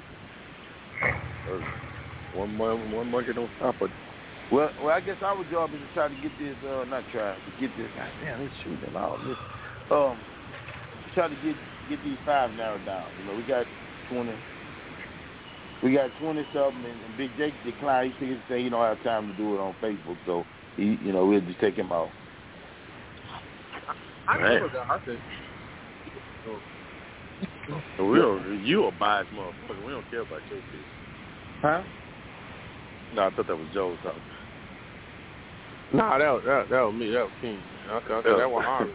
One mon- one monkey don't stop it. Well, well, I guess our job is to try to get this. Uh, not try to get this. God damn, it's shooting all this. Um, try to get get these five narrowed down. You know, we got twenty. We got twenty something, and, and Big Jake declined. He said he don't have time to do it on Facebook, so he, you know, we'll just take him out. I Man. never got. I said, We don't, you a biased motherfucker. We don't care about your kids. Huh? No, I thought that was Joe talking. nah, that was that, that was me. That was King. I said, I said that was honest.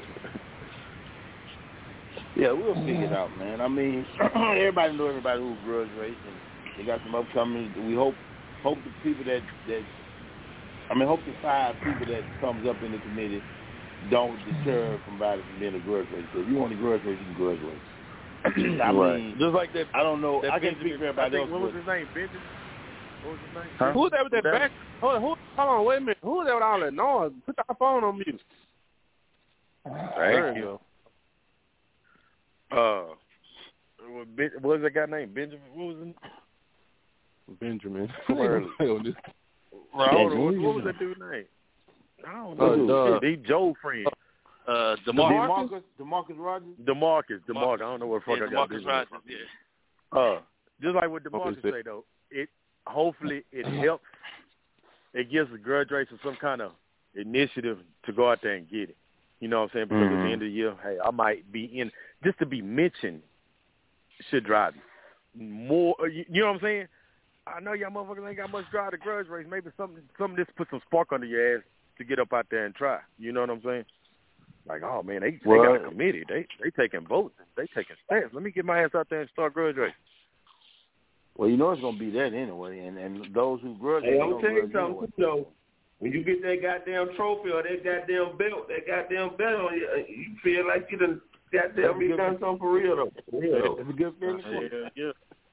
Yeah, we'll figure it out, man. I mean, everybody know everybody who grudge race, and they got some upcoming. We hope hope the people that that I mean, hope the five people that comes up in the committee don't deter somebody from being a grudge race. So if you want to grudge race, you can grudge race. I Right. mean, Just like that. I don't know. that I can't Benjamin- speak for everybody I think, else. What was but- his name? Benjamin? What was his name? Huh? Who's that with that, That- back? Hold on, who, hold on, wait a minute. Who's that with all that noise? Put that phone on mute. There Thank you you. go. Uh, what Ben- what was that guy named? Benjamin? What was his name? Benjamin. Come early. This- Well, hold on. What, what was that dude's name? I don't know. Uh, Shit, he Joe friend. Uh, DeMarcus, DeMarcus. DeMarcus Rogers. DeMarcus. DeMarcus. I don't know what the fuck Yeah, I got DeMarcus this Rogers. from. Yeah. Uh, just like what DeMarcus say though, it hopefully it helps. It gives the grudge racer some kind of initiative to go out there and get it. You know what I'm saying? Because mm-hmm. at the end of the year, hey, I might be in just to be mentioned should drive me more. You know what I'm saying? I know y'all motherfuckers ain't got much drive to grudge race. Maybe something, something just put some spark under your ass to get up out there and try. You know what I'm saying? Like, oh man, they, they got a committee. They they taking votes. They taking stats. Let me get my ass out there and start grudge racing. Well, you know it's gonna be that anyway, and and those who grudge. Hey, I'm gonna tell you something anyway. Though. When you get that goddamn trophy or that goddamn belt, that goddamn belt on you, you feel like you done goddamn be done something for real though. For real though. It's a good feeling. Yeah, yeah.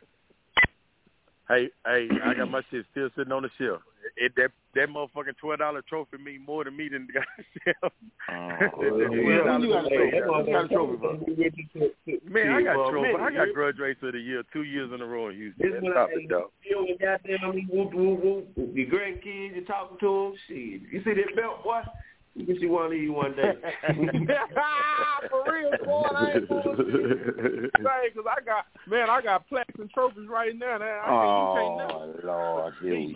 Hey, hey, I got my shit still sitting on the shelf. It, that that motherfucking twelve dollar trophy mean more to me than the goddamn. Oh, yeah, you got a trophy. You got a trophy, bro. Man, I got trophy. I got grudge racer of the year two years in a row in Houston. Stop it, dog. You goddamn whoop whoop whoop. Your grandkids, you talking to them. Shit, you see that belt, boy? You can see one of you one day. For real, boy. I ain't bullshit. Because I got, man, I got plaques and trophies right now. Man. I oh, Lord, here we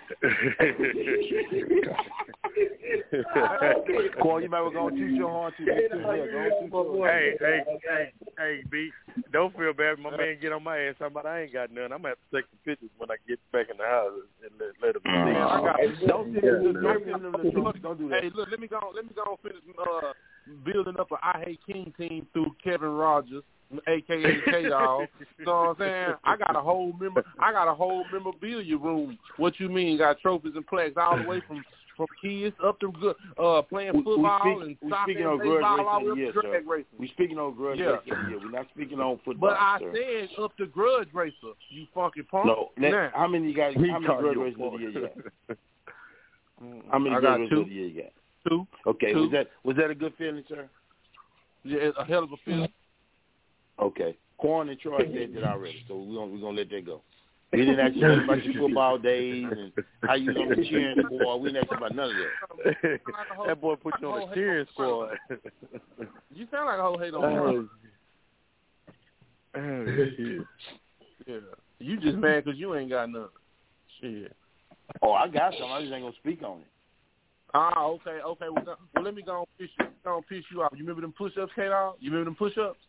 go. Cole, you might be going to toot your horn too. Hey, hey, hey, hey, B, don't feel bad. My man get on my ass talking about I ain't got none. I'm going to have to take some pictures when I get back in the house and let, let him see. Man, I got, don't send them the trophy. Don't do that. Hey, look, let me go. Let me go finish uh, building up an I Hate King team through Kevin Rogers, A K A K-Dog. You know what I'm saying? I got a whole member. I got a whole memorabilia room. What you mean? Got trophies and plaques all the way from from kids up to uh, playing football we speak, and soccer and baseball all the way up to drag racing. We speaking on grudge yeah. racing here. We're not speaking on football. But I sir. said up to grudge racer. You funky punk. No. Now, how many you got? How many grudge racers of the year you got? How many I grudge got racers two. of the year you got? Two. Okay, Two. was that was that a good feeling, sir? Yeah, it's a hell of a feeling. Okay. Quan and Troy said that already, so we're gonna, we're gonna let that go. We didn't ask you about your football days and how you was on the cheering squad. We didn't ask you about none of that. That boy put you on the cheering squad. You sound like a whole hate on oh, shit. Yeah. You just mad because you ain't got none. Shit. Oh, I got some. I just ain't gonna speak on it. Ah, okay, okay. Well, go, well let me go and piss you, go and piss you off. You remember them push-ups, K-Dog? You remember them push-ups?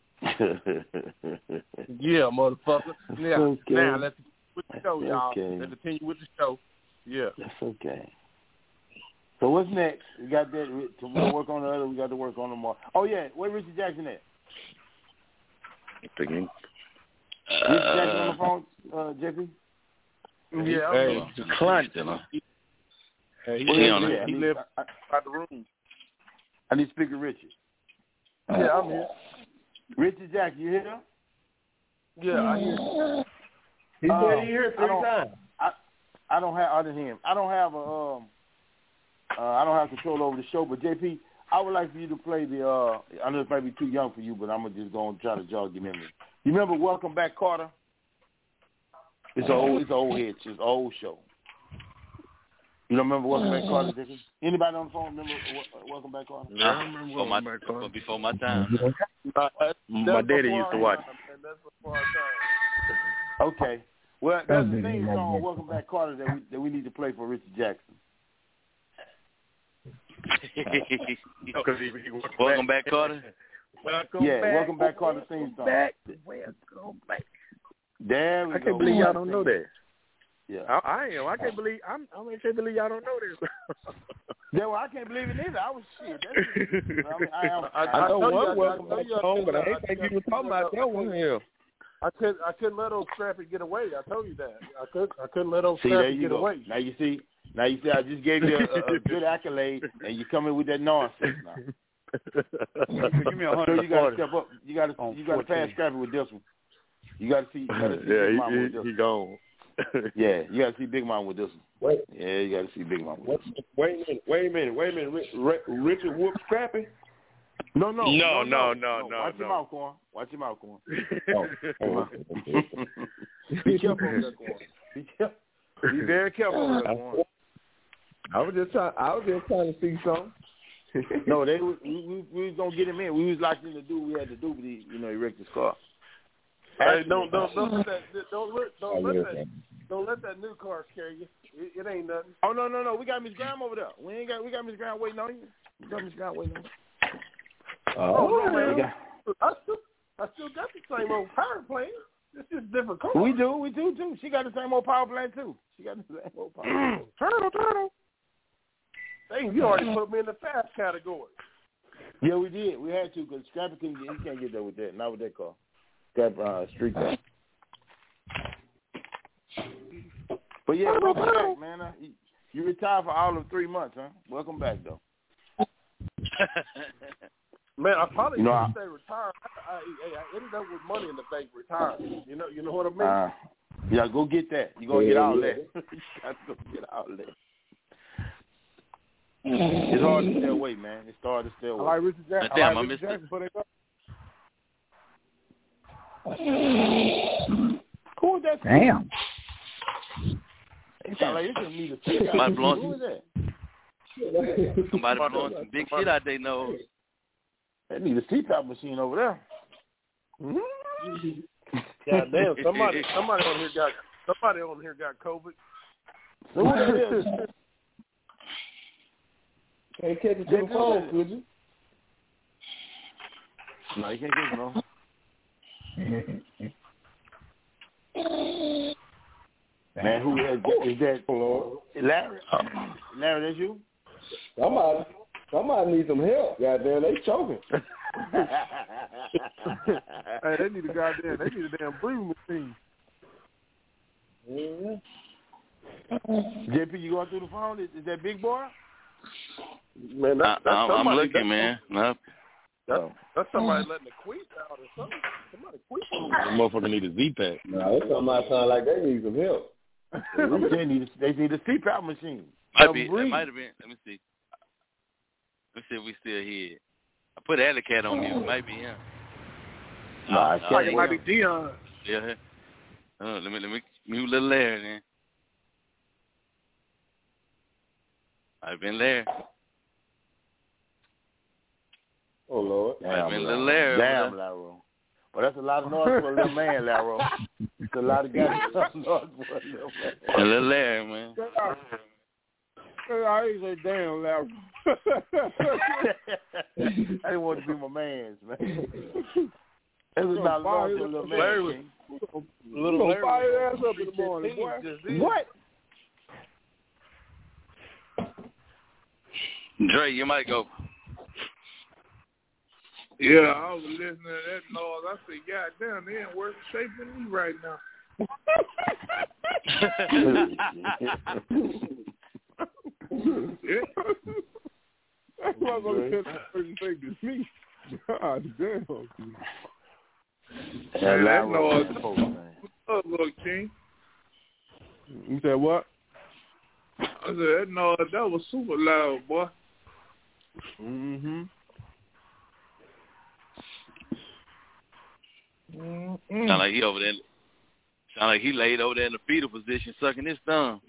Yeah, motherfucker. Yeah. Okay. Now, let's continue with the show, y'all. Okay. Let's continue with the show. Yeah. That's okay. So what's next? We got that. We'll work on the other. We got to work on them more. Oh, yeah. Where Richard Jackson at? Thinking. Richard Jackson on the phone, uh, J P? Yeah. Hey, Clint. Hey, he, well, he, yeah, he, he lived out the room. I need to speak to Richard. Yeah, I'm here. Richard Jackson, you here? Yeah, I hear. He uh, said he here three I times. I, I don't have. I didn't hear him. I don't have a. Um, uh, I don't have control over the show. But J P, I would like for you to play the. Uh, I know it might be too young for you, but I'm gonna just go and try to jog your memory. You remember Welcome Back, Carter? It's an old. It's an old hit. It's an old show. You don't remember Welcome Back, Carter, Dickie? Anybody on the phone remember Welcome Back, Carter? No, I remember before, my, before, before my time. Uh, my daddy used to watch. Okay. Well, that's the theme song, Welcome Back, Carter, that we that we need to play for Richard Jackson. Welcome Back, Carter? Welcome yeah, back. Welcome Back, Carter theme song. Back. Welcome back. There we I go. can't believe y'all don't know that. Yeah, I, I am. I can't believe. I'm. I mean, can't believe y'all don't know this. yeah, well, I can't believe it either. I was shit. That's it. I, mean, I, am, I, I, I know one Welcome Back song, but I ain't think you were talking about that one here. I couldn't. I couldn't let old Scrappy get away. I told you that. I could. I couldn't let old see, Scrappy get go. away. Now you see. Now you see. I just gave you a, a, a good accolade, and you come in with that nonsense now. Give me a hundred. So you got to step up. You got to. You got to pass Scrappy with this one. You got to see. You got to see yeah, Big he, Mama with this he, one. he gone. Yeah, you got to see Big Mama with this one. Wait. Yeah, you got to see Big Mama with this one. Wait a minute. Wait a minute. Wait a minute. Rich, Richard whooped Scrappy? No, no, no, no, no, no, no. Watch no. your mouth, Corn. Watch your mouth, Corn. Oh. Be careful over there, Corn. Be careful. Be very careful over there, Corn. I was just trying. I was just trying to see something. No, they we, we, we was gonna get him in. We was locked in to do what we had to do, but he, you know, he wrecked his car. Hey, don't don't don't let that don't let don't let that don't let that new car scare you. It, it ain't nothing. Oh no no no, we got Miss Graham over there. We ain't got we got Miss Graham waiting on you. We got Miss Graham waiting on you. Oh, no, man. got... I still I still got the same old power plant. It's just different car. We do we do too. She got the same old power plant too. She got the same old power plant. Turtle turtle. Dang, you already put me in the fast category. Yeah, we did. We had to because Scrappy couldn't get, he can't get there with that. Not with that car. Scrap uh, street car. But yeah, welcome back, man. Uh, you, you retired for all of three months, huh? Welcome back, though. Man, I probably you know, didn't stay retired. I, I, I ended up with money in the bank retired. You know, you know what I mean? Uh, yeah, go get that. You gonna get all that. You got to go get all that. It's hard to stay away, man. It's hard to stay away. I like Richard Jackson. Damn, I, I like Richard Jackson, but Who is that? Damn. It sounds like it's gonna need a ticket. Somebody blowing Who is that? Somebody blowing some big shit out their nose. They need a C PAP machine over there. God damn, somebody somebody on here got somebody on here got COVID. So who that is? Can't catch it to the phone, could you? No, you can't get it, no. Man, who is, is that? Larry? Larry, that's you? Somebody, somebody needs some help. Goddamn, they choking. Hey, they need a goddamn, they need a damn breathing machine. Yeah. J P, you going through the phone? Is, is that big boy? Man, that, that's I, somebody. I'm looking, that's man. No. That's, that's somebody letting the queef out or something. Somebody queefing. The motherfucker need a Z-Pack. No, that somebody sound like they need some help. I'm saying they need, they need a C PAP machine. Might be, that might have been. Let me see. Let's see if we still here. I put Alley Cat on mute. Might be him. No, I no, can't. It might be Dion. Yeah. Uh, let me let me mute little Larry then. I've been Larry. Oh Lord. I've been little Larry. Damn, Larry. Well, that's a lot of noise for a little man, Larry. It's a lot of goddamn noise for a little man. A little Larry, man. I ain't say damn, Larry. I didn't want to be my man's, man. It was not long for a little man. Larry, little Larry. Fire your ass up in the morning, boy. What? Dre, you might go. Yeah, I was listening to that noise. I said, God damn, they ain't worth shaping me right now. Yeah. That's why I'm going to tell that person think it's me. God damn. Yeah, that noise. What's up, little King? You said what? I said, that noise, that was super loud, boy. Mm-hmm. Mm-hmm. Sound like he over there. Sound like he laid over there in the fetal position, sucking his thumb.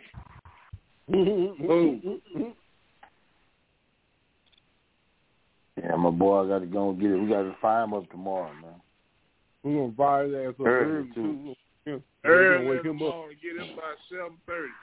Yeah, my boy, I got to go and get it. We got to fire him up tomorrow, man. We're gonna fire his ass up early too. Early wake him up. Get him by seven thirty.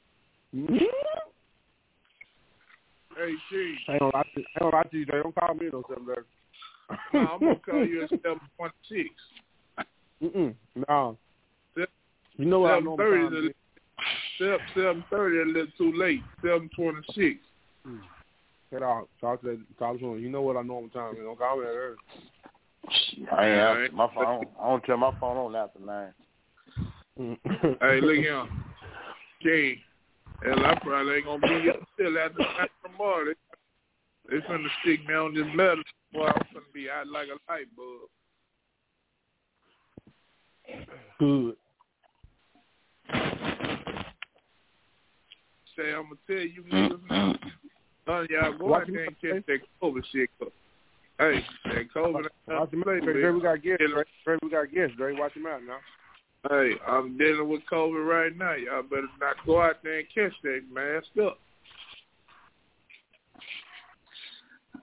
Hey, G. Hang on, I hang on, I T J. Don't call me no seven thirty. No, I'm gonna call you at seven twenty six. Mm-mm. No. You know what I know. Seven seven thirty. A little too late. Seven twenty six. Get out. Talk to that. Talk to him. You know what I normal time is. Don't call me that early. I ain't answer my phone. I don't turn my phone on after nine. Hey, look here, King. Hell, I probably ain't gonna be up till after nine tomorrow. They, they finna stick me on this metal. Boy, I'm finna be out like a light bulb. Good. Say, I'm gonna tell you niggas now. None of y'all go out there and catch that COVID shit. Hey, that COVID. Watch him out, Dre. We got guests, Dre. We got guests, Dre. Watch him out now. Hey, I'm dealing with COVID right now. Y'all better not go out there and catch that masked up.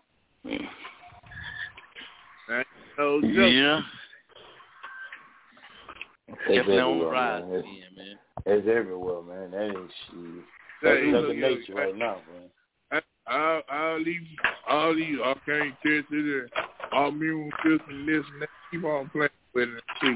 Ain't no joke. Yeah. Definitely on the everywhere, rise man. It's, again, man. It's everywhere, man. That ain't shit. That's Hey, another look, nature look, right now, man. All, all these, all these, I can't catch it. All immune system, this and that. Keep on playing with it. See.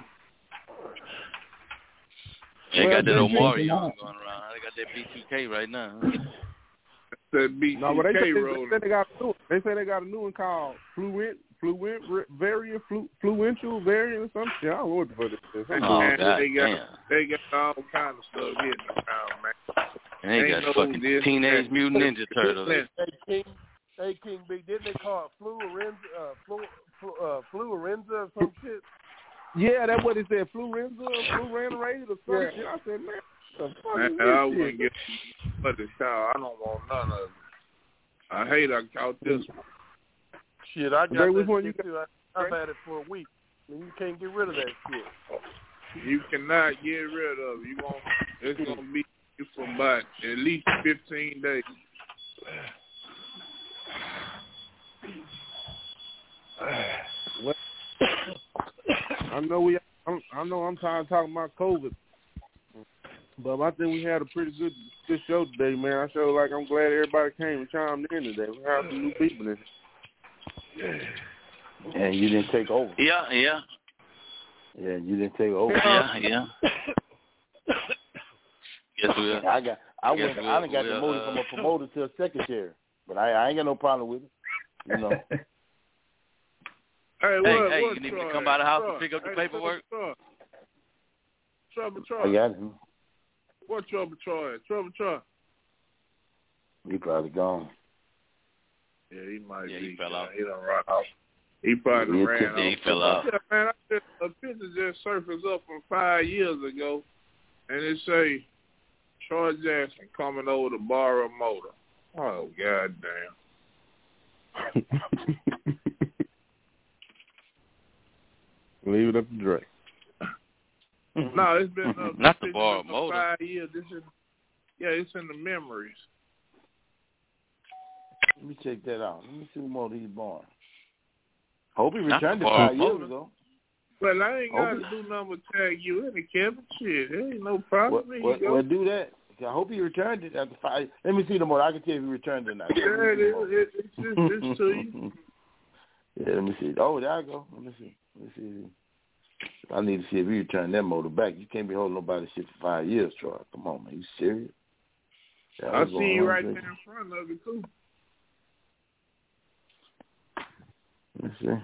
They Well, got that they Omarion think- going around. They got that B two K right now. Huh? That B two K No, but they say, they, rolling. say they got a new, they say they got a new one called fluent, fluent variant, flu, fluential variant or some shit. I don't know what the fuck it is. Oh, Man, God they got damn. they got all kind of stuff hitting around, man. And they Ain't got no fucking this, Teenage that. Mutant Ninja Turtles. Hey, King, hey, King B, didn't they call it fluorenza, uh, flu, flu, uh, fluorenza or some shit? Yeah, that's what it said. Fluenza, fluranarated or some Yeah. shit. I said, man, what the fuck Man, is I this wouldn't shit? get but the child. I don't want none of it. I hate I caught this one. Shit, I got Jay, that which one shit you too. I, I've had it for a week. And you can't get rid of that shit. You cannot get rid of it. You won't. It's gonna be for about at least fifteen days. Well, I know we. I'm, I know I'm tired of talking about COVID, but I think we had a pretty good good show today, man. I feel like I'm glad everybody came and chimed in today. We have some new people in here. And you didn't take over. Yeah, yeah. Yeah, you didn't take over. Yeah, yeah. Yes, we are. I got. I Yes, went. we'll- I done got we'll, demoted uh, from a promoter to a secretary, but I, I ain't got no problem with it. You know. Hey, Hey, what, hey, what, you need me Troy? to come by the house Troy, and pick up the hey, paperwork? Trouble, Trouble, Troy. I got him. What Trouble, Troy? Trouble, Troy. He probably gone. Yeah, he might Yeah, be. he fell uh, out. He done run off. He probably Yeah, ran off. yeah, he fell out. Yeah, man, I just, a picture just surfaced up from five years ago, and it say Troy Jackson coming over to borrow a motor. Oh, goddamn. Leave it up to Drake. No, it's been uh, Not the pictures borrow up for motor. five years. This is, yeah, it's in the memories. Let me check that out. Let me see what motor he's born. Hope he Not returned the it borrow five years motor. ago. Well, I ain't got Okay. to do nothing but tag you in it, Kevin. Shit, there ain't no problem. Well, There well, you go. well, do that. I hope he returned it after five. Let me see the motor. I can tell if he returned it or not. Yeah, it is. It, it's, it's, it's to you. Yeah, let me see. Oh, there I go. Let me see. Let me see. I need to see if he returned that motor back. You can't be holding nobody's shit for five years, Troy. Come on, man. You serious? That I was see going you on, right Drake. there in front of it, too. Let me see.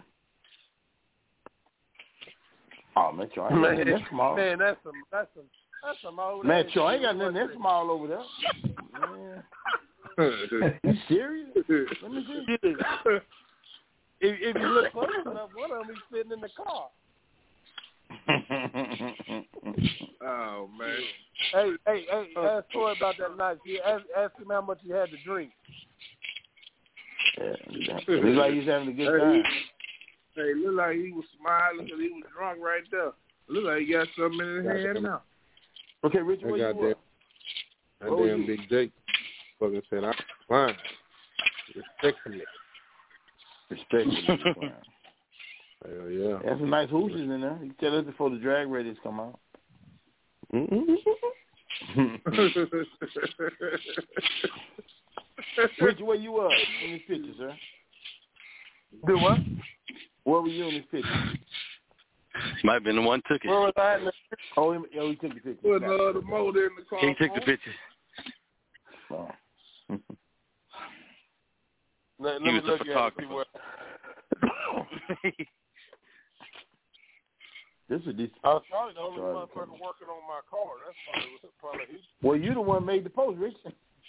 Oh, man, Troy, I ain't got Man, nothing that small. man, that's some, that's some, that's some old. Man, ass Troy, I ain't shit. got nothing that small over there. Man. You serious? Let me see. If, if you look close enough, one of them is sitting in the car. Oh, man. Hey, hey, hey, ask Troy about that night. See, ask, ask him how much he had to drink. Yeah, it looks like he's having a good Hey, time. Hey, look like he was smiling because he was drunk right there. Look like he got something in his hand now. Okay, Richard, I where got you that. at? That What was damn you? Big Jake fucking said, I'm fine. Respecting it. Respect. Hell yeah. There's some nice hoosies in there. You can tell us before the drag races come out. Richard, where you at in this picture, sir? Do what? Where were you in this picture? Might have been the one took it. Where was I in the Oh, he, oh, he took the picture. Put uh, the motor in the car. He took the picture. Oh. Let, let He me was the look at it, see photographer. where. This is this. I was probably the only Sorry, motherfucker working on my car. That's probably, probably he. Well, you the one made the post, Rich.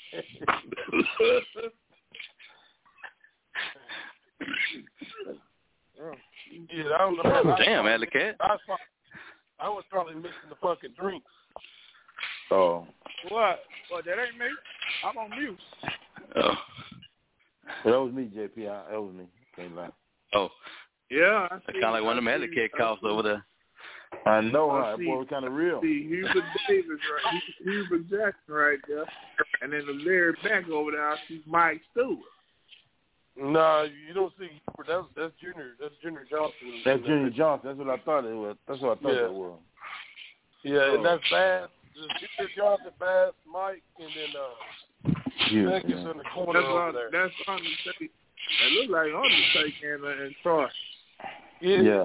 Yeah, I don't know. Damn, Alley Cat. I was, probably, I was probably mixing the fucking drinks. Oh. What? Well, that ain't me. I'm on mute. Oh. That was me, J P. I, that was me. Can't lie. Oh. Yeah. That's kind of like one of them Alley Cat coughs over there. I know, I huh? That see- boy was kind of real. See, Hubert Davis, right? Hubert Jackson right there. And then the very back over there, I see Mike Stewart. No, you don't see. That's that's Junior. That's Junior Johnson. That's Junior Johnson. That's what I thought it was. That's what I thought Yeah. it was. Yeah, and that's Bass. It's Johnson, Bass, Mike, and then uh, Yeah, Beck is yeah. in the corner That's over on, there. that's Undertaker. That look like Undertaker and, uh, and Troy. Yeah. Yeah.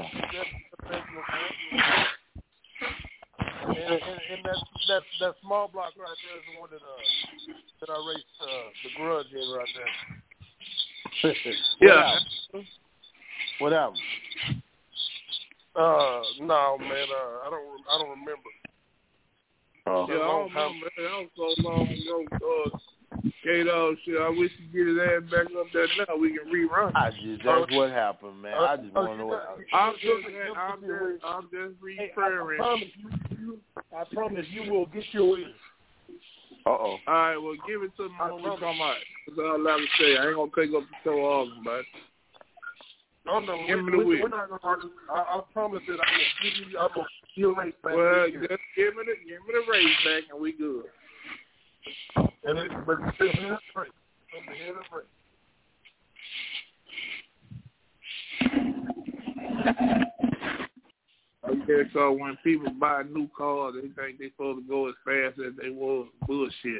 And, and, and that that that small block right there is the one that uh that I raced uh, the Grudge in right there. Yeah. What album? Uh, no man, uh, I don't I don't remember. Oh. Yeah, I don't remember. That was so long ago. Uh, K-Dog, shit, I wish you get his ass back up there now. We can rerun. I just, that's what happened, man. I just want to know what. I'm just, I'm just, I'm just referring. I promise you, you, I promise you will get your ears. Uh oh. All right, well, give it to me when we come out. That's all I have to say. I ain't gonna take up the show often, but. Oh no, give we, me the we, wheel. we're not gonna argue. I, I promise that I'm gonna give you, I'm gonna give you a race back. Well, just give me the, give me the race back, and we good. And it, but it's still here to pray. It's here to pray. Okay, so when people buy new cars, they think they supposed to go as fast as they was. Bullshit.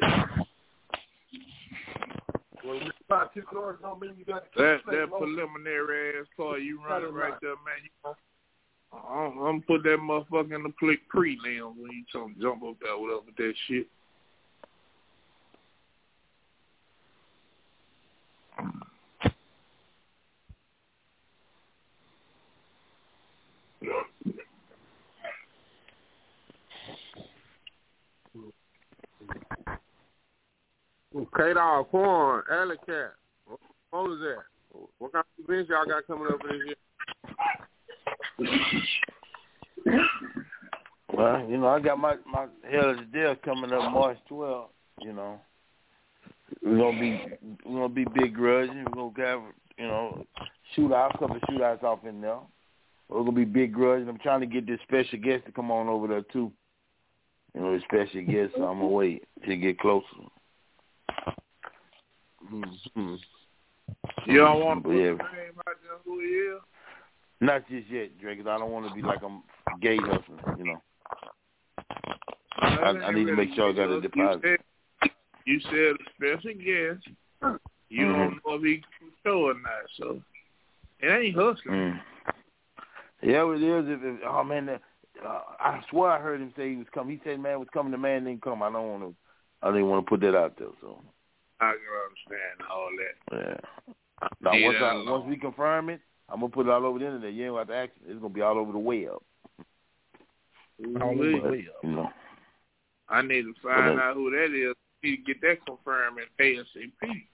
When you buy two cars, don't mean you got that that preliminary ass car you running right there, man. You, I'm, I'm gonna put that motherfucker in the click pre now when you trying to jump up there whatever with that shit. K-Dog, Corn, Alley Cat. What was that? What kind of events y'all got coming up this year? Well, you know, I got my my Hell of the Deal coming up March twelfth. You know, we're gonna be we're gonna be big grudging. We're gonna have you know shootouts, couple of shootouts off in there. We're gonna be big grudging. I'm trying to get this special guest to come on over there too. You know, the special guest. So I'm gonna wait till get closer. Mm-hmm. You don't want to put yeah. the name out there who he is? Not just yet, Drake, 'cause I don't want to be like I'm gay hustling, you know. I, I need to make sure I got a deposit. You said, you said a special guest. You mm-hmm. don't know if he can show or not, so it ain't hustling. Mm. Yeah, it is. If, if, oh, man, uh, I swear I heard him say he was coming. He said, man, was coming. The man didn't come. I don't want to. I didn't want to put that out there, so. I can understand all that. Yeah. Now, once, I, once we confirm it, I'm going to put it all over the internet. You ain't going to have to ask it. It's going to be all over the web. All over the web. You know. I need to find out who that is. I need to get that confirmed at A S A P.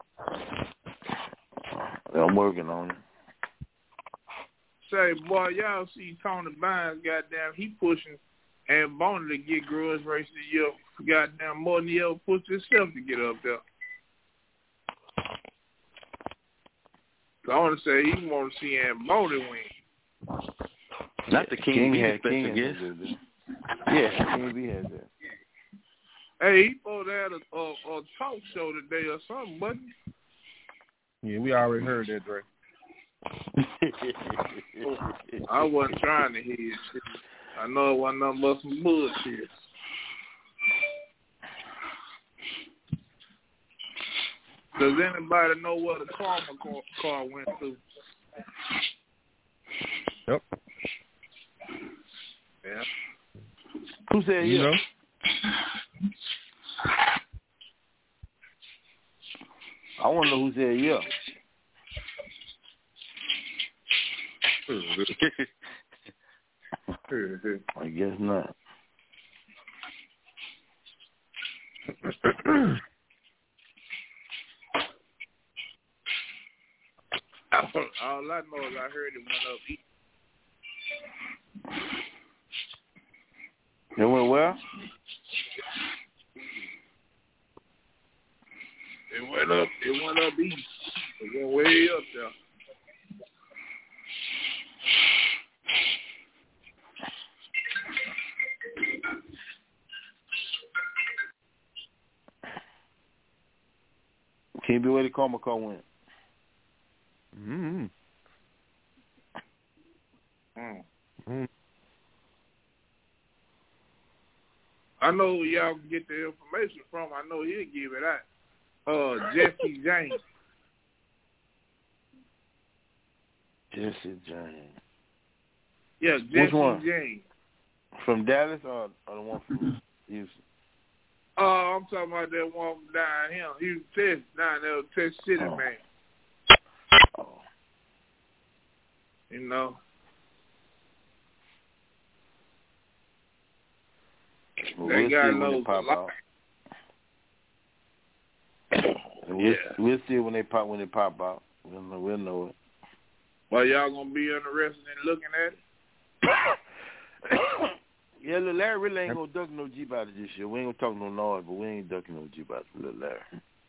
I'm working on it. Say, boy, y'all see Tony Bynes, goddamn, he pushing and Bonner to get Grudge Race of the Year, goddamn, more than he ever pushed himself to get up there. So I want to say he want to see Ann Bonner win. Not the King, King B had King guess. Yeah, King B had that. Hey, he supposed to have a, a, a talk show today or something, wasn't he? Yeah, we already heard that, Dre. I wasn't trying to hear it. I know it wasn't nothing but some bullshit. Does anybody know where the karma car went to? Yep. Yeah. Who said you yeah? know? I want to know who said yeah. I guess not. All I know is I heard it went up east. It went where? It went up. It went up east. It went way up there. Can't be where the karma car went. Mm-hmm. Mm. Mm. I know who y'all can get the information from. I know he'll give it out. Uh, Jesse James. Jesse James. Yeah, Jesse Which one? James. From Dallas or, or the one from Houston? Oh, I'm talking about that one from down here. He was Texas, down there, Texas City, oh. man. Oh. You know. Well, they we'll got see when they pop out. We'll, yeah. we'll see when they pop when they pop out. We'll know, we'll know it. Well, y'all gonna be interested in looking at it? Yeah, Lil Larry really ain't gonna duck no Jeep out of this year. We ain't gonna talk no noise, but we ain't ducking no Jeep out of Lil Larry.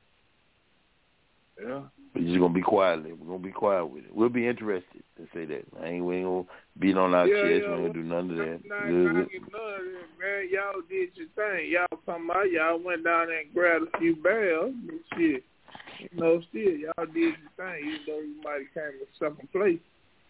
Yeah. We're just gonna be quietly. We're gonna be quiet with it. We'll be interested to say that. I ain't, we ain't gonna beat on our yeah, chest. Yeah, we ain't gonna do none of that. Not, We'll, not we'll, get none of that, man. Y'all did your thing. Y'all talking about y'all went down there and grabbed a few barrels and shit. You know, still y'all did your thing, even though you might have came in second place.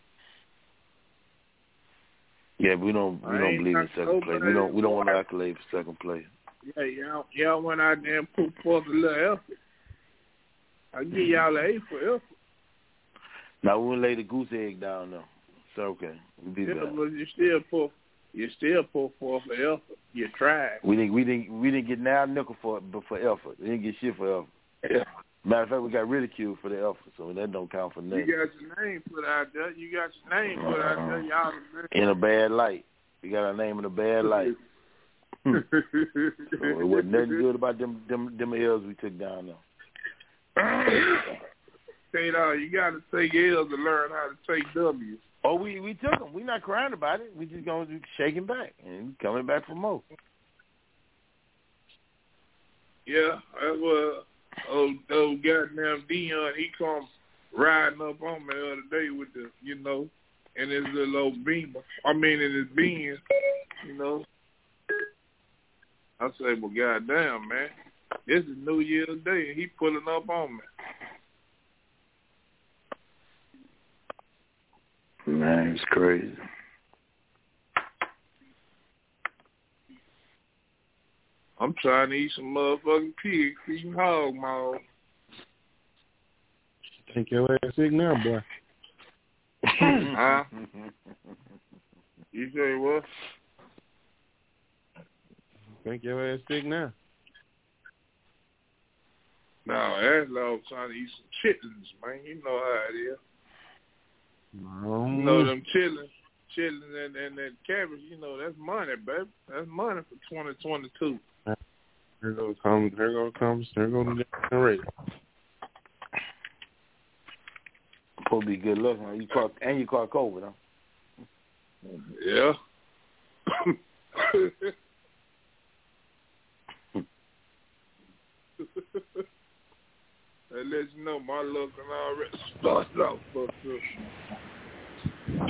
Yeah, we don't we I don't believe in second place. We don't we don't want to accolade for second place. Yeah, y'all y'all went out there and put forth a little effort. I give y'all an A for effort. Now we won't lay the goose egg down though. So okay, we'll be yeah, back. but you still put you still put forth an effort. You tried. We didn't we didn't we didn't get now nickel for but for effort. We didn't get shit for effort. Yeah. Matter of fact, we got ridiculed for the effort, so that don't count for nothing. You got your name put out there. You got your name put out there. Y'all in a bad light. We got our name in a bad light. So it wasn't nothing good about them them them L's we took down there. Say no, you got to take L's to learn how to take W's. Oh, we we took them. We're not crying about it. We just gonna be shaking back and coming back for more. Yeah, that's what. Oh, oh, goddamn Dion, he come riding up on me the other day with the, you know, in his little old Beamer. I mean, in his Benz, you know. I say, well, goddamn, man, this is New Year's Day, and he pulling up on me. Man, it's crazy. I'm trying to eat some motherfucking pig feeding hog maw. Take your ass sick now, boy. Huh? You say what? Take your ass sick now. No, that's like trying to eat some chitlins, man. You know how it is. No. You know them chitlins, chitlins and, and that cabbage, you know, that's money, baby. That's money for twenty twenty-two. Here goes comes. Here goes comes. Here goes the rate. Supposed to be good luck, huh? You caught and you caught COVID, huh? Yeah. That lets you know my luck and already started out fucked up.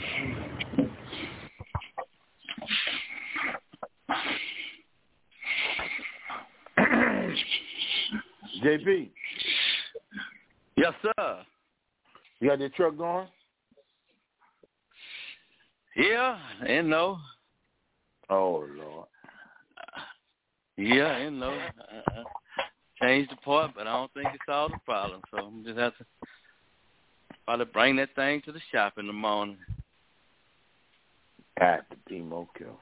J P. Yes, sir. You got your truck going? Yeah, and no. Oh, Lord. Yeah, and no. Uh, changed the part, but I don't think it's all the problem. So I'm just have to probably bring that thing to the shop in the morning. At the demo kill.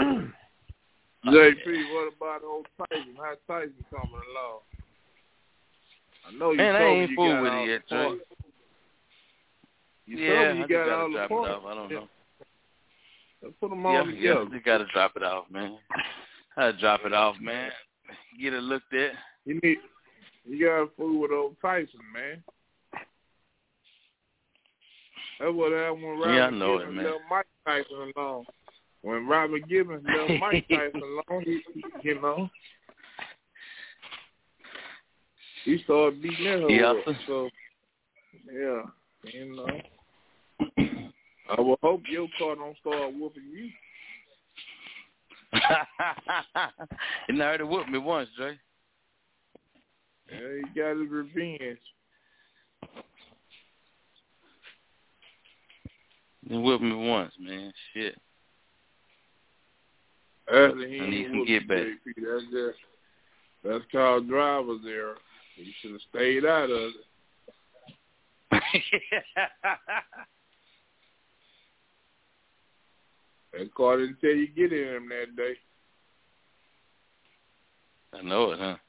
J P, what about old Tyson? How Tyson coming along? I know you Man, told I me ain't you fooled got with all it yet, the Trey. parts. You Yeah, told me you I got just all gotta the drop parts. it off. I don't know. Let's put them all Yeah, together. yeah, you gotta drop it off, man. I gotta drop it off, man. Get it looked at. You need, you got to fool with old Tyson, man. That's what happened when Robert Yeah, I know Gibbons it, man. left Mike Tyson alone. When Robert Gibbons left Mike Tyson alone, he, you know, he started beating that whole Yeah. up. So, yeah, you know. I will hope your car don't start whooping you. It already whooped me once, Dre. Yeah, he got his revenge. It whooped me once, man. Shit. Actually, he and he ain't can get back. J P. That's just, that's called driver's error. He should have stayed out of it. That car didn't tell you get in him that day. I know it, huh?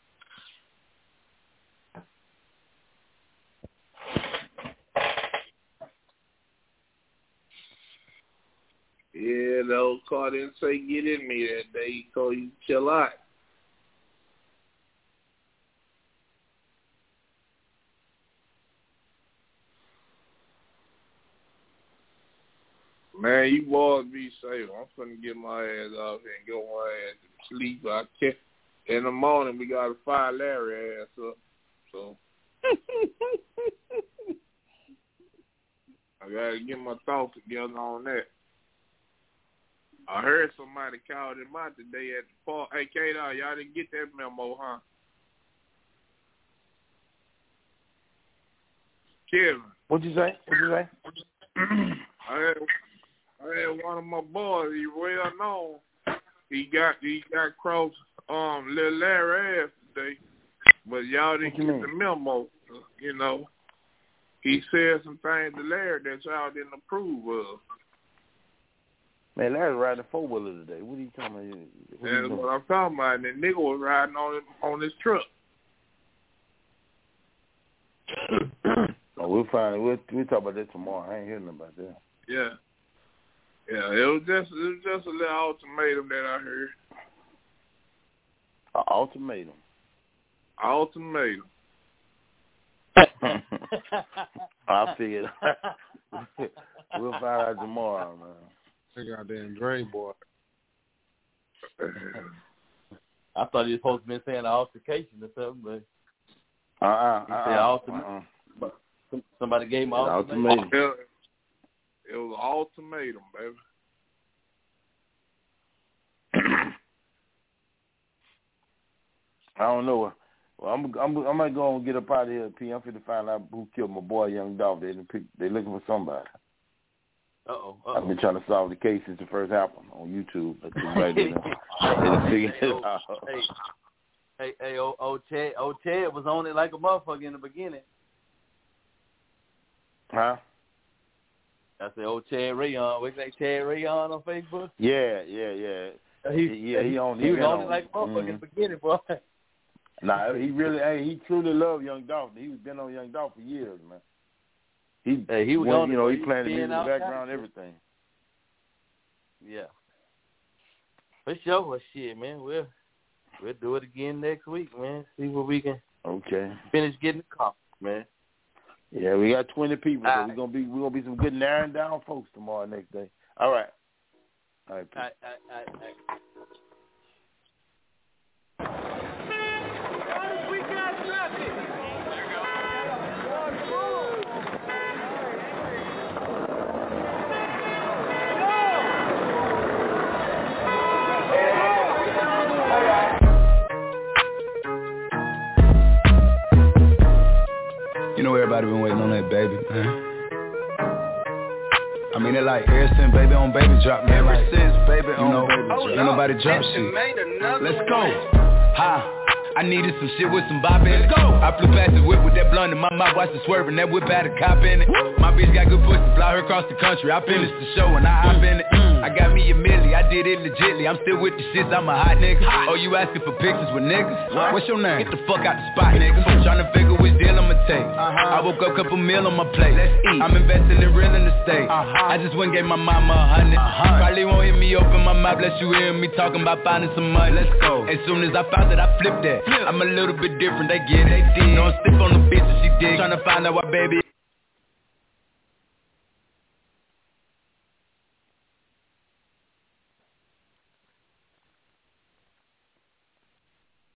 Yeah, the old car didn't say get in me that day. He told you chill out. Man, you boys be safe. I'm finna get my ass off here and go my ass to sleep. I can't. In the morning, we got to fire Larry ass up. So I got to get my thoughts together on that. I heard somebody called him out today at the park. Hey, K-Dog, y'all didn't get that memo, huh? Kevin. What'd you say? What'd you say? I had, I had one of my boys, he well known. He got he got cross um little Larry ass today, but y'all didn't get the memo. You know, he said some things to Larry that y'all didn't approve of. Man, Larry's riding a four wheeler today. What are you talking about? What That's what I'm talking about. And the nigga was riding on it, on his truck. Oh, we'll find it. We'll we'll talk about that tomorrow. I ain't hearing about that. Yeah. Yeah, it was just it was just a little ultimatum that I heard. An ultimatum. Ultimatum. I figured. We'll find out tomorrow, man. That goddamn Dre boy. I thought he was supposed to be saying an altercation or something, but uh-uh, he uh-uh, said ultimate. uh-uh. But somebody gave him an ultimatum. ultimatum. It was an ultimatum, baby. I don't know. Well, I'm I'm I might go and get up out of here, P. I'm finna find out who killed my boy, Young Dolph. They they looking for somebody. Uh oh. I've been trying to solve the case since the first album on YouTube. But right there, they figure it out. Hey, hey, hey, old, old Ted, old Ted was on it like a motherfucker in the beginning. Huh? I said, old Chad Rayon. What's that, Chad Rayon on Facebook? Yeah, yeah, yeah. He, yeah, he on. He, he was on it on. like a motherfucker mm-hmm. in the beginning, boy. Nah, he really, hey, he truly loved Young Dolph. He's been on Young Dolph for years, man. He, hey, he was when, on you know, it, he playing the music in the outside. background, everything. Yeah. For sure, well, shit, man. We'll we'll do it again next week, man. See what we can. Okay. Finish getting the coffee, man. Yeah, we got twenty people, so right. we're gonna be we're gonna be some good narrowing down folks tomorrow next day. All right. All right. All right, all right, all right. We got nothing. You know everybody been waiting on that baby, man. I mean it like ever since baby on baby drop, man. Ever since baby on baby drop. Ain't nobody drop shit. Let's go. Ha. I needed some shit with some bop in it. Let's go. I flew past the whip with that blunt in my mouth, watched it swerving. That whip had a cop in it. My bitch got good pussy, fly her across the country. I finished the show and I hop in it. I got me a milli, I did it legitly. I'm still with the shits, I'm a hot nigga. Oh, you asking for pictures with niggas? What's your name? Get the fuck out the spot, nigga. Tryna figure which deal I'ma take. I woke up, couple meal on my plate. Let's eat. I'm investing in real estate. I just went and gave my mama a hundred. Probably won't hear me open my mouth, let you hear me talking about finding some money. Let's go. As soon as I found it, I flipped that. I'm a little bit different, they get it. They did. No, I'm stiff on the bitch and she dig. Tryna find out why baby